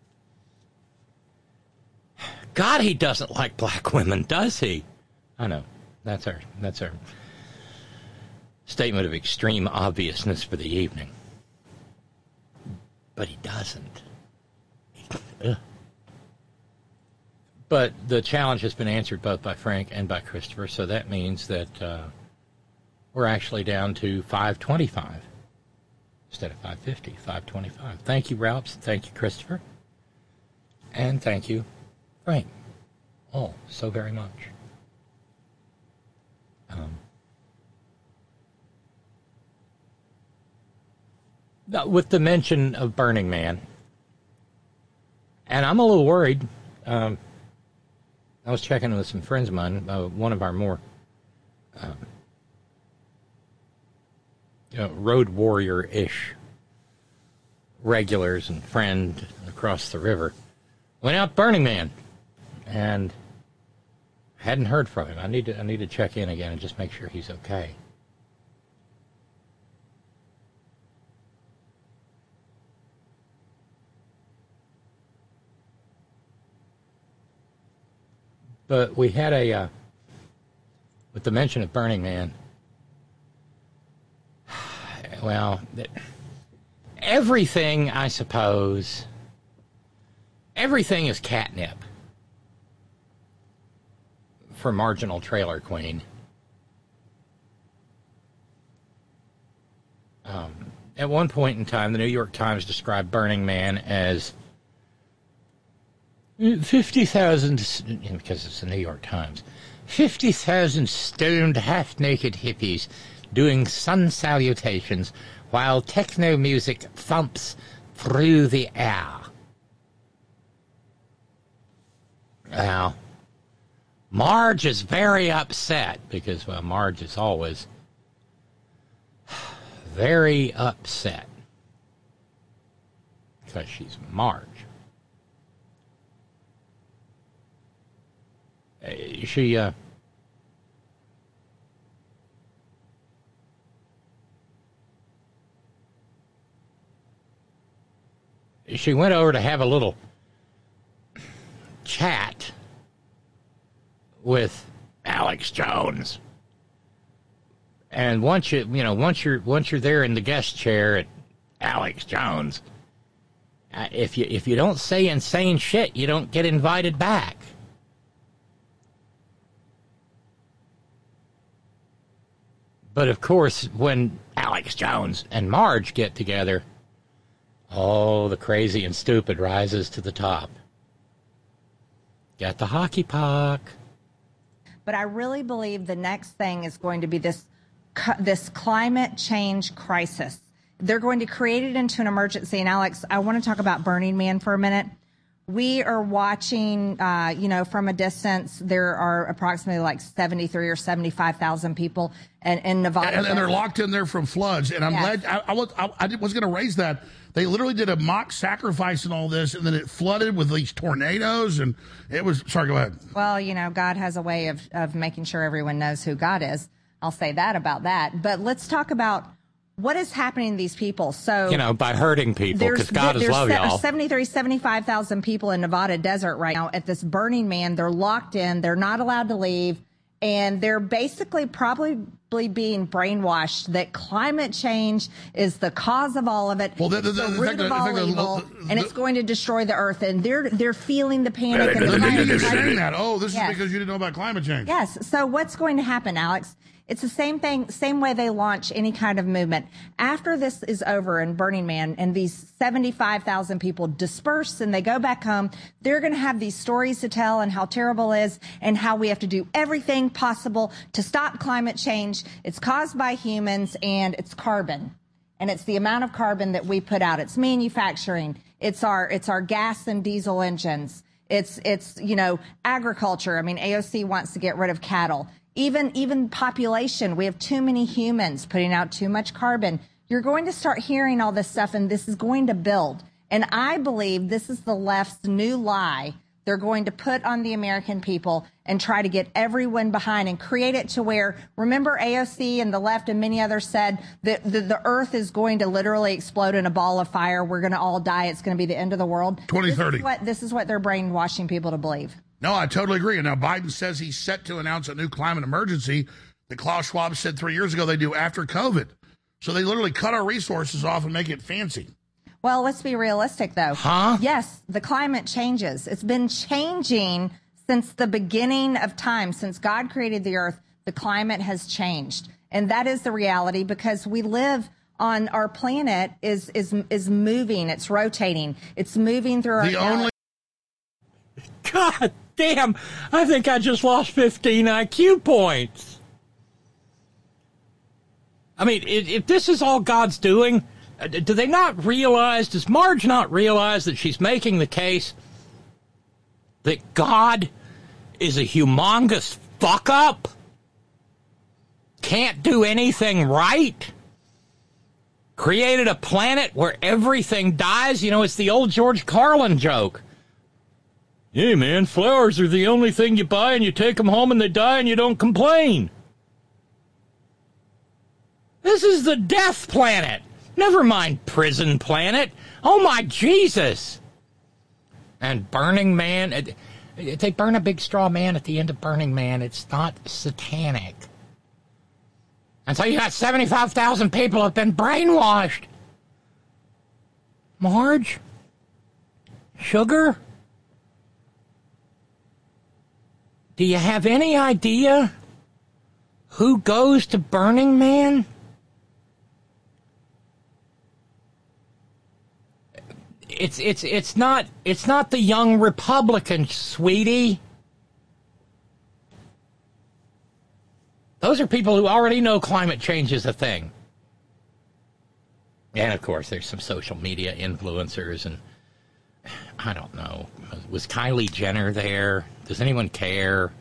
God, he doesn't like black women, does he? I know. That's our that's our statement of extreme obviousness for the evening. But he doesn't. Ugh. But the challenge has been answered both by Frank and by Christopher, so that means that uh, we're actually down to five twenty-five instead of five fifty, five twenty-five. Thank you, Ralphs. Thank you, Christopher. And thank you, Frank. Oh, so very much. Um, now, with the mention of Burning Man, and I'm a little worried. Um, I was checking with some friends of mine, uh, one of our more uh, you know, road warrior-ish regulars and friend across the river went out Burning Man, and hadn't heard from him. I need to I need to check in again and just make sure he's okay. But we had a, uh, with the mention of Burning Man, well, everything, I suppose, everything is catnip for marginal trailer queen. Um, at one point in time, the New York Times described Burning Man as fifty thousand, because it's the New York Times, fifty thousand stoned, half-naked hippies doing sun salutations while techno music thumps through the air. Now, Marge is very upset because, well, Marge is always very upset because she's Marge. Uh, she, uh, she went over to have a little chat with Alex Jones. And once you, you know, once you're, once you're there in the guest chair at Alex Jones, uh, if you, if you don't say insane shit, you don't get invited back. But of course, when Alex Jones and Marge get together, oh, the crazy and stupid rises to the top. Got the hockey puck. But I really believe the next thing is going to be this this climate change crisis. They're going to create it into an emergency. And Alex, I want to talk about Burning Man for a minute. We are watching, uh, you know, from a distance. There are approximately like seventy-three or seventy-five thousand people in, in Nevada. And, and they're locked in there from floods. And I'm Yes. glad I, I was, I, I was going to raise that. They literally did a mock sacrifice and all this, and then it flooded with these tornadoes. And it was, sorry, go ahead. Well, you know, God has a way of, of making sure everyone knows who God is. I'll say that about that. But let's talk about what is happening to these people. So, You know, by hurting people, There's, because God is there's love, se- y'all. seventy-three, seventy-five thousand people in Nevada desert right now at this Burning Man. They're locked in. They're not allowed to leave. And they're basically probably being brainwashed that climate change is the cause of all of it. Well, the- the- it's the, the- the root fact that- of the all fact that- evil, the- and it's going to destroy the earth. And they're they're feeling the panic. and The the media climate is saying crisis. that. Oh, this Yes. is because you didn't know about climate change. Yes. So what's going to happen, Alex? It's the same thing, same way they launch any kind of movement. After this is over in Burning Man and these seventy-five thousand people disperse and they go back home, they're going to have these stories to tell and how terrible it is and how we have to do everything possible to stop climate change. It's caused by humans and it's carbon. And it's the amount of carbon that we put out. It's manufacturing. It's our, it's our gas and diesel engines. It's, it's, you know, agriculture. I mean, A O C wants to get rid of cattle. Even, even population. We have too many humans putting out too much carbon. You're going to start hearing all this stuff, and this is going to build. And I believe this is the left's new lie they're going to put on the American people and try to get everyone behind and create it to where, remember A O C and the left and many others said that the, the earth is going to literally explode in a ball of fire. We're going to all die. It's going to be the end of the world. twenty thirty. This is what, this is what they're brainwashing people to believe. No, I totally agree. And now Biden says he's set to announce a new climate emergency that Klaus Schwab said three years ago they do after COVID. So they literally cut our resources off and make it fancy. Well, let's be realistic, though. Huh? Yes, the climate changes. It's been changing since the beginning of time. Since God created the earth, the climate has changed. And that is the reality because we live on our planet is is is moving. It's rotating. It's moving through our The galaxy. only- God damn, I think I just lost fifteen I Q points. I mean, if, if this is all God's doing, uh, do they not realize, does Marge not realize that she's making the case that God is a humongous fuck-up? Can't do anything right? Created a planet where everything dies? You know, it's the old George Carlin joke. Hey, man, flowers are the only thing you buy, and you take them home and they die and you don't complain. This is the death planet. Never mind prison planet. Oh, my Jesus. And Burning Man, it, it, they burn a big straw man at the end of Burning Man. It's not satanic. And so you got seventy-five thousand people have been brainwashed. Marge? Sugar? Do you have any idea who goes to Burning Man? It's it's it's not it's not the young Republicans, sweetie. Those are people who already know climate change is a thing. And of course, there's some social media influencers, and I don't know. Was Kylie Jenner there? Does anyone care?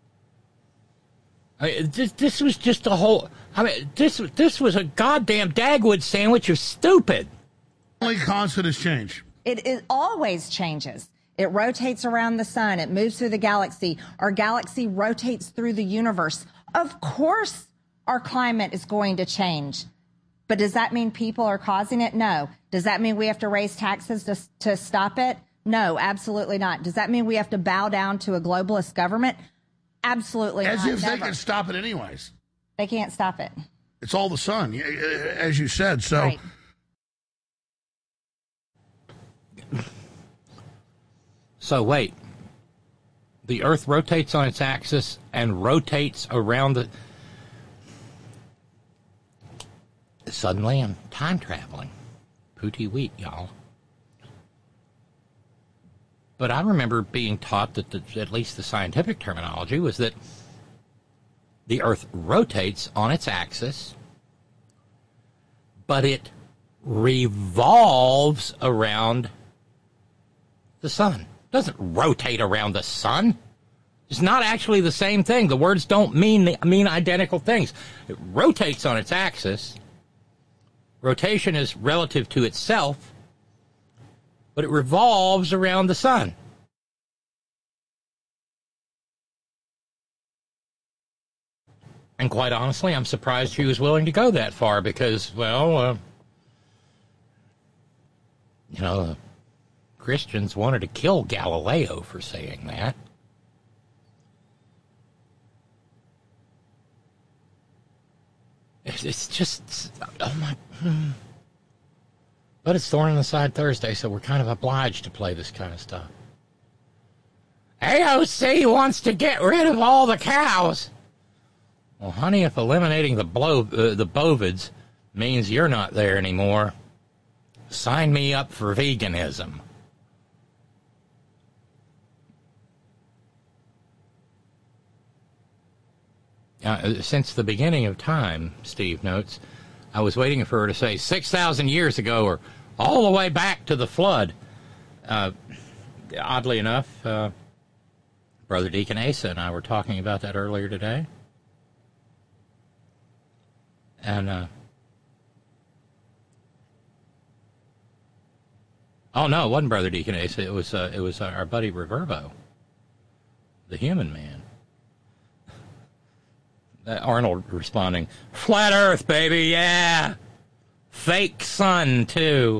I mean, this, this was just a whole. I mean, this this was a goddamn Dagwood sandwich of stupid. Only constant is change. It, it always changes. It rotates around the sun. It moves through the galaxy. Our galaxy rotates through the universe. Of course, our climate is going to change. But does that mean people are causing it? No. Does that mean we have to raise taxes to, to stop it? No, absolutely not. Does that mean we have to bow down to a globalist government? Absolutely As not. if Never. they can stop it anyways. They can't stop it. It's all the sun, as you said. So. Right. So wait. The Earth rotates on its axis and rotates around the... Suddenly I'm time traveling. Pooty wheat, y'all. But I remember being taught that the, at least the scientific terminology was that the Earth rotates on its axis, but it revolves around the sun. It doesn't rotate around the sun. It's not actually the same thing. The words don't mean mean identical things. It rotates on its axis. Rotation is relative to itself, but it revolves around the sun. And quite honestly, I'm surprised she was willing to go that far because, well, uh, you know, uh, Christians wanted to kill Galileo for saying that. It's just, oh my, hmm. But it's Thorn in the Side Thursday, so we're kind of obliged to play this kind of stuff. A O C wants to get rid of all the cows. Well, honey, if eliminating the blow, uh, the bovids means you're not there anymore, sign me up for veganism. Uh, since the beginning of time, Steve notes, I was waiting for her to say six thousand years ago or all the way back to the flood. Uh, oddly enough, uh, Brother Deacon Asa and I were talking about that earlier today. And, uh, oh no, it wasn't Brother Deacon Asa. It was, uh, it was our buddy Reverbo, the human man. Uh, Arnold responding, flat Earth, baby, yeah. Fake sun, too.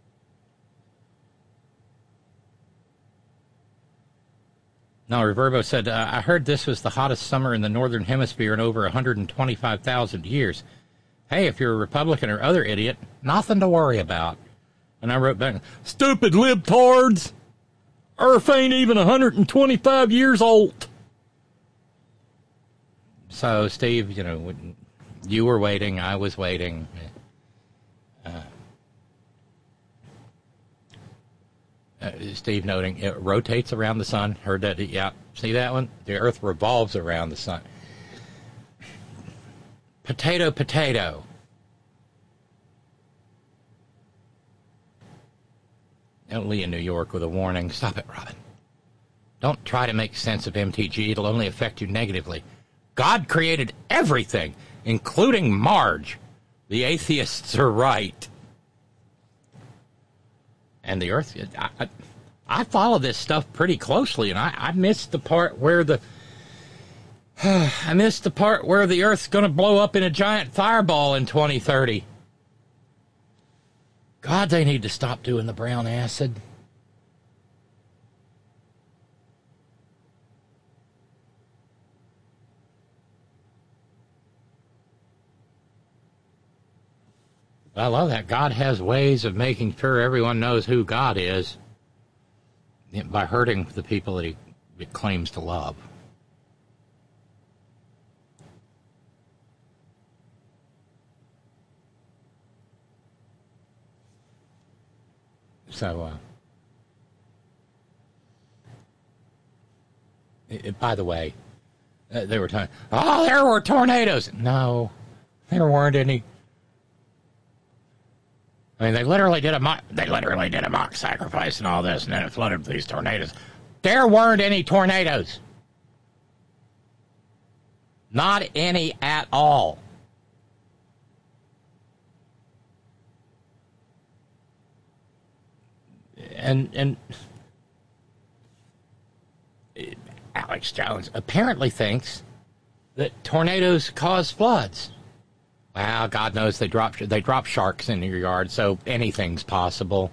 No, Reverbo said, uh, I heard this was the hottest summer in the Northern Hemisphere in over one hundred twenty-five thousand years. Hey, if you're a Republican or other idiot, nothing to worry about. And I wrote back, stupid libtards. Earth ain't even one hundred twenty-five years old. So, Steve, you know, you were waiting, I was waiting. Uh, uh, Steve noting, it rotates around the sun. Heard that? Yeah. See that one? The Earth revolves around the sun. Potato, potato. Lee in New York with a warning. Stop it, Robin. Don't try to make sense of M T G. It'll only affect you negatively. God created everything, including Marge. The atheists are right. And the Earth, I, I, I follow this stuff pretty closely, and I, I missed the part where the, I missed the part where the Earth's going to blow up in a giant fireball in twenty thirty. God, they need to stop doing the brown acid. But I love that. God has ways of making sure everyone knows who God is by hurting the people that he, he claims to love. So, uh, it, by the way, uh, they were talking, oh, there were tornadoes. No, there weren't any. I mean, they literally did a mock, they literally did a mock sacrifice and all this, and then it flooded with these tornadoes. There weren't any tornadoes. Not any at all. And and Alex Jones apparently thinks that tornadoes cause floods. Well, God knows they drop they drop sharks in your yard, so anything's possible.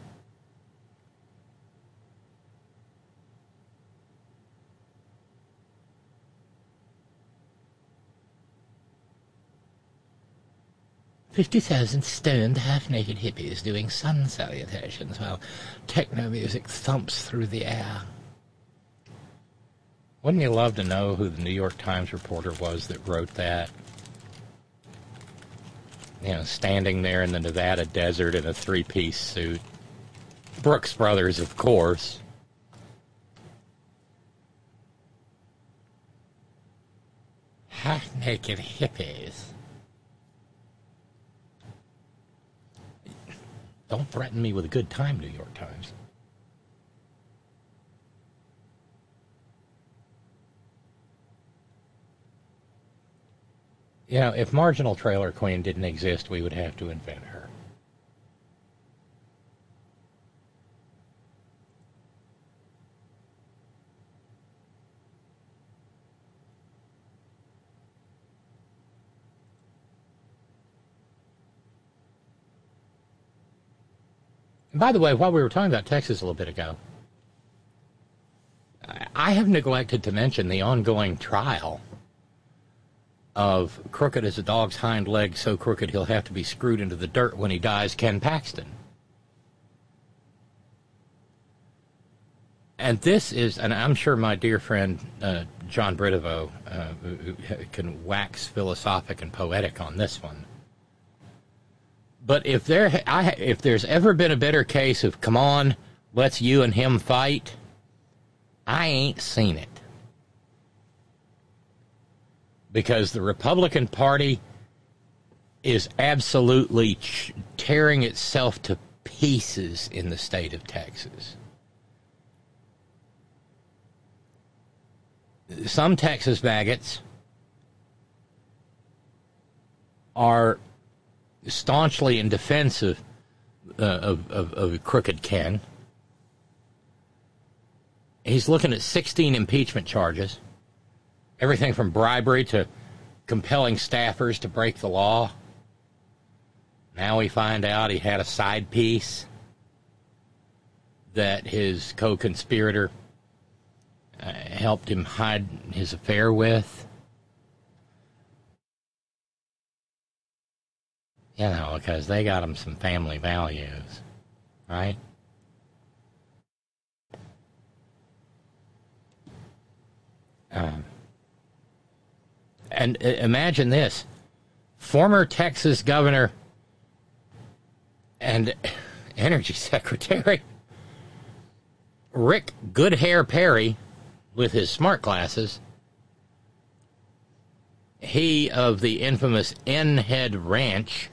fifty thousand stoned, half-naked hippies doing sun salutations while techno music thumps through the air. Wouldn't you love to know who the New York Times reporter was that wrote that? You know, standing there in the Nevada desert in a three-piece suit. Brooks Brothers, of course. Half-naked hippies. Don't threaten me with a good time, New York Times. You know, if Marginal Trailer Queen didn't exist, we would have to invent her. And by the way, while we were talking about Texas a little bit ago, I have neglected to mention the ongoing trial of crooked as a dog's hind leg, so crooked he'll have to be screwed into the dirt when he dies, Ken Paxton. And this is, and I'm sure my dear friend uh, John Bridevo uh, who can wax philosophic and poetic on this one. But if there, I, if there's ever been a better case of, come on, let's you and him fight, I ain't seen it. Because the Republican Party is absolutely ch- tearing itself to pieces in the state of Texas. Some Texas maggots are staunchly in defense of, uh, of, of, of Crooked Ken. He's looking at sixteen impeachment charges. Everything from bribery to compelling staffers to break the law. Now we find out he had a side piece that his co-conspirator uh, helped him hide his affair with. You know, because they got him some family values, right? Um. And uh, imagine this, former Texas governor and energy secretary Rick Goodhair Perry, with his smart glasses, he of the infamous N-Head Ranch,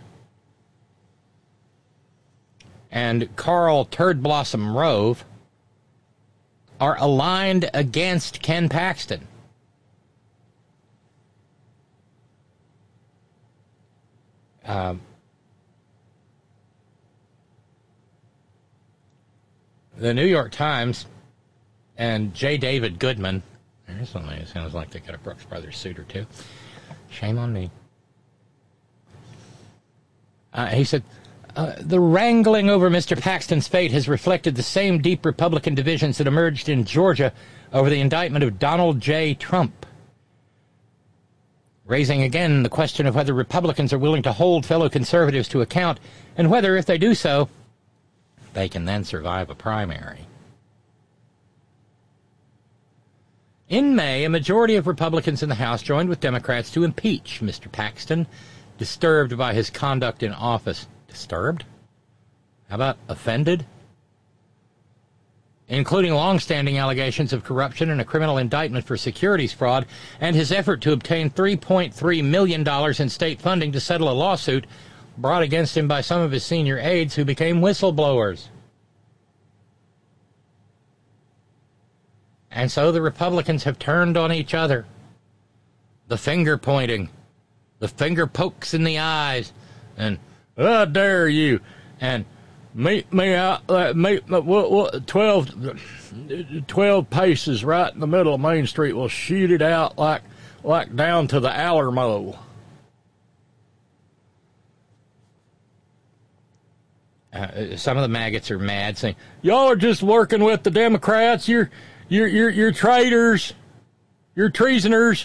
and Carl Turd Blossom Rove are aligned against Ken Paxton. Um, the New York Times and J. David Goodman, there's one that sounds like they got a Brooks Brothers suit or two. Shame on me. Uh, he said, uh, the wrangling over Mister Paxton's fate has reflected the same deep Republican divisions that emerged in Georgia over the indictment of Donald J. Trump. raising again the question of whether Republicans are willing to hold fellow conservatives to account and whether, if they do so, they can then survive a primary. In May, a majority of Republicans in the House joined with Democrats to impeach Mister Paxton, disturbed by his conduct in office. Disturbed? How about offended? Including long-standing allegations of corruption and a criminal indictment for securities fraud, and his effort to obtain three point three million dollars in state funding to settle a lawsuit brought against him by some of his senior aides who became whistleblowers. And so the Republicans have turned on each other. The finger-pointing, the finger pokes in the eyes, and, I dare you, and meet me out, uh, meet, uh, what, what, twelve, twelve paces right in the middle of Main Street. We'll shoot it out like, like down to the Alamo. Uh, some of the maggots are mad, saying, y'all are just working with the Democrats. You're, you're, you're, you're traitors. You're treasoners.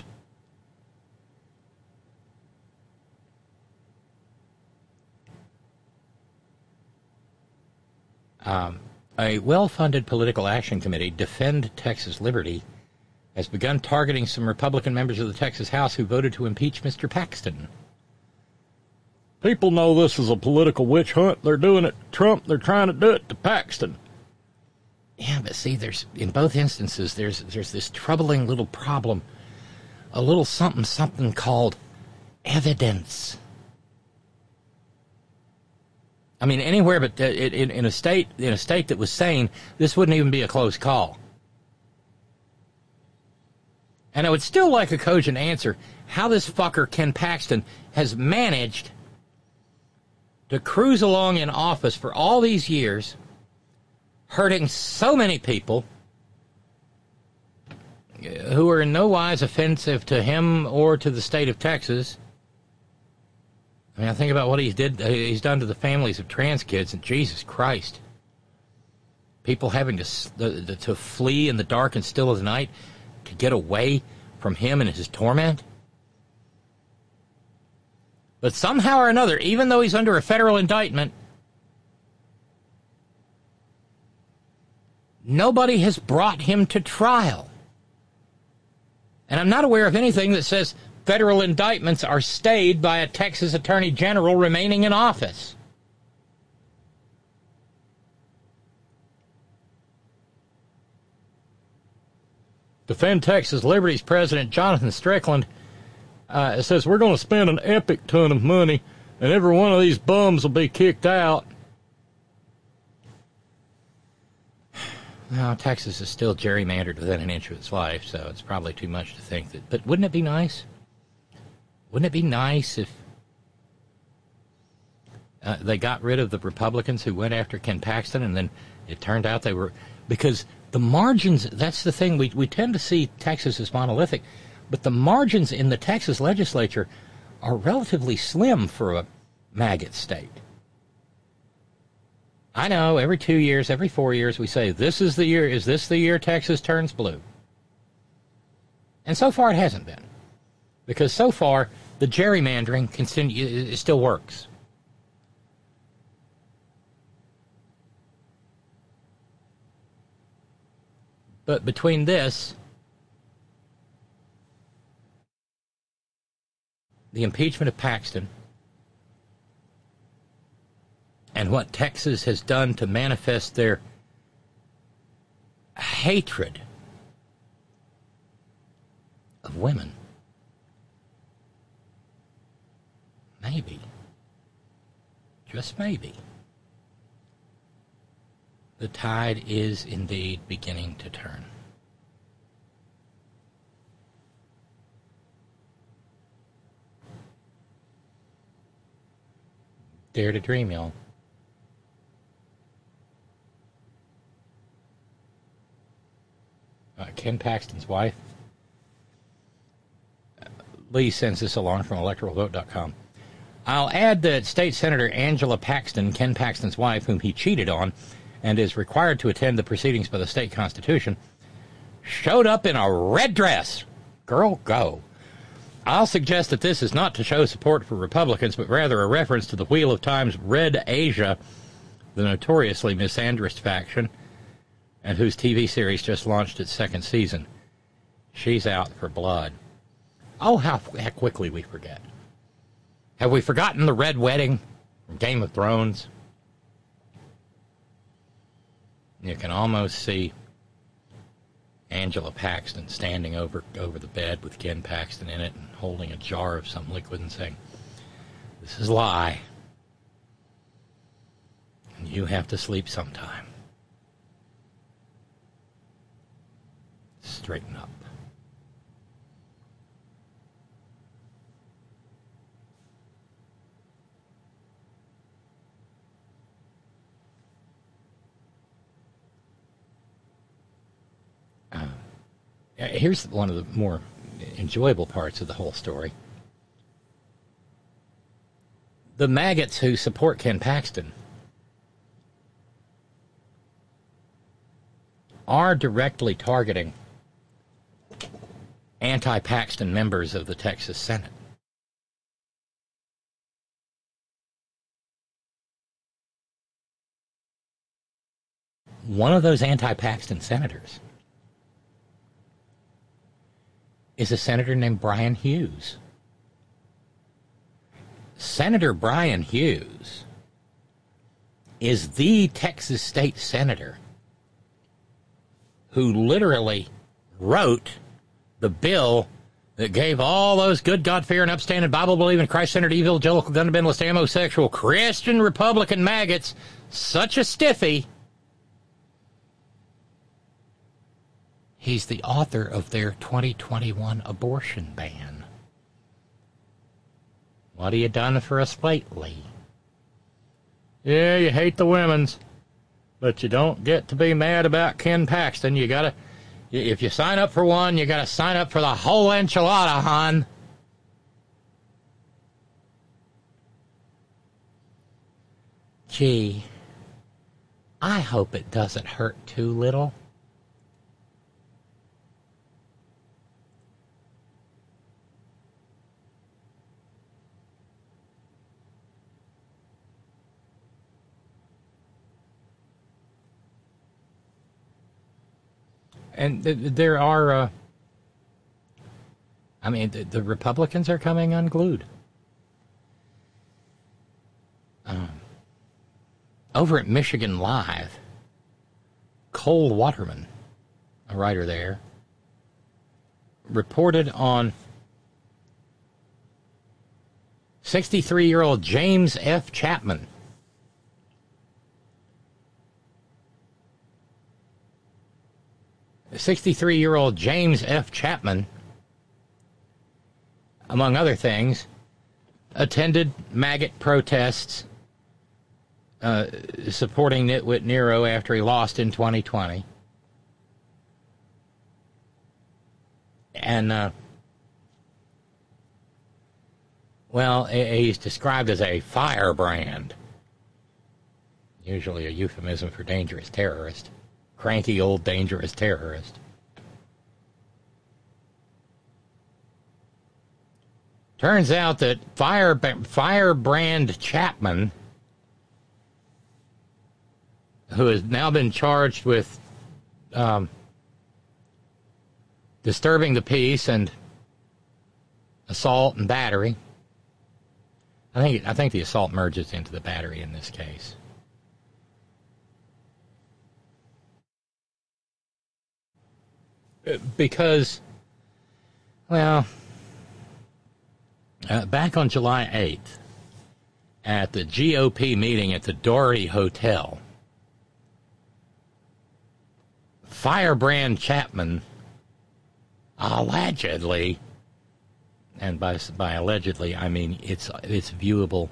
Um, a well-funded political action committee, Defend Texas Liberty, has begun targeting some Republican members of the Texas House who voted to impeach Mister Paxton. People know this is a political witch hunt. They're doing it to Trump. They're trying to do it to Paxton. Yeah, but see, there's in both instances, there's there's this troubling little problem, a little something something called evidence. I mean, anywhere but uh, in, in a state in a state that was sane, this wouldn't even be a close call. And I would still like a cogent answer how this fucker Ken Paxton has managed to cruise along in office for all these years, hurting so many people who are in no wise offensive to him or to the state of Texas. I mean, I think about what he did. He's done to the families of trans kids, and Jesus Christ, people having to to flee in the dark and still of the night to get away from him and his torment. But somehow or another, even though he's under a federal indictment, nobody has brought him to trial. And I'm not aware of anything that says federal indictments are stayed by a Texas Attorney General remaining in office. Defend Texas Liberty's President Jonathan Strickland uh, says we're going to spend an epic ton of money and every one of these bums will be kicked out. No, Texas is still gerrymandered within an inch of its life, so it's probably too much to think that. But wouldn't it be nice? Wouldn't it be nice if uh, they got rid of the Republicans who went after Ken Paxton, and then it turned out they were, because the margins, that's the thing, we, we tend to see Texas as monolithic, but the margins in the Texas legislature are relatively slim for a maggot state. I know, every two years, every four years, we say, this is the year, is this the year Texas turns blue? And so far it hasn't been. Because so far, the gerrymandering continue, it still works. But between this, the impeachment of Paxton, and what Texas has done to manifest their hatred of women, maybe, just maybe, the tide is indeed beginning to turn. Dare to dream, y'all. Uh, Ken Paxton's wife. Uh, Lee sends this along from electoral vote dot com. I'll add that State Senator Angela Paxton, Ken Paxton's wife, whom he cheated on and is required to attend the proceedings by the state constitution, showed up in a red dress. Girl, go. I'll suggest that this is not to show support for Republicans, but rather a reference to the Wheel of Time's Red Asia, the notoriously misandrist faction, and whose T V series just launched its second season. She's out for blood. Oh, how, how quickly we forget. Have we forgotten the Red Wedding from Game of Thrones? You can almost see Angela Paxton standing over over the bed with Ken Paxton in it and holding a jar of some liquid and saying, "This is lie. And you have to sleep sometime. Straighten up." Uh, here's one of the more enjoyable parts of the whole story. The maggots who support Ken Paxton are directly targeting anti-Paxton members of the Texas Senate. One of those anti-Paxton senators is a senator named Brian Hughes. Senator Brian Hughes is the Texas state senator who literally wrote the bill that gave all those good, God-fearing, upstanding, Bible-believing, Christ-centered, evangelical, gun-abendless, homosexual, Christian, Republican maggots such a stiffy. He's the author of their twenty twenty-one abortion ban. What have you done for us lately? Yeah, you hate the women's, but you don't get to be mad about Ken Paxton. You gotta, if you sign up for one, you gotta sign up for the whole enchilada, hon. Gee, I hope it doesn't hurt too little. And th- there are, uh, I mean, the, the Republicans are coming unglued. Um, over at Michigan Live, Cole Waterman, a writer there, reported on sixty-three-year-old James F. Chapman, sixty-three-year-old James F. Chapman, among other things, attended maggot protests uh, supporting Nitwit Nero after he lost in twenty twenty. And, uh, well, he's described as a firebrand, usually a euphemism for dangerous terrorist. Cranky old dangerous terrorist. Turns out that Fire, Firebrand Chapman, who has now been charged with um, disturbing the peace and assault and battery. I think I think the assault merges into the battery in this case. Because, well, uh, back on July eighth, at the G O P meeting at the Doherty Hotel, Firebrand Chapman allegedly, and by by allegedly I mean it's it's viewable.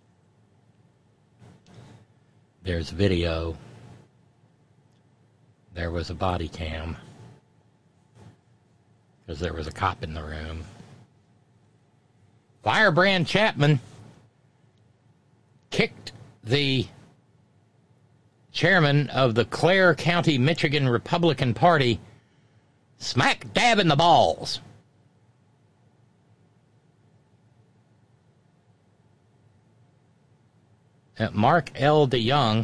There's video. There was a body cam. Because there was a cop in the room. Firebrand Chapman kicked the chairman of the Clare County, Michigan Republican Party smack dab in the balls. uh, Mark L. DeYoung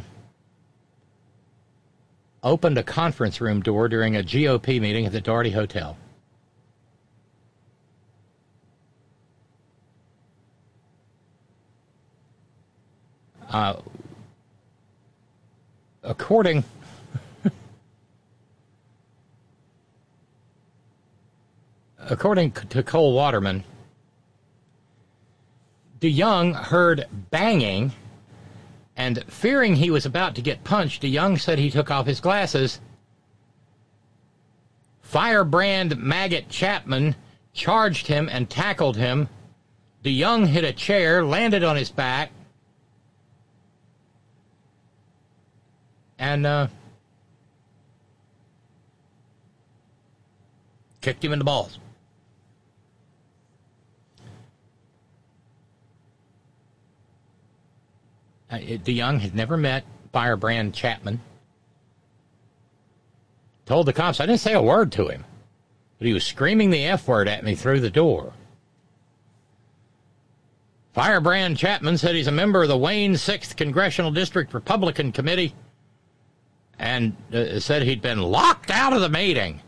opened a conference room door during a G O P meeting at the Doherty Hotel. Uh, according according to Cole Waterman, DeYoung heard banging, and fearing he was about to get punched, DeYoung said he took off his glasses. Firebrand Maggot Chapman charged him and tackled him. DeYoung hit a chair, landed on his back, and uh, kicked him in the balls. Uh, DeYoung had never met Firebrand Chapman. Told the cops, I didn't say a word to him, but he was screaming the F word at me through the door. Firebrand Chapman said he's a member of the Wayne sixth Congressional District Republican Committee and uh, said he'd been locked out of the meeting.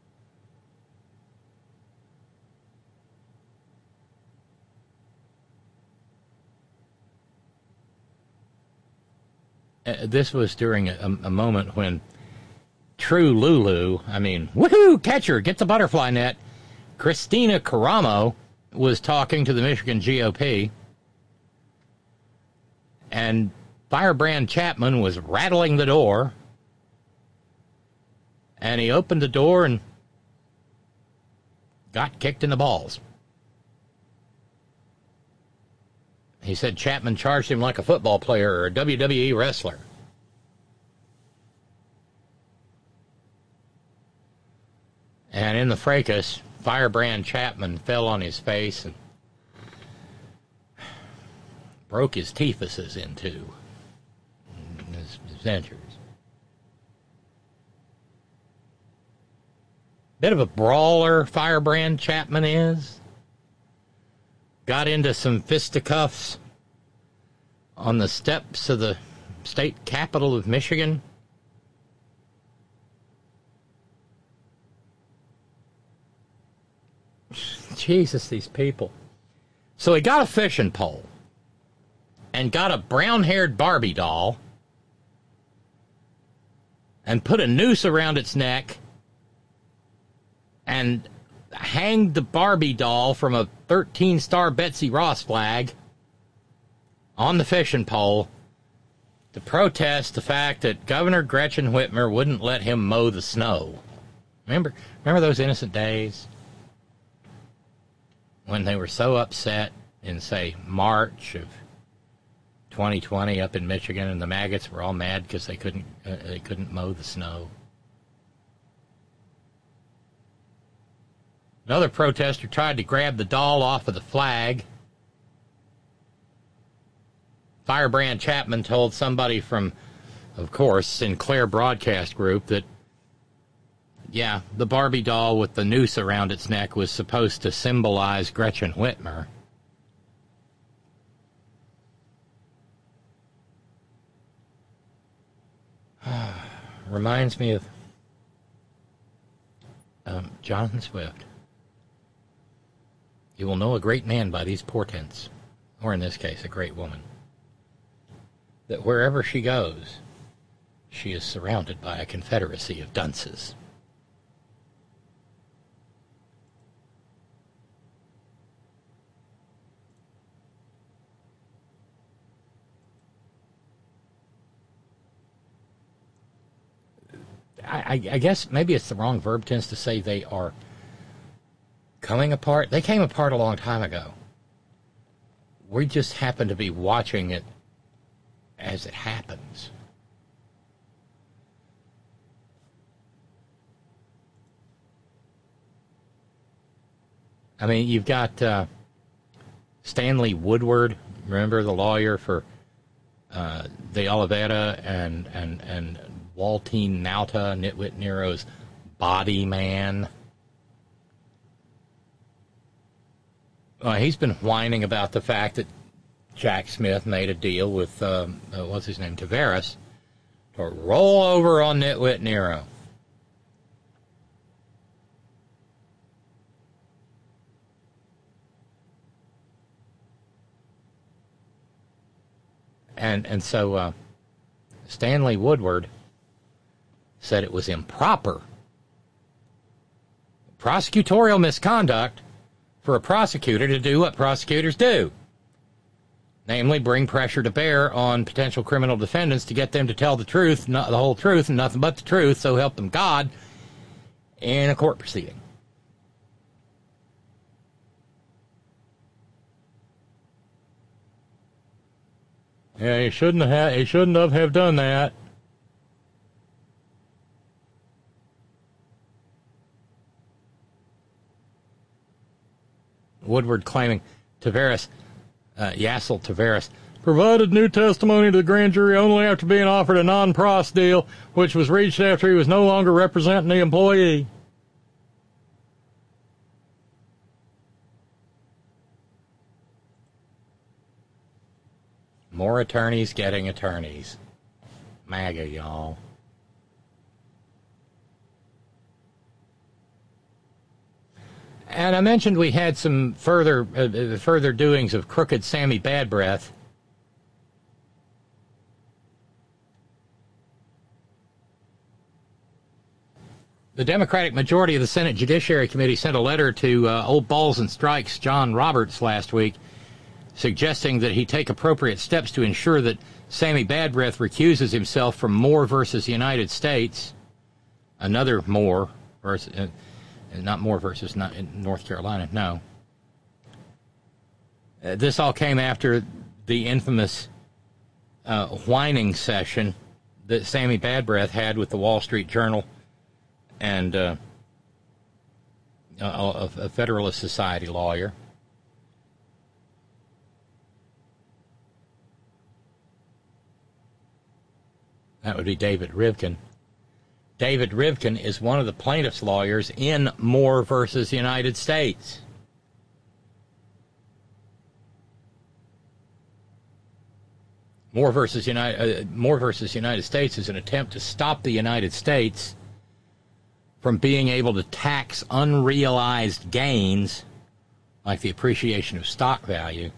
Uh, this was during a, a moment when true Lulu, I mean, woohoo, catcher, get the butterfly net, Christina Caramo was talking to the Michigan G O P, and Firebrand Chapman was rattling the door, and he opened the door and got kicked in the balls. He said Chapman charged him like a football player or a W W E wrestler. And in the fracas, Firebrand Chapman fell on his face and broke his teethuses in two. His, his dentures. Bit of a brawler, Firebrand Chapman is. Got into some fisticuffs on the steps of the state capitol of Michigan. Jesus, these people. So he got a fishing pole and got a brown-haired Barbie doll and put a noose around its neck and hanged the Barbie doll from a thirteen-star Betsy Ross flag on the fishing pole to protest the fact that Governor Gretchen Whitmer wouldn't let him mow the snow. Remember, remember those innocent days when they were so upset in, say, March of twenty twenty up in Michigan, and the maggots were all mad because they couldn't uh, they couldn't mow the snow. Another protester tried to grab the doll off of the flag. Firebrand Chapman told somebody from, of course, Sinclair Broadcast Group that, yeah, the Barbie doll with the noose around its neck was supposed to symbolize Gretchen Whitmer. Reminds me of um, Jonathan Swift. You will know a great man by these portents, or in this case, a great woman, that wherever she goes, she is surrounded by a confederacy of dunces. I, I guess maybe it's the wrong verb tense to say they are coming apart. They came apart a long time ago. We just happen to be watching it as it happens. I mean, you've got uh, Stanley Woodward, remember the lawyer for uh, De Oliveira and, and, and Waltine Nauta, Nitwit Nero's body man. Uh, he's been whining about the fact that Jack Smith made a deal with, um, uh, what's his name, Tavares, to roll over on Nitwit Nero. And and so uh, Stanley Woodward said it was improper, prosecutorial misconduct, for a prosecutor to do what prosecutors do, namely bring pressure to bear on potential criminal defendants to get them to tell the truth, not the whole truth, and nothing but the truth, so help them God, in a court proceeding. Yeah, he shouldn't have. He shouldn't have, have done that. Woodward claiming Tavares, uh, Yassel Tavares, provided new testimony to the grand jury only after being offered a non-pros deal, which was reached after he was no longer representing the employee. More attorneys getting attorneys. MAGA, y'all. And I mentioned we had some further uh, further doings of crooked Sammy Bad Breath. The Democratic majority of the Senate Judiciary Committee sent a letter to uh, Old Balls and Strikes John Roberts last week, suggesting that he take appropriate steps to ensure that Sammy Bad Breath recuses himself from Moore versus United States, another Moore versus, uh, not Moore versus not North Carolina, no. Uh, this all came after the infamous uh, whining session that Sammy Bad Breath had with the Wall Street Journal and uh, a, a Federalist Society lawyer. That would be David Rivkin. David Rivkin is one of the plaintiff's lawyers in Moore versus United States. Moore versus United uh, Moore versus United States is an attempt to stop the United States from being able to tax unrealized gains, like the appreciation of stock value.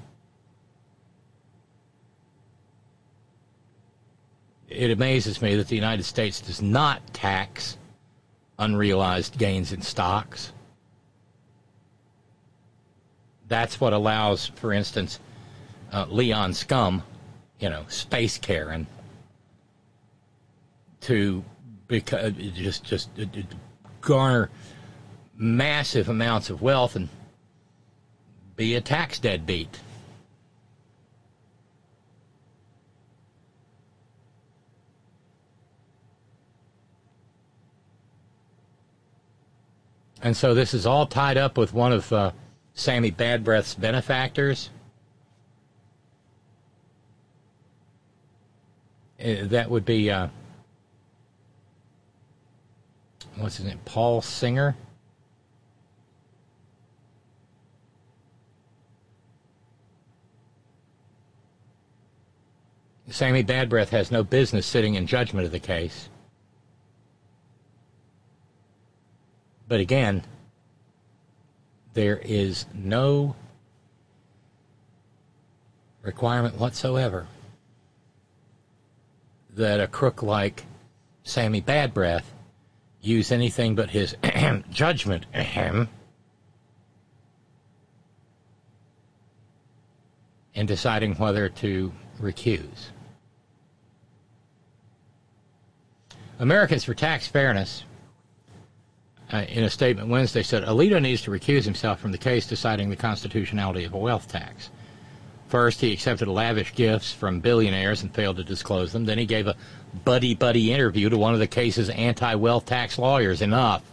It amazes me that the United States does not tax unrealized gains in stocks. That's what allows, for instance, uh, Leon Scum, you know, Space Karen, to beca- just just uh, garner massive amounts of wealth and be a tax deadbeat. And so this is all tied up with one of uh, Sammy Bad Breath's benefactors. Uh, that would be, uh, what's his name, Paul Singer? Sammy Bad Breath has no business sitting in judgment of the case. But again, there is no requirement whatsoever that a crook like Sammy Bad Breath use anything but his judgment in deciding whether to recuse. Americans for Tax Fairness, Uh, in a statement Wednesday, said Alito needs to recuse himself from the case deciding the constitutionality of a wealth tax. First, he accepted lavish gifts from billionaires and failed to disclose them. Then he gave a buddy-buddy interview to one of the case's anti-wealth tax lawyers. Enough.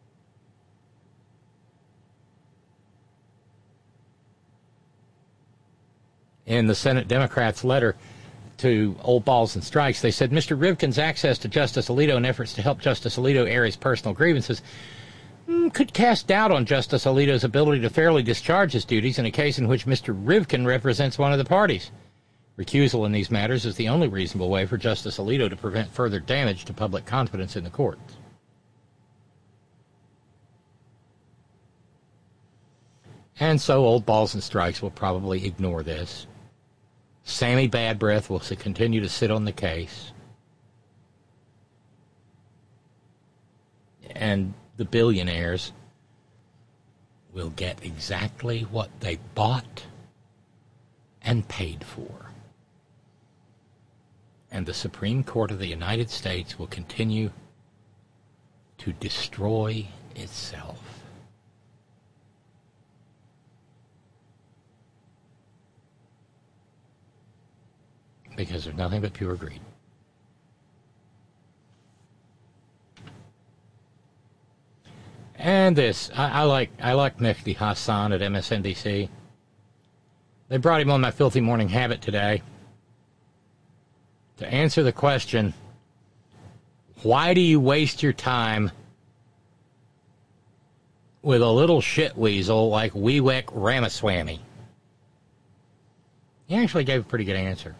In the Senate Democrats' letter to Old Balls and Strikes, they said Mister Rivkin's access to Justice Alito and efforts to help Justice Alito air his personal grievances could cast doubt on Justice Alito's ability to fairly discharge his duties in a case in which Mister Rivkin represents one of the parties. Recusal in these matters is the only reasonable way for Justice Alito to prevent further damage to public confidence in the courts. And so old balls and strikes will probably ignore this. Sammy Bad Breath will continue to sit on the case. And the billionaires will get exactly what they bought and paid for. And the Supreme Court of the United States will continue to destroy itself. Because there's nothing but pure greed. And this, I, I like I like Mehdi Hassan at M S N B C. They brought him on My Filthy Morning Habit today to answer the question, why do you waste your time with a little shit weasel like Vivek Ramaswamy? He actually gave a pretty good answer.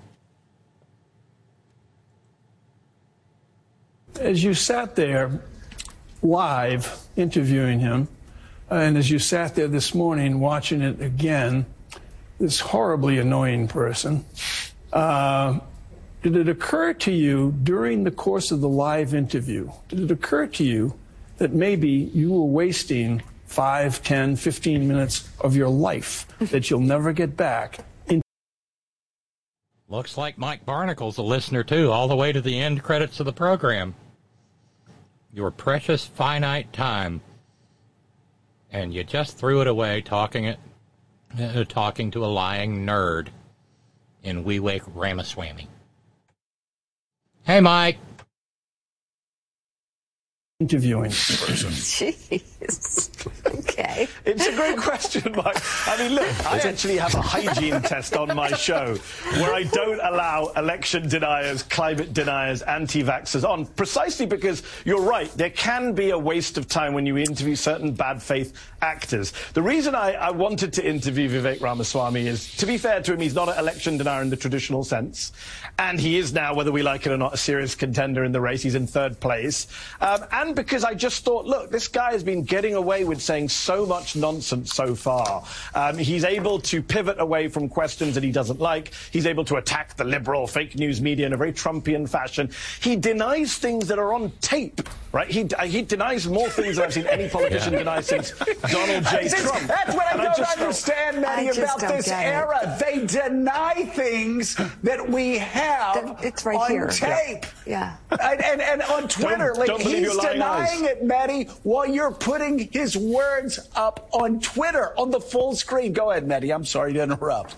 As you sat there live interviewing him, and as you sat there this morning watching it again, this horribly annoying person, uh, did it occur to you during the course of the live interview, did it occur to you that maybe you were wasting five, ten, fifteen minutes of your life that you'll never get back? In- Looks like Mike Barnacle's a listener, too, all the way to the end credits of the program. Your precious finite time, and you just threw it away talking it, uh, talking to a lying nerd in Vivek Ramaswamy. Hey, Mike. Interviewing person. Jeez. Okay. It's a great question, Mike. I mean, look, I actually have a hygiene test on my show where I don't allow election deniers, climate deniers, anti-vaxxers on, precisely because you're right, there can be a waste of time when you interview certain bad faith actors. The reason I, I wanted to interview Vivek Ramaswamy is, to be fair to him, he's not an election denier in the traditional sense. And he is now, whether we like it or not, a serious contender in the race. He's in third place. Um, and because I just thought, look, this guy has been getting away with saying so much nonsense so far. Um, he's able to pivot away from questions that he doesn't like. He's able to attack the liberal fake news media in a very Trumpian fashion. He denies things that are on tape, right? He, uh, he denies more things than I've seen any politician yeah. deny since Donald J. That's, Trump. That's what I and don't I just understand, Maddie, about this era. It. They deny things that we have it's right on here. tape. Yeah. And, and, and on Twitter, don't, like don't he's denying it, Maddie, while you're putting his words up on Twitter on the full screen. Go ahead, Maddie. I'm sorry to interrupt.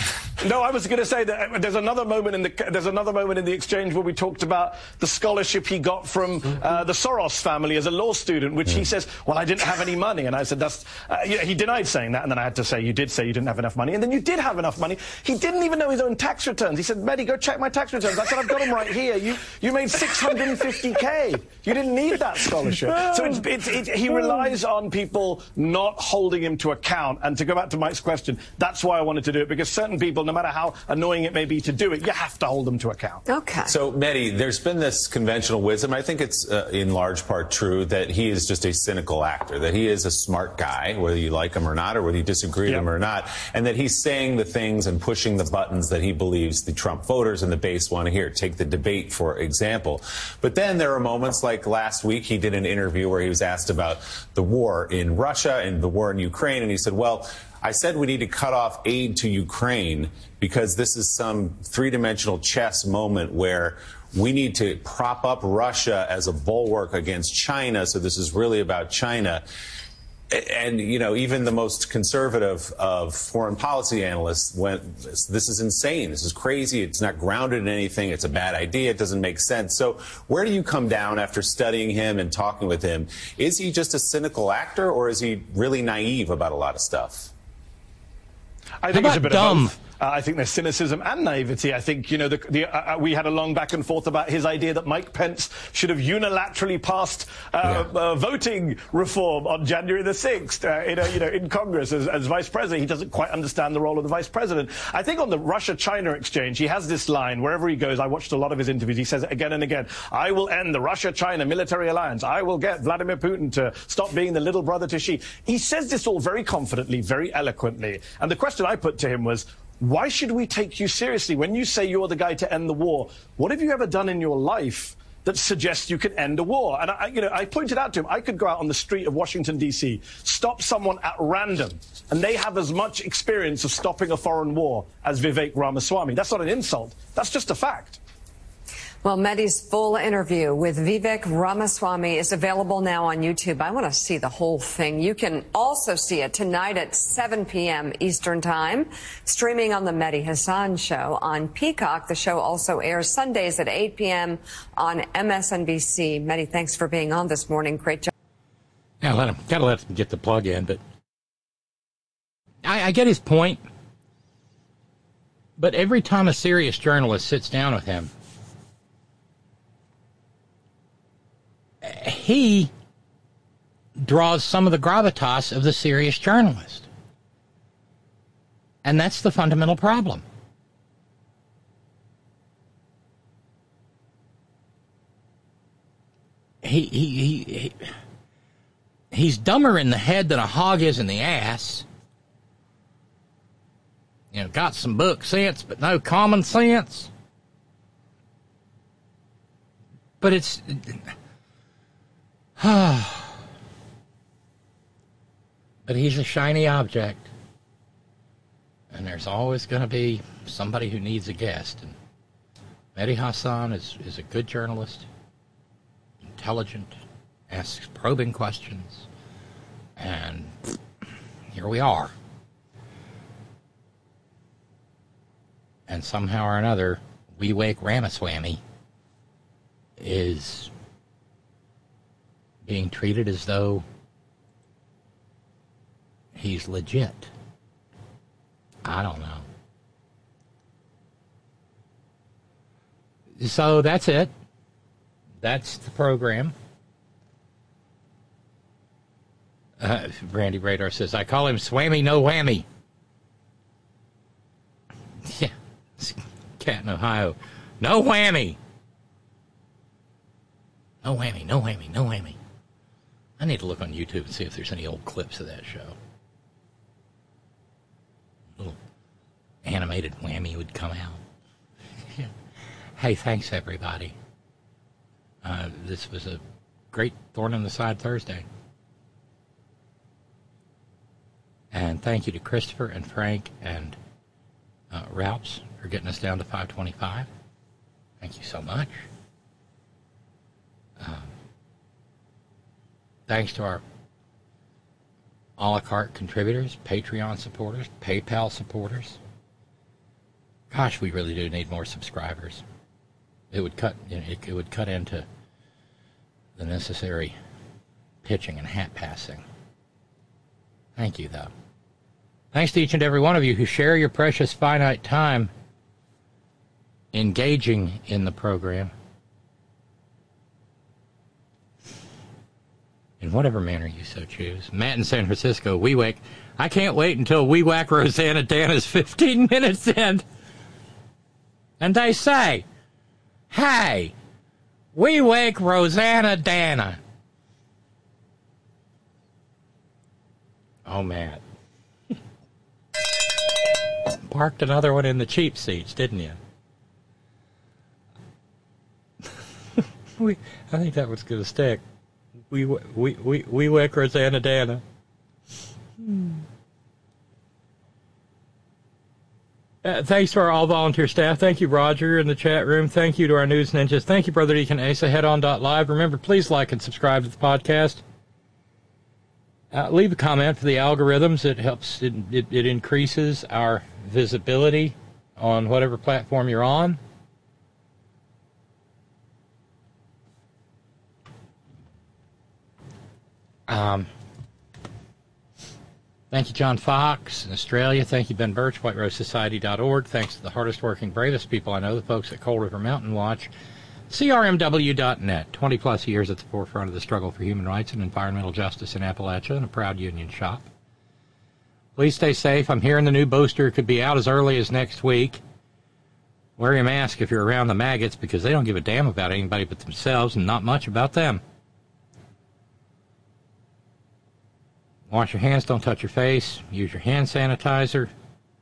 No, I was going to say that there's another moment in the there's another moment in the exchange where we talked about the scholarship he got from uh, the Soros family as a law student, which he says, well, I didn't have any money, and I said that's uh, yeah, he denied saying that, and then I had to say you did say you didn't have enough money, and then you did have enough money. He didn't even know his own tax returns. He said, Maddie, go check my tax returns. I said, I've got them right here. You you made six hundred fifty K. You didn't need that scholarship. So it's, it's, it, he relies on people not holding him to account. And to go back to Mike's question, that's why I wanted to do it, because certain people, no matter how annoying it may be to do it, you have to hold them to account. Okay. So, Mehdi, there's been this conventional wisdom, I think it's uh, in large part true, that he is just a cynical actor, that he is a smart guy, whether you like him or not, or whether you disagree yep. with him or not, and that he's saying the things and pushing the buttons that he believes the Trump voters and the base want to hear. Take the debate, for example. But then there are moments like last week, he did an interview where he was asked about the war in Russia and the war in Ukraine, and he said, well, I said we need to cut off aid to Ukraine because this is some three-dimensional chess moment where we need to prop up Russia as a bulwark against China, so this is really about China. And, you know, even the most conservative of foreign policy analysts went, this is insane. This is crazy. It's not grounded in anything. It's a bad idea. It doesn't make sense. So where do you come down after studying him and talking with him? Is he just a cynical actor, or is he really naive about a lot of stuff? I think How it's a about bit dumb? of both. Uh, I think there's cynicism and naivety. I think, you know, the, the, uh, we had a long back and forth about his idea that Mike Pence should have unilaterally passed uh, yeah. uh, voting reform on January the sixth uh, in, a, you know, in Congress as, as vice president. He doesn't quite understand the role of the vice president. I think on the Russia-China exchange, he has this line wherever he goes. I watched a lot of his interviews. He says it again and again. I will end the Russia-China military alliance. I will get Vladimir Putin to stop being the little brother to Xi. He says this all very confidently, very eloquently. And the question I put to him was, why should we take you seriously? When you say you're the guy to end the war, what have you ever done in your life that suggests you can end a war? And I, you know, I pointed out to him, I could go out on the street of Washington, D C, stop someone at random, and they have as much experience of stopping a foreign war as Vivek Ramaswamy. That's not an insult. That's just a fact. Well, Mehdi's full interview with Vivek Ramaswamy is available now on YouTube. I want to see the whole thing. You can also see it tonight at seven p m Eastern Time, streaming on the Mehdi Hassan Show on Peacock. The show also airs Sundays at eight p m on M S N B C. Mehdi, thanks for being on this morning. Great job. Yeah, let him, gotta let him get the plug in, but I, I get his point. But every time a serious journalist sits down with him, he draws some of the gravitas of the serious journalist. And that's the fundamental problem. He, he, he, he, he's dumber in the head than a hog is in the ass. You know, got some book sense, but no common sense. But it's... but he's a shiny object, and there's always going to be somebody who needs a guest. And Mehdi Hassan is, is a good journalist, intelligent, asks probing questions, and here we are. And somehow or another, Vivek Ramaswamy is being treated as though he's legit. I don't know. So that's it. That's the program. Uh, Randy Radar says, I call him Swammy No Whammy. Yeah. Cat in Ohio. No whammy. No whammy, no whammy, no whammy. I need to look on YouTube and see if there's any old clips of that show. A little animated whammy would come out. Yeah. Hey, thanks, everybody. Uh, this was a great Thorn in the Side Thursday. And thank you to Christopher and Frank and uh, Ralphs for getting us down to five twenty-five. Thank you so much. Um, Thanks to our a la carte contributors, Patreon supporters, PayPal supporters. Gosh, we really do need more subscribers. It would cut, you know, it, it would cut into the necessary pitching and hat passing. Thank you, though. Thanks to each and every one of you who share your precious finite time engaging in the program. In whatever manner you so choose. Matt in San Francisco, we wake. I can't wait until we whack Rosanna Dana's fifteen minutes in. And they say, hey, we wake Rosanna Dana. Oh, Matt. Parked another one in the cheap seats, didn't you? we, I think that was going to stick. We we we we wake Rosanna Dana. Hmm. Uh, thanks to our all-volunteer staff. Thank you, Roger, in the chat room. Thank you to our news ninjas. Thank you, Brother Deacon Asa. Head on dot live. Remember, please like and subscribe to the podcast. Uh, leave a comment for the algorithms. It helps. It, it it increases our visibility on whatever platform you're on. Um, Thank you, John Fox in Australia. Thank you, Ben Birch, white rose society dot org. Thanks to the hardest working, bravest people I know, the folks at Cold River Mountain Watch. C R M W dot net, twenty-plus years at the forefront of the struggle for human rights and environmental justice in Appalachia, and a proud union shop. Please stay safe. I'm hearing the new booster could be out as early as next week. Wear your mask if you're around the maggots, because they don't give a damn about anybody but themselves and not much about them. Wash your hands, don't touch your face. Use your hand sanitizer.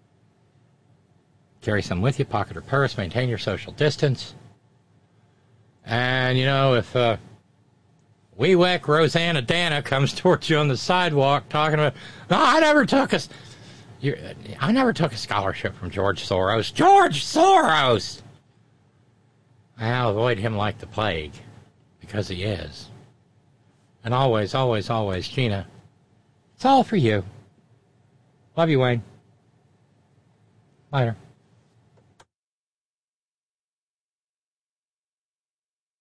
Carry some with you, pocket or purse. Maintain your social distance. And, you know, if uh, wee weck Rosanna Dana comes towards you on the sidewalk talking about, no, I never took a, you're, I never took a scholarship from George Soros. George Soros! I'll avoid him like the plague, because he is. And always, always, always, Gina, it's all for you. Love you, Wayne. Later.